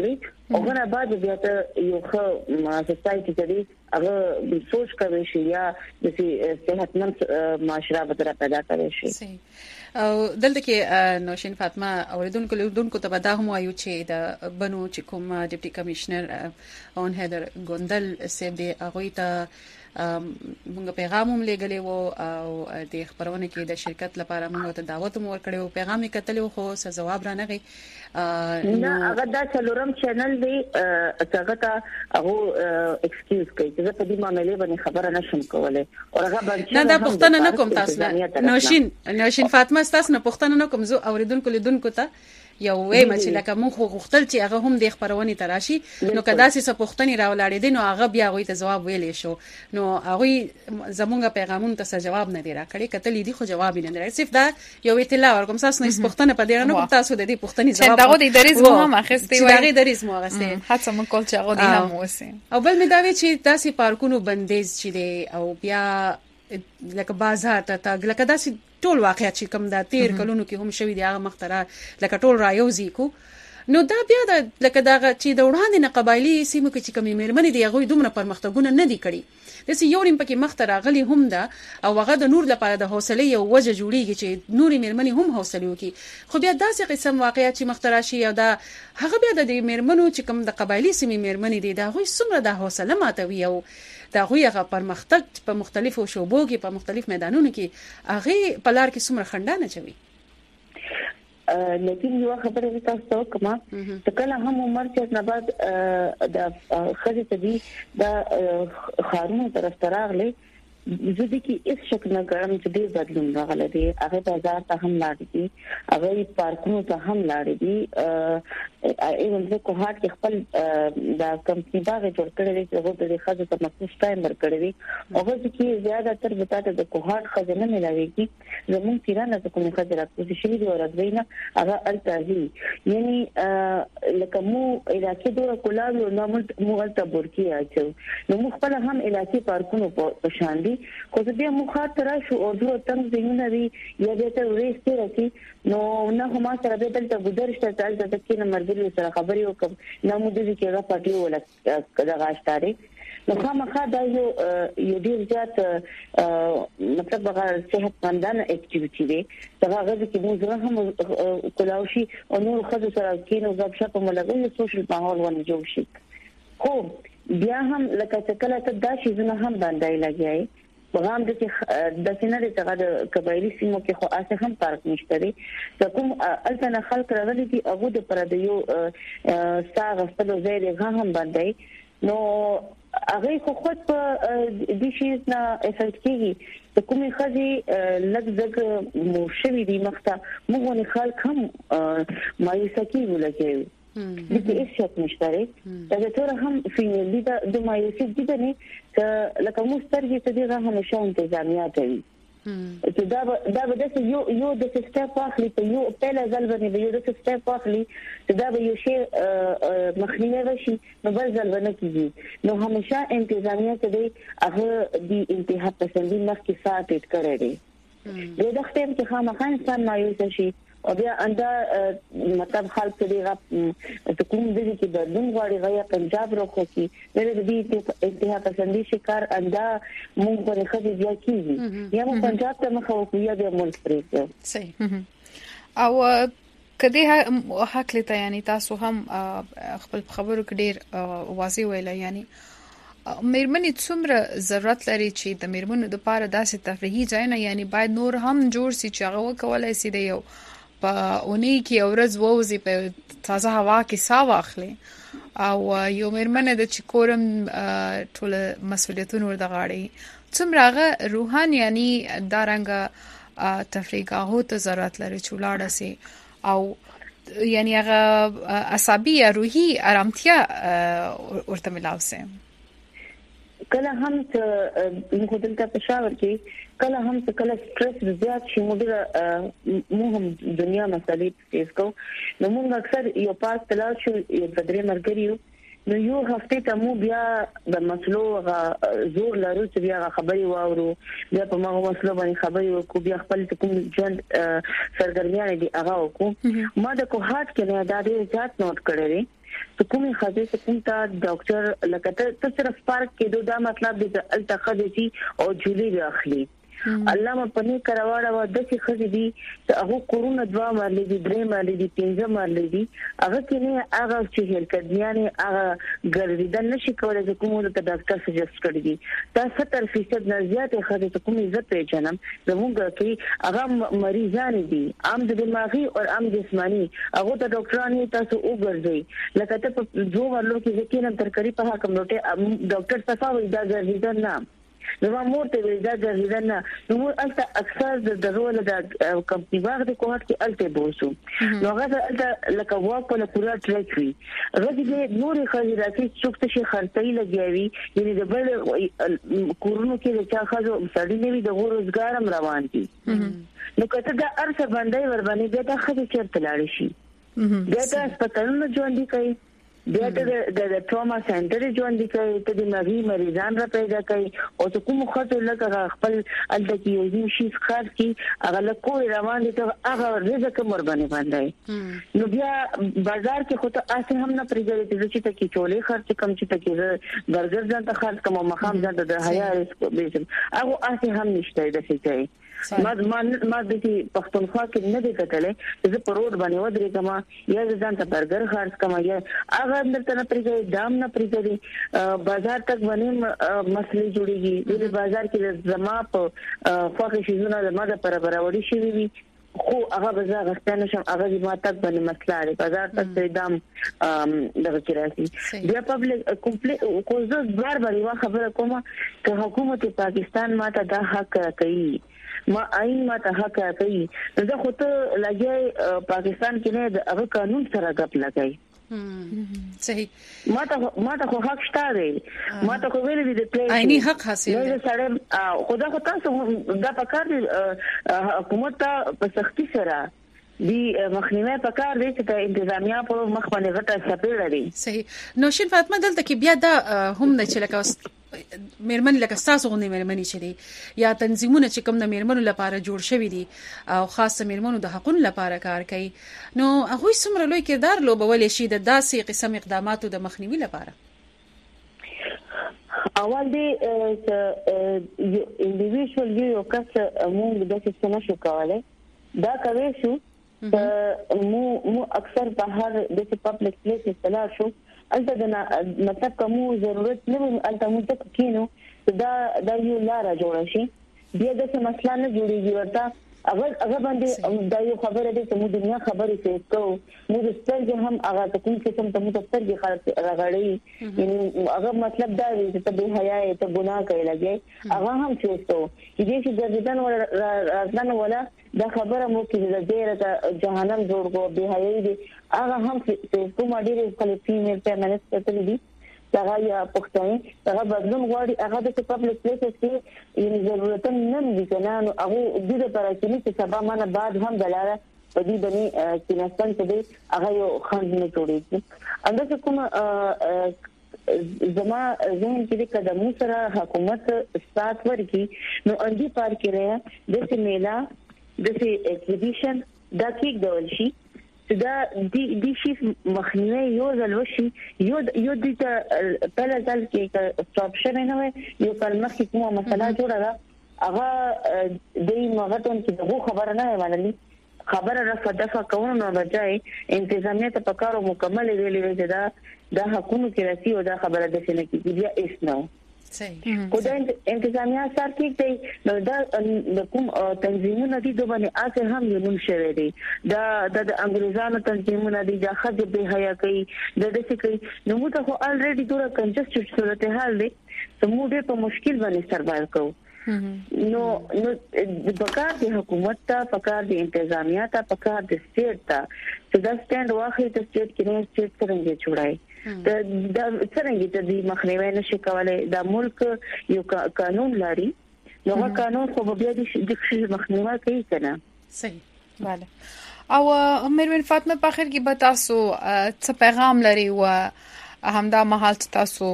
هغه بعد بیا ته یو خو سوسايټي ته هغه سوچ کوي چې یا د صحتمند معاشره به پیدا کوي شي. او دلته کې نوشین فاطمه اوریدونکو لیدونکو ته دا هم وایو چې د بنو چې کوم ډیپټي کمشنر اون هیدر ګوندل سیب دی هغه ته موږ پیغام هم لګلې وو او د خبرونه کې د شرکت لپاره موږ ته دعوت هم ورکړو پیغام یې کتلو خو څه جواب را نغی نه هغه دا څلورم چینل دی هغه ته هغه ایکسکیوز کوي چې په دې معاملې باندې خبره نشم کولای او هغه باندې نه دا پښتنه نه کوم تاسو نوشین نوشین فاطمه تاسو نه پښتنه نه کوم زه اوریدونکو لیدونکو ته یو وې مچ لکه مونږ غوښتل چې هغه هم د خبرونې تراشي نو کدا سې پښتني راولاړې دي نو هغه بیا غوي ته جواب ویلې شو نو هغه زمونږ پیغامونو ته جواب نه دی راکړي کتل دي خو جواب نه دی صرف دا یو اطلاع ورکوم تاسو نه پښتنه په دې نه کوم تاسو د دې پښتني جواب چې دغه د دریز مو هم اخستې وای دغه دریز مو اخستې هڅه مو کول چې هغه دې هم وسه او بل مې دا وی چې تاسو پارکونو بندیز چي دي او بیا لکه بازار ته تاګ لکه داسې ټول واقعیت چې کوم دا تیر کلونو کې هم شوی دی هغه مختره لکه ټول رایوزي کو نو دا بیا د لکه دا چې د وړاندې نه قبایلی سیمو کې چې کومې مېرمنې دی هغه دومره پرمختګونه نه دي کړی د سی یو نیم پکې مختره غلي هم ده او هغه د نور لپاره د حوصله یو وجه جوړیږي چې نوري مېرمنې هم حوصله وکي خو بیا داسې قسم واقعیت چې مختره شي او دا هغه بیا د مېرمنو چې کوم د قبایلی سیمې مېرمنې دي دا غوي څومره د حوصله ماتوي او دا غوي هغه پرمختګ په مختلفو شوبو کې په مختلف میدانونو کې هغه په لار کې څومره خنډه نه چوي لیکن یو خبره تاسو کومه چې کله هم عمر چې نه بعد د خځې ته دي د خارونو طرف تراغلي زه دې کې هیڅ شک نه کوم چې دې بدلون راغلی دی هغه بازار ته هم لاړ دي هغه پارکونو ته هم لاړ دي ایون زه کوهات کې خپل د کمپنی باغ جوړ کړی دی چې هغه د خځو ته مخصوص ټایم ورکړی دی هغه چې زیاده تر بتاته د کوهات خځه نه ملاويږي زمون پیرانه ته کوم خځه راځي چې دی ورځوینه هغه التازي یعنی لکه مو علاقې دوه کولالو نو مو الته بورکی اچو نو مو خپل هم علاقې پارکونو په شان دي خو دې مخاطر راشو او دوه تنګ زینونه دي یا دې ته ورېستي راکی نو نه هم سره به دلته ګذرشته تل د تکینه مرګري سره خبري وکم نو مو دې کې را پټي ولا کدا غاشتاري نو خامخا دا یو یو ډیر زیات مطلب هغه صحت مندانه اکټیویټي دی دا هغه چې موږ هم کولاوشي او نور خځو سره کینو غږ شپ ملګری سوشل ماحول ونه جوړ شي خو بیا هم لکه چې کله ته دا شي زنه هم باندې لګیای پیغام د د سینې څخه د قبایلی سیمو کې خو اسه هم فرق نشته دی چې کوم الته خلک راغلي دي هغه د پر د یو ساغه خپل ځای دی هم باندې نو هغه خو خود په دې شي نه افیکټ کیږي ته کومې خځې لږ ځګ مو شوي دي مخته موږ نه خلک هم مایوسه کیږي لکه دغه هیڅ شک نشته دا ټول هم فینلی دا د مایوسي دي نه چې لکه مو سترګې ته دغه همیشه انتظامیه کوي چې دا دا د یو یو د سټاپ اخلي په یو په ځل باندې یو د سټاپ اخلي چې دا به یو شی مخنیوي وشي نو بل ځل باندې کیږي نو همیشه انتظامیه ته دی هغه د انتها پسندي مخ کې ساتل کړی دی د دغه ټیم کې خامخا انسان مایوس شي او بیا انده مطلب خلک دې غو کوم دې کې بدلون غواړي غیا پنجاب راخو کې د دې انتها پسندي شکار انده مونږ په خدي بیا کیږي یا مونږ پنجاب ته مخ او یا د ملک پرې صحیح او کدی حق لته یعنی تاسو هم خپل خبرو کې ډیر واضح ویل یعنی مېرمنې څومره ضرورت لري چې د مېرمنو د لپاره داسې تفریحي ځای نه یعنی باید نور هم جوړ سي چې هغه کولای سي د یو په اونۍ کې اورز ووزي په تازه هوا کې ساه واخلي او یو مېرمنه د چکورم ټول مسولیتونه ورته غاړي څومره هغه روحان یعنی دارنګ تفریحه ته ضرورت لري چې ولاړ سي او یعنی هغه عصبي روحي آرامتیا ورته ملاوسه کله هم ته موږ دلته پېښور کې کله هم څه کله سټرس زیات شي موږ مو هم دنیا مسالې فیس کو نو موږ اکثر یو پاس تلل شو یو بدري مرګريو نو یو هفته ته مو بیا د مسلو زور لرو چې بیا خبري واورو بیا په ما مسلو باندې خبري وکړو بیا خپل کوم ژوند سرګرمیان دي هغه وکړو ما د کوهات کې نه دا ډېر زیات نوٹ کړی کومه خاصه کوم ته ډاکټر لکه ته صرف پارک کې دا مطلب دی چې التخذ شي او جولي راخلي علامه پني کراواړه و د څه خدي دي چې هغه کورونا دوا مرلي دي درې مرلي دي پنځه مرلي دي هغه کې نه هغه چې هل کډیانه هغه ګرځیدل نشي کولای چې کومه ته ډاکټر سجست کړی دي دا ستر فیصد نه زیات خدي ته کومه عزت پیژنم زموږ کې هغه مریضان دي عام د دماغي او عام جسماني هغه ته ډاکټرانو تاسو وګرځي لکه ته په دوه ورلو کې ځکه تر کړي په حکم نوټه ډاکټر صفاوي دا ګرځیدل نه نو مور ته ویل دا ګرځیدل نه نو البته اکثر د درول د کمپنی باغ د کوهټ کې الته بوسو نو هغه البته لکه واک په پورا ټریک وی هغه د نور خزراتي څوک شي خرڅي لګیاوي یعنی د بل کورونو کې د چا خزو سړی نه وي د روزګارم روان دي نو کته دا ارڅ باندې ور باندې بیا د خزې چرته لاړ شي بیا د هسپتالونو ژوند کوي بیا د د ټراما سنټر ژوند کوي ته د مغي مریضان را پیدا کوي او ته کوم خاطر لکه خپل الته کې یو شي ښکار کی هغه له کوی روان دي ته هغه رزق مر باندې باندې نو بیا بازار کې خو ته اسه هم نه پریږدي چې ته کې چولې خرڅ کم چې ته کې برګر ځان ته خرڅ کوم مخام ځان ته د حیا به هغه اسه هم نشته د څه ما ما ما د پښتونخوا کې نه دی کتلې چې په روډ باندې ودرې کما یا ځان ته برګر خرڅ کما یا هغه اندر ته پریږدي دام نه پریږدي بازار تک باندې مسلې جوړيږي د بازار کې زما په فقې شیزونه د ماده پر برابرۍ شي وي خو هغه بازار غښتنه شم هغه د ما تک باندې مسله لري بازار تک دام دغه کې راځي بیا پبلک کمپلیټ کوزه بار بار یو خبره کومه چې حکومت پاکستان ماته دا حق کوي ما آئین ما ته حق کوي زه خو ته لګي پاکستان کې نه د هغه قانون سره غپ لګای صحیح ما ته ما ته حق شته دی ما ته خو ویل دي د آئینی حق حاصل دی سره خدا خو تاسو دا پکار دي حکومت ته په سختي سره دی مخنیوي پکار دی چې انتظامیه په مخ باندې غټه سپېړه لري صحیح نوشین فاطمه دلته کې بیا دا هم نه چې لکه مېرمن لکه تاسو غوښنه مېرمنې چې دي یا تنظیمونه چې کوم د مېرمنو لپاره جوړ شوی دي او خاصه مېرمنو د حقوقو لپاره کار کوي نو هغه څومره لوی کردار لوبول شي د داسې قسم اقداماتو د مخنیوي لپاره اول دی یو انډیویډوال یو کس موږ د څه نه شو کولای دا کوي شو مو مو اکثر بهر د پبلک پلیس استعمال شو البته د مطلب کومو ضرورت نه البته موږ ته کینو دا دا یو لار جوړ شي بیا د څه مسله نه جوړیږي ورته اول هغه باندې دا یو خبره ده چې موږ دنیا خبرې کوو موږ سترګې هم هغه کوم څه ته موږ سترګې خلاص راغړي یعنی هغه مطلب دا دی چې ته به حیا ته ګناه کوي لګي هغه هم چوستو چې چې ګرځیدل ولا ځان ولا دا خبره مو کې د دې جهنم جوړ کو به حیا دي هغه هم چې کوم اړیره خپل فیمیل فیمنست ته دي هغه یا پښتني هغه بدلون غواړي هغه د پبلک پلیسز کې یعنی ضرورت نه دي کنه نو هغه د دې لپاره چې سبا منه بعد هم دلاله په دې باندې چې نستان ته دي هغه یو خند نه جوړیږي اندازه کوم زما زمون کې د قدمو سره حکومت سات ورکی نو اندی پار کې رہے د څه میلا د څه ایگزیبیشن دا کې ډول شي دا دی دی شي مخنیوي یو ځل وشي یو یو د په ځل کې سټاپ شوه نه وي یو کلمه کې کومه مسله جوړه ده هغه د مغتون کې دغه خبره نه وایي خبره رفع دفع کوو نو بجای انتظامیه ته پکارو مکمل ویلې وي دا د حکومت کې راسي او دا خبره د څه نه کیږي بیا اس نو صحیح خدای انتظامیه سره کې دی نو دا کوم تنظیمونه دي د باندې اسه هم یمون شوی دی دا د انګریزانو تنظیمونه دي دا خځه به حیا کوي د دې کوي نو موږ ته الریډي ډوره کنجسټډ صورتحال دی ته موږ په مشکل باندې سروایو کوو نو نو د پکار د حکومت ته پکار د انتظامیه ته پکار د سټیټ ته چې دا سټاند واخلي ته سټیټ کې نه سټیټ څنګه جوړای د د څنګه د دې مخنیوي نشي کولای د ملک یو قانون لري نو هغه قانون خو بیا د شي مخنیوي کوي کنه صحیح bale او مېرمن فاطمه په اخر کې به تاسو څه پیغام لري او همدا مهال تاسو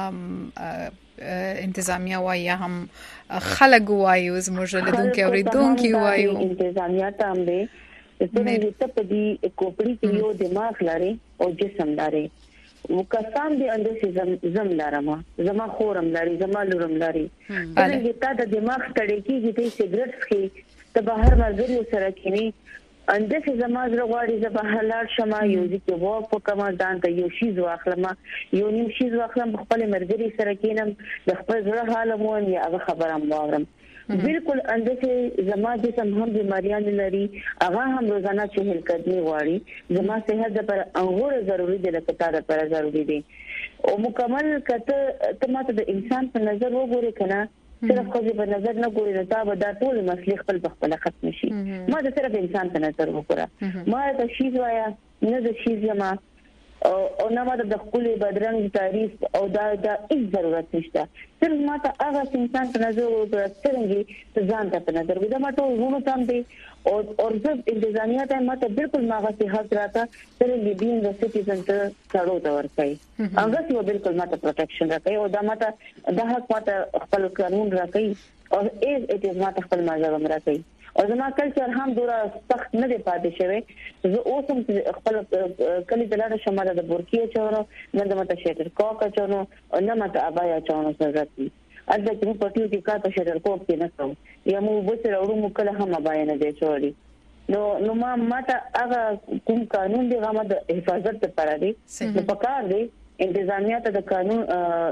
انتظامیه وایي هم خلک وایي زموږ لیدونکو اوریدونکو وایي انتظامیه ته هم دي چې ته په دې کوپړی کې یو دماغ لري او جسم لري وکسان دي اندې زم زم لارما زما خورم لري زما لورم لري بلکې تا د دماغ تړي کیږي چې سیګریټ څخه ته بهر مزري سره کینی اندې زما زړه غواړي چې بهر لاړ شمه یو ځکه وو په کومه ځان ته یو شی واخلم یو نیم شی واخلم خپل مرګري سره کینم د خپل زړه حال مو یا هغه خبره واورم بالکل اندې زما د سم هم بیماریان لري هغه هم روزانه چهل قدمي غواړي زما صحت لپاره انګور ضروری دي لکه تا لپاره ضروری دي او مکمل کته ته ماته د انسان په نظر وګورې کنه صرف خو په نظر نه ګورې دا به دا ټول مسلې خپل خپل ختم شي ما د صرف انسان په نظر وګوره ما د شي وایا نه د شي زما او نه ماته د خپل بدرنګ تعریف او دا دا هیڅ ضرورت نشته صرف ماته هغه انسان په نظر وګوره څنګه ځان ته په نظر وګوره ماته ورونو تام دي او اورځ انتظامیه ته ماته بالکل ماغه صحت راته څنګه بین د سټیزن ته څارو دا ورکړي هغه څه بالکل ماته پروټیکشن راکړي او دا ماته د حق ماته خپل قانون راکړي او ایز اټ از ماته خپل ماجر راکړي او زما کلچر هم ډوره سخت نه دی پاتې شوی زه اوس هم خپل کلی دلاره شماله د بورکیه چورو نه د ماته شټر کوکا چونو نه ماته ابایا چونو ضرورت دي اځه چې په ټیو کې کاته شټر کوک کې نه کوم یا مو وسره ورو مو کله هم ابایا نه دی چوري نو نو ما ماته هغه کوم قانون دی هغه د حفاظت لپاره دی نو پکار دی انتظامیه ته د قانون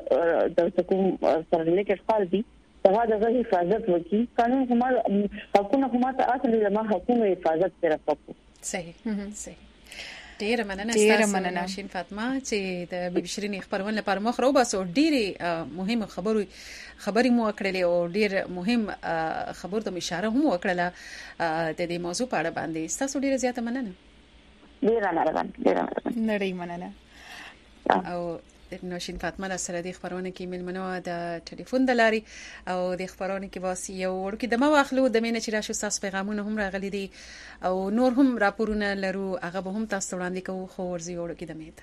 د کوم سره لیکل خال دي دا د غږی حفاظت وکي قانون کومه حکومت حکومت اصلي د ما حکومت حفاظت سره پکو صحیح صحیح ډیر مننه ستاسو مننه شین فاطمه چې د بي بي شيرين خبرونه لپاره مخ راو باسو ډیره مهمه خبرو خبري مو کړلې او ډیر مهم خبر ته اشاره هم وکړه د دې موضوع په اړه باندې ستاسو ډیره زیاته مننه ډیره مننه ډیره نړۍ مننه او نو شین فاطمه د سره د خبرونه کې ملمنو د ټلیفون د لاري او د خبرونه کې واسي یو ورکه د ما واخلو د مینه چې راشو تاسو پیغامونه هم راغلي دي او نور هم راپورونه لرو هغه به هم تاسو وړاندې کوو خو ورزي ورکه د میته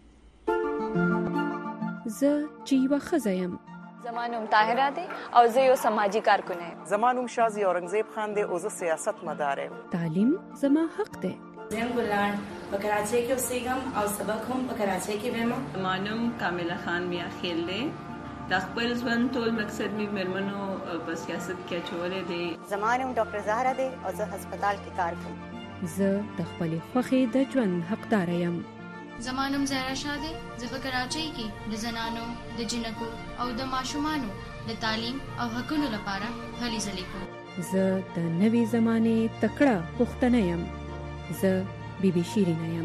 ز چې وخزایم زمانوم طاهره دي او زه یو سماجی کارکون یم زمانوم شازي اورنګزیب خان دی او زه سیاست مدار یم تعلیم زما حق دی زم ګلان په کراچۍ کې اوسېږم او سبق هم په کراچۍ کې وایم. مانم کامله خان میا خیل دی د خپل ژوند ټول مقصد می مرمنو په سیاست کې چولې دی. زمانم ډاکټر زهرا دی او زه هسپتال کې کار کوم. زه د خپل خوخي د ژوند حقدار یم. زمانم زهرا شاه دی زه په کراچۍ کې د زنانو د جنکو او د ماشومانو د تعلیم او حقوقو لپاره هلي ځلې کوم. زه د نوي زمانه تکړه پښتنه یم. زه بي بي شيرين یم.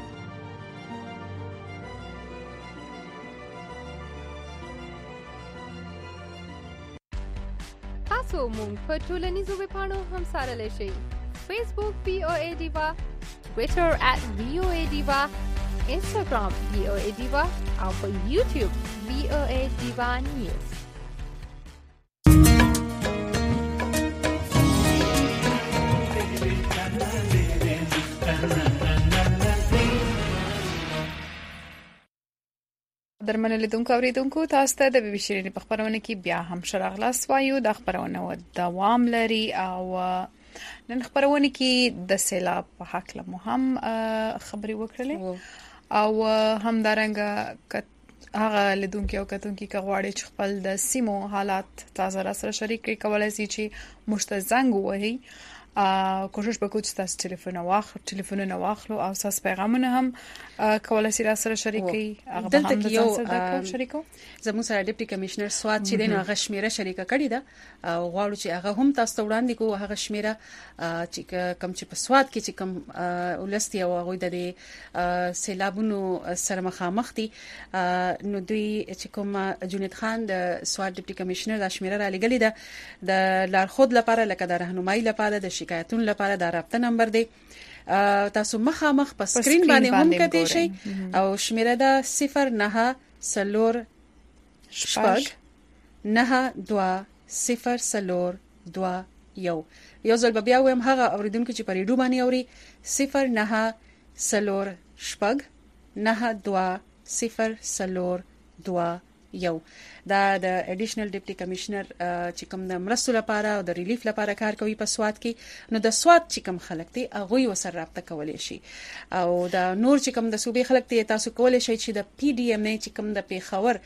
تاسو مونږ په ټولنیزو ویبپاڼو هم سره لشي. فیسبوک بي او اي ډیوا، ټوئیټر ات بي او اي ډیوا، انستګرام بي او اي ډیوا او په یوټیوب بي او اي ډیوا نیوز. درمنه لیدونکو اوریدونکو تاسو ته د بي بي شيرين په خبرونه کې بیا هم شراغلاس وایو د خبرونه و دوام لري او نن خبرونه کې د سیلاب په حق له مهم خبري وکړلې او هم دارنګ هغه لیدونکو او کتونکو کې غواړي چې خپل د سیمو حالات تازه را سره شریک کړي کولای شي چې مشتزنګ وهي کوشش وکړو چې تاسو ټلیفون واخلو ټلیفونونه واخلو او تاسو پیغامونه هم کولای شي را سره شریک کړئ هغه هم د ځان سره شریکو زموږ سره ډیپټي کمشنر سواد چې دین هغه شمیره شریکه کړې ده او غواړو چې هغه هم تاسو وړاندې کوو هغه شمیره چې کم چې په سواد کې چې کم ولستي او هغه د سیلابونو سره مخامخ دي نو دوی چې کوم جنید خان د سواد ډیپټي کمشنر د شمیره را لګلې ده د لارښود لپاره لکه د راهنمایي لپاره د شکایتونو لپاره دا رابطه نمبر دی تاسو مخامخ په سکرین باندې هم کتئ شئ او شمیره ده صفر نه سلور شپږ نه دوا صفر سلور دوا یو یو ځل بیا وایم هغه اوریدونکو چې په ریډیو باندې اوري صفر نه سلور شپږ نه دوا صفر سلور دوا یو دا د اډیشنل ډیپټي کمشنر چې کوم د مرستو لپاره او د ریلیف لپاره کار کوي په سواد کې نو د سواد چې کوم خلک دي هغه یې وسره رابطه کولای شي او د نور چې کوم د صوبې خلک دي تاسو کولای شئ چې د پی ډی ایم ای چې کوم د پیښور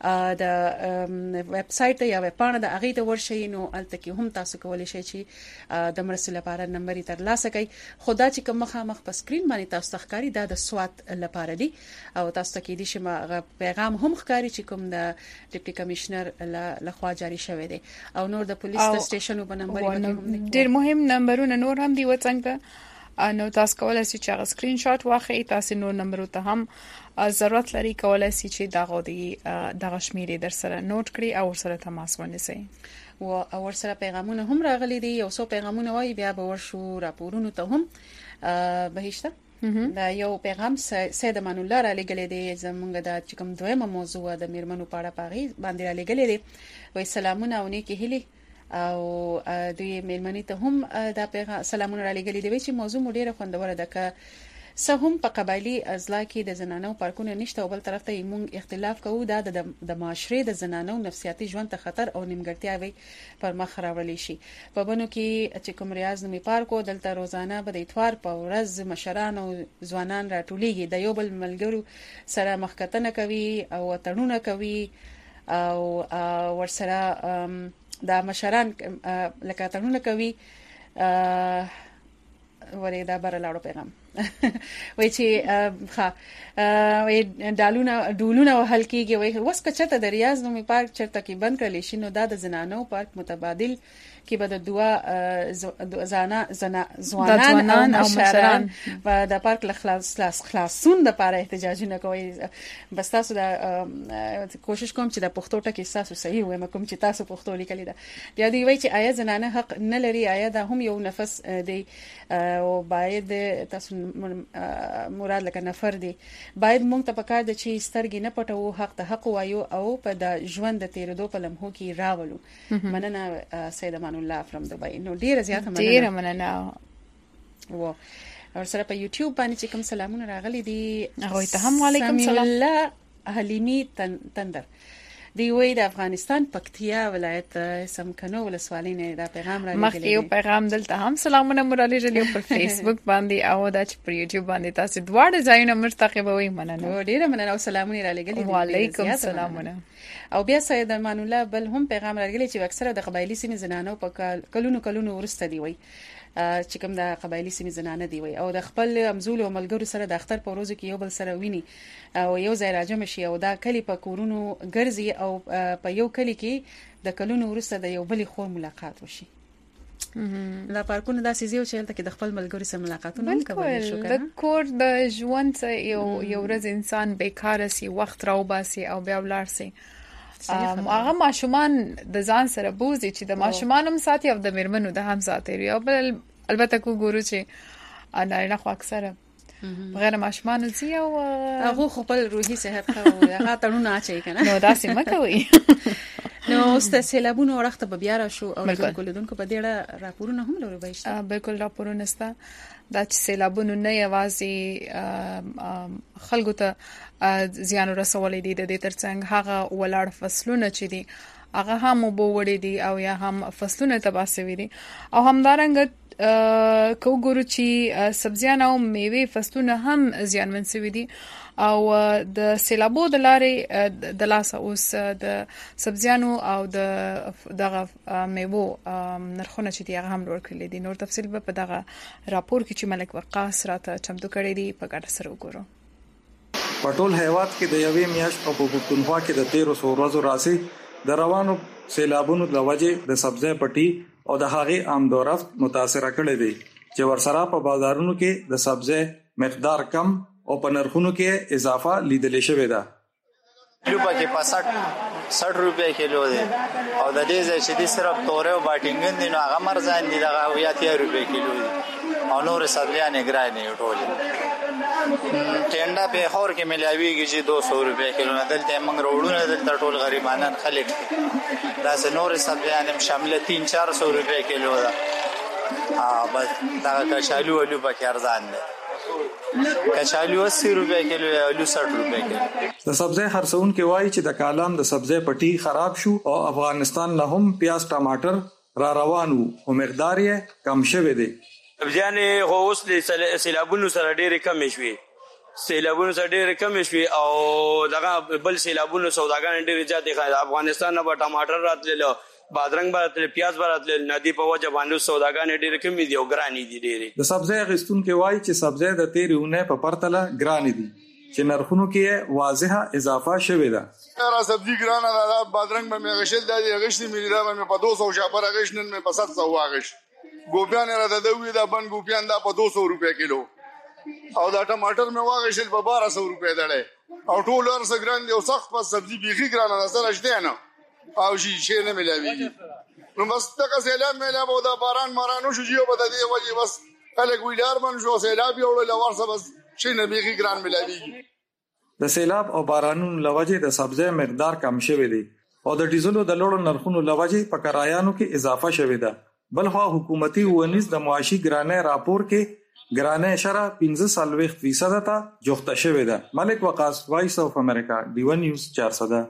د ویب سټ یا ویب پاڼه د هغه ته ورشي نو الته کې هم تاسو کولای شئ چې د مرستو لپاره نمبر تر لاسه کړئ خدا چې کوم مخامخ په سکرین باندې تاسو ښکاری دا د سواد لپاره دي او تاسو ته کې دي چې پیغام هم ښکاری چې کوم د ډیپټي کمشنر لخوا جاری شوی دی او نور د پولیس د سټیشنو په نمبر کې ډیر مهم نمبرونه نور هم دی وڅنګ نو تاسو کولای شئ چې هغه سکرین شاټ واخلئ تاسو نور نمبر ته هم ضرورت لري کولای شئ چې دغه دی دغه شمیرې در سره نوٹ کړئ او سره تماس ونیسئ و اور سره پیغامونه هم راغلي دي یو څو پیغامونه وای بیا به ورشو راپورونو ته هم بهشته دا یو پیغام سید امان الله را لګلې دي زمونږ د چکم دویمه موضوع د میرمنو پاړه پاغي باندې را لګلې دي وای سلامونه او نیکی هلي او دوی میرمنې ته هم دا پیغام سلامونه را لګلې دي چې موضوع مو ډیره خوندوره ده که سه هم په قبایلی ازلا کې د زنانو پارکونه نشته او بل طرف ته موږ اختلاف کوو دا د معاشره د زنانو نفسیاتي ژوند ته خطر او نیمګړتیاوي پر مخ راوړل شي په بنو کې چې کوم ریاض نومي پارکو دلته روزانه به د اتوار په ورځ مشران او ځوانان راټولېږي د یو بل ملګرو سره مخکتنه کوي او تړونه کوي او ورسره د مشران لکه تړونه کوي ورې دا بر لاړو پیغام وای چې ها وای ډالونه ډولونه وهل کیږي وای وس کچته د ریاض نومي پارک چرته کې بند کړل شي نو دا د زنانو پارک متبادل کې به د دوا زانا زنا ځوانان او مشران و د پارک خلاص خلاصون د لپاره احتجاجونه کوي بس تاسو دا کوشش کوم چې د پښتو ټکی تاسو صحیح وایم کوم چې تاسو پښتو لیکلی دا بیا دی وای چې آیا زنانه حق نه لري آیا دا هم یو نفس دی او باید تاسو مراد لکه نفر دی باید مونږ ته پکار د چې سترګې نه پټو حق ته حق وایو او په د ژوند د تیرېدو په لمحو کې راولو مننه سید امان الله فرام دبي نو ډیره زیاته مننه ډیره مننه و او سره په یوټیوب باندې چې کوم سلامونه راغلي دي هغه ته هم وعلیکم سلام الله حلیمی تندر دی وی د افغانستان پکتیا ولایت سمکنو ولسوالۍ نه دا پیغام راغلی مخکې یو پیغام دلته هم سلامونه مرالی جلی په فیسبوک باندې او دا چې پر یوټیوب باندې تاسو دواړه ځایونه مرتقبوي مننه ډیره مننه او سلامونه را لګلې وعلیکم سلامونه او بیا سید امان الله بل هم پیغام راغلی چې اکثره د قبایلی سیمې زنانو په کلونو کلونو ورسته دی وی چې کوم د قبایلی سیمې زنانه دی وي او د خپل امزول او ملګرو سره د اختر په ورځو کې یو بل سره ویني او یو ځای راجم شي او دا کلی په کورونو ګرځي او په یو کلی کې د کلونو ورسته د یو بل خور ملاقات وشي لا پارکونه داسې زیو چې تل کې د خپل ملګرو سره ملاقاتونه هم کوي شو کنه د کور د ژوند یو یو ورځ انسان بیکاره سي وخت راو باسي او بیا ولاړ سي هغه ماشومان د ځان سره بوزي چې د ماشومان هم ساتي او د میرمنو د هم ساتي او بل البته کو ګورو چې انا نه خو اکثره غیر ماشومان زی او هغه خپل روحي صحت خو هغه تړونه اچي کنه نو داسې مکوي نو است سیلابونو ورخته به بیا را شو او د کولدونکو په ډیره راپورونه هم لري بهشته بالکل راپورونه ستا دا چې سیلابونو نه یوازې خلکو ته زیان رسولې دي د دې ترڅنګ هغه ولاړ فصلونه چې دي هغه هم وبو وړي دي او یا هم فصلونه تباہ شوي دي او همدارنګ کو ګورو چې سبزیان او میوه فصلونه هم زیانمن شوي دي او د سیلابو د لارې د لاس اوس د سبزیانو او د دغه میوه نرخونه چې دی هغه هم لوړ کړل دي نور تفصیل به په دغه راپور کې چې ملک وقاص راته چمتو کړی دی په ګډه سره وګورو پټول هیواد کې د یوې میاشت په پښتونخوا کې د تیرو سو ورځو راسي د روانو سیلابونو د وجې د سبزی پټي او د هغې آمدورفت متاثر کړي دي چې ورسره په بازارونو کې د سبزی مقدار کم او په نرخونو کې اضافه لیدل شوې ده. کیلو پکې په سठ روپے کیلو دی او د دې ځای چې د صرف تورې او باټینګن دي نو هغه مرزان دي دغه اویا اتیا روپے کیلو دي او نور سبزیانې ګرانې ټول ټینډا په خور کې ملاویږي چې دو سو روپے کیلو نه دلته موږ روړونه دلته ټول غریبانان خلک دا نور سبزیانې شامل تین چار سو روپے کیلو ده ا بس دا کچالو ولو پکې ارزان دي کچالو اسی روپے کیلو یا آلو ساठ روپے کیلو. د سبزی خرڅون کې وایي چې د کالام د سبزی پټي خراب شو او افغانستان نه هم پیاز ټماټر را روان وو او مقدار یې کم شوی دی. ځانې خو اوس د سیلابونو سره ډېرې کمې شوې سیلابونو سره ډېرې کمې شوې او دغه بل سیلابونو سوداګانې ډېرې زیاتې ښایي افغانستان نه به ټماټر راتلل بادرنګ به راتلل پیاز به راتلل ندي په وجه باندې سوداګانې ډېرې کمې دي او ګرانې دي ډېرې. د سبزی اخیستونکي وایي چې سبزی د تېرې اونۍ په پرتله ګرانې دي چې نرخونو کې واضحه اضافه شوې ده. را سبزی ګرانه ده بادرنګ به مې غشل دی غشتې مې دا به په دو سو شاپر غش نن مې په سات سو واغش ګوبیان را ده دوی دا بن ګوبیان دا په دو سو روپے کیلو او دا ټماټر مې واغشل په بارہ سو روپے دړې او ټول ورس ګران دی او سخت په سبزی بيخي ګرانه ده سره شته نه او شي شي نه ملاويږي نو بس تک سیلاب ملاب او دا باران مارانو شو جیو بد دی وجه بس خلک ویلار من شو سیلاب یو له ورسه بس شي نه بيخي ګران ملاويږي. د سیلاب او بارانونو لوجه د سبزی مقدار کم شوی دی او د ډیزلو د لوړو نرخونو لوجه په کرایانو کې اضافه شوی ده. بلخوا حکومتي ونیز د معاشي ګرانه راپور کې ګرانه شرح پنځه سلويخ فیصد ته جوخته شوی ده. ملک وقاص وایس اف امریکا ډی ون نیوز چارسده.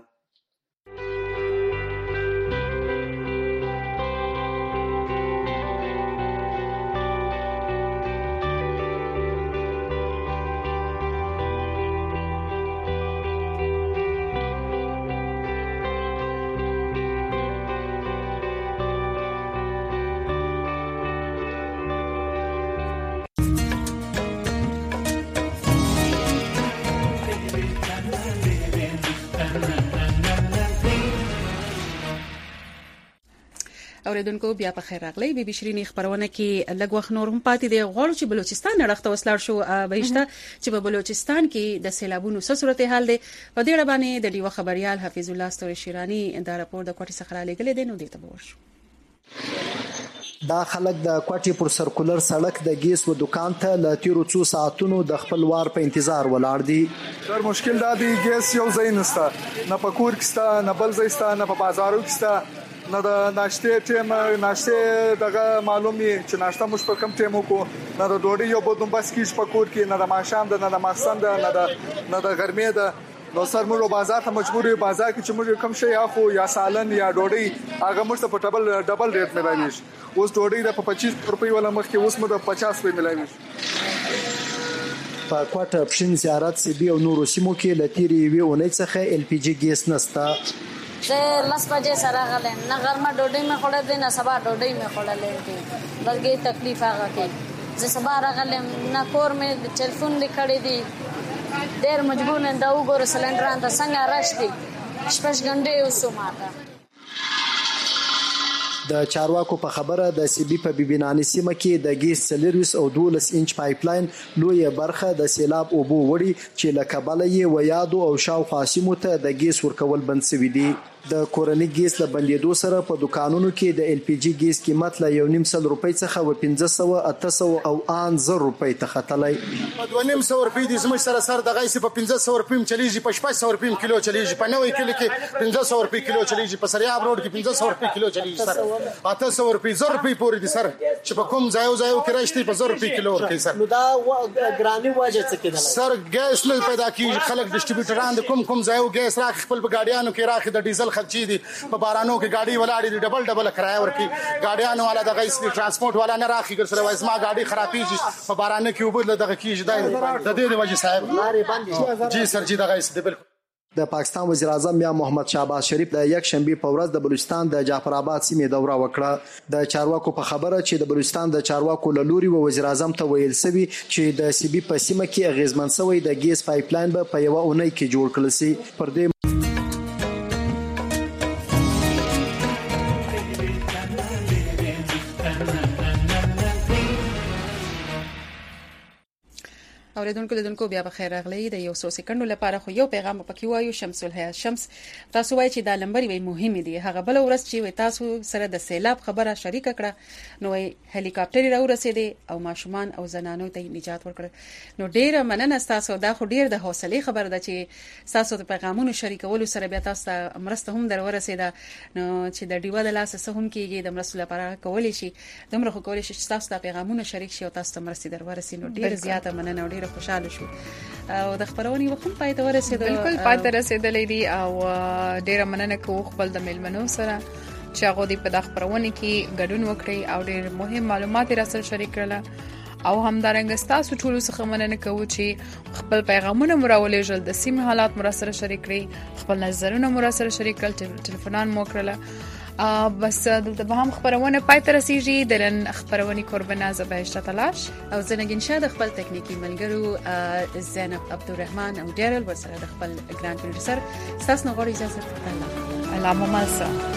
اوریدونکو بیا په خیر راغلی بي بي شيرين خبرونه کې لږ وخت نور هم پاتې دی. غواړو چې بلوچستان نړخته وسلار شو بهشته چې په بلوچستان کې د سیلابونو څه صورتحال دی. په دې اړه باندې د ډیو خبريال حفیظ الله ستوري شیرانی دا راپور د کوټې څخه را لګل دي نو دې ته ورشو. دا خلک د کوټې پر سرکولر سړک د ګیس و دکان ته ل تیرو څو ساعتونو د خپل وار په انتظار ولاړ دي. سر مشکل دا دی ګیس یو ځای نشته نه په کور کې ستا نه بل ځای ستا نه په بازارو کې ستا نه د ناشته ټیم ناشته دغه معلومي چې ناشته مش په کم ټیم کو نه د ډوډۍ یو بدون بس کیش په کور کې نه د ماشام د نه د مخسن د نه د نه د ګرمۍ د نو سر موږ بازار ته مجبور یو بازار کې چې موږ کم شي اخو یا سالن یا ډوډۍ هغه موږ په ډبل ډبل ریټ ملایوي اوس ډوډۍ د په پچیس روپۍ ولا مخ کې اوس موږ د پچاس روپۍ ملایوي. په کوټه پښین زیارت سی بي او نورو سیمو کې لتيري وی اونۍ څخه ال پی جی ګیس نستا. زه لس بجې سره غلم نه غرمه ډوډۍ مې خوړلې دي نه سبا ډوډۍ مې خوړلې دي بلکې تکلیف هغه کې زه سبا راغلم نه کور مې ټلیفون لیکړې دي ډېر مجبور نه دا وګوره سلندر انده څنګه راشتي شپږ غنډې اوسو ماته. د چارواکو په خبره د سی بي په بیبینانی سیمه کې د ګیس سلیروس او دولس انچ پایپلاین لوی برخه د سیلاب او بو وړي چې لکبل یې و یادو او شاوخوا سیمو ته د ګیس ورکول بند شوی دی. د کورنۍ ګیس له بندیدو سره په دکانونو کې د ال پی جی ګیس قیمت له یو نیم سل روپۍ څخه و پنځه سوه اته سوه او ان زر روپۍ ته ختلی. په دوه نیم سوه روپۍ د زموږ سره سر دغه یې په پنځه سوه روپۍ چلیږي په شپږ سوه روپۍ کیلو چلیږي په نوې کلی کې پنځه سوه روپۍ کیلو چلیږي په سریاب روډ کې پنځه سوه روپۍ کیلو چلیږي سر اته سوه روپۍ زر روپۍ پورې دي سر چې په کوم ځای ځای کې راشتي په زر روپۍ کیلو ورکوي سر. نو دا ګراني وجه څه کېدل سر ګیس نه پیدا کیږي خلک ډیسټریبیوټران د کوم کوم ځای ګیس راخ خپل ګاډیانو کې راخ د ډیزل خرچې دي په بارانو کې گاډي ولاړې دي ډبل ډبل کرایه ورکي گاډیانو والا دغه اسنی ترانسپورت والا نه راخي ګر سره وایي ما گاډي خرابېږي په بارانو کې وبد دغه کیږي د دې د وجه صاحب لارې باندې جی سر جی دغه است بالکل. د پاکستان وزیر اعظم یا محمد شهباز شریف د یک شنبه په ورځ د بلوچستان د جعفر آباد سیمې دوره وکړه. د چارواکو په خبره چې د بلوچستان د چارواکو لوري و وزیر اعظم ته ویل سوي چې د سی بي په سیمه کې اغیزمن شوی د ګیس پایپلاین به په یو اونۍ کې جوړ کړل شي. پر دې اوریدونکو لیدونکو بیا بخیر راغلی د یو څو سکندو لپاره خو یو پیغام پکې وایو. شمس الحیا شمس تاسو وایي چې دا لمبري وي مهمه دي. هغه بل ورځ چې وي تاسو سره د سیلاب خبره شریک کړه نو هلیکاپټر را ورسېدي او ماشومان او زنانو ته نجات ورکړ. نو ډیره مننه تاسو. دا خو ډیر د حوصله خبره ده چې تاسو د پیغامونو شریکولو سره بیا تاسو مرسته هم در ورسېده. نو چې د ډیوه د لاس سه هم کېږي د مرستو لپاره کولای شي دمره خو کولای شي چې تاسو د پیغامونو شریک شي او تاسو ته مرسته در ورسې. نو ډیر زیاته مننه او ډیر خوشاله شو او د خبرونې وخت پای ته ورسېده. بالکل پای ته رسیدلې دي او ډیر مننه کوم خپل د میلمنو سره چې هغه د په خبرونه کې ګډون وکړي او ډیر مهم معلومات را سره شریک کړل او همدارنګه تاسو ټول څخه مننه کوم چې خپل پیغامونه مراولې جل د سیم حالات مر سره شریک کړي خپل نظرونه مر سره شریک کړل ټلیفونان مو کړل. بس دلته به هم خبرونه پای ته رسیږي. دلن خبرونه قربانه زبهشت تلاش او زنګین شاد خپل تکنیکی ملګرو زینب عبدالرحمن او ډیرل ورسره د خپل ګران پروډوسر تاسو نو غوړي اجازه ته الله الله ممسا.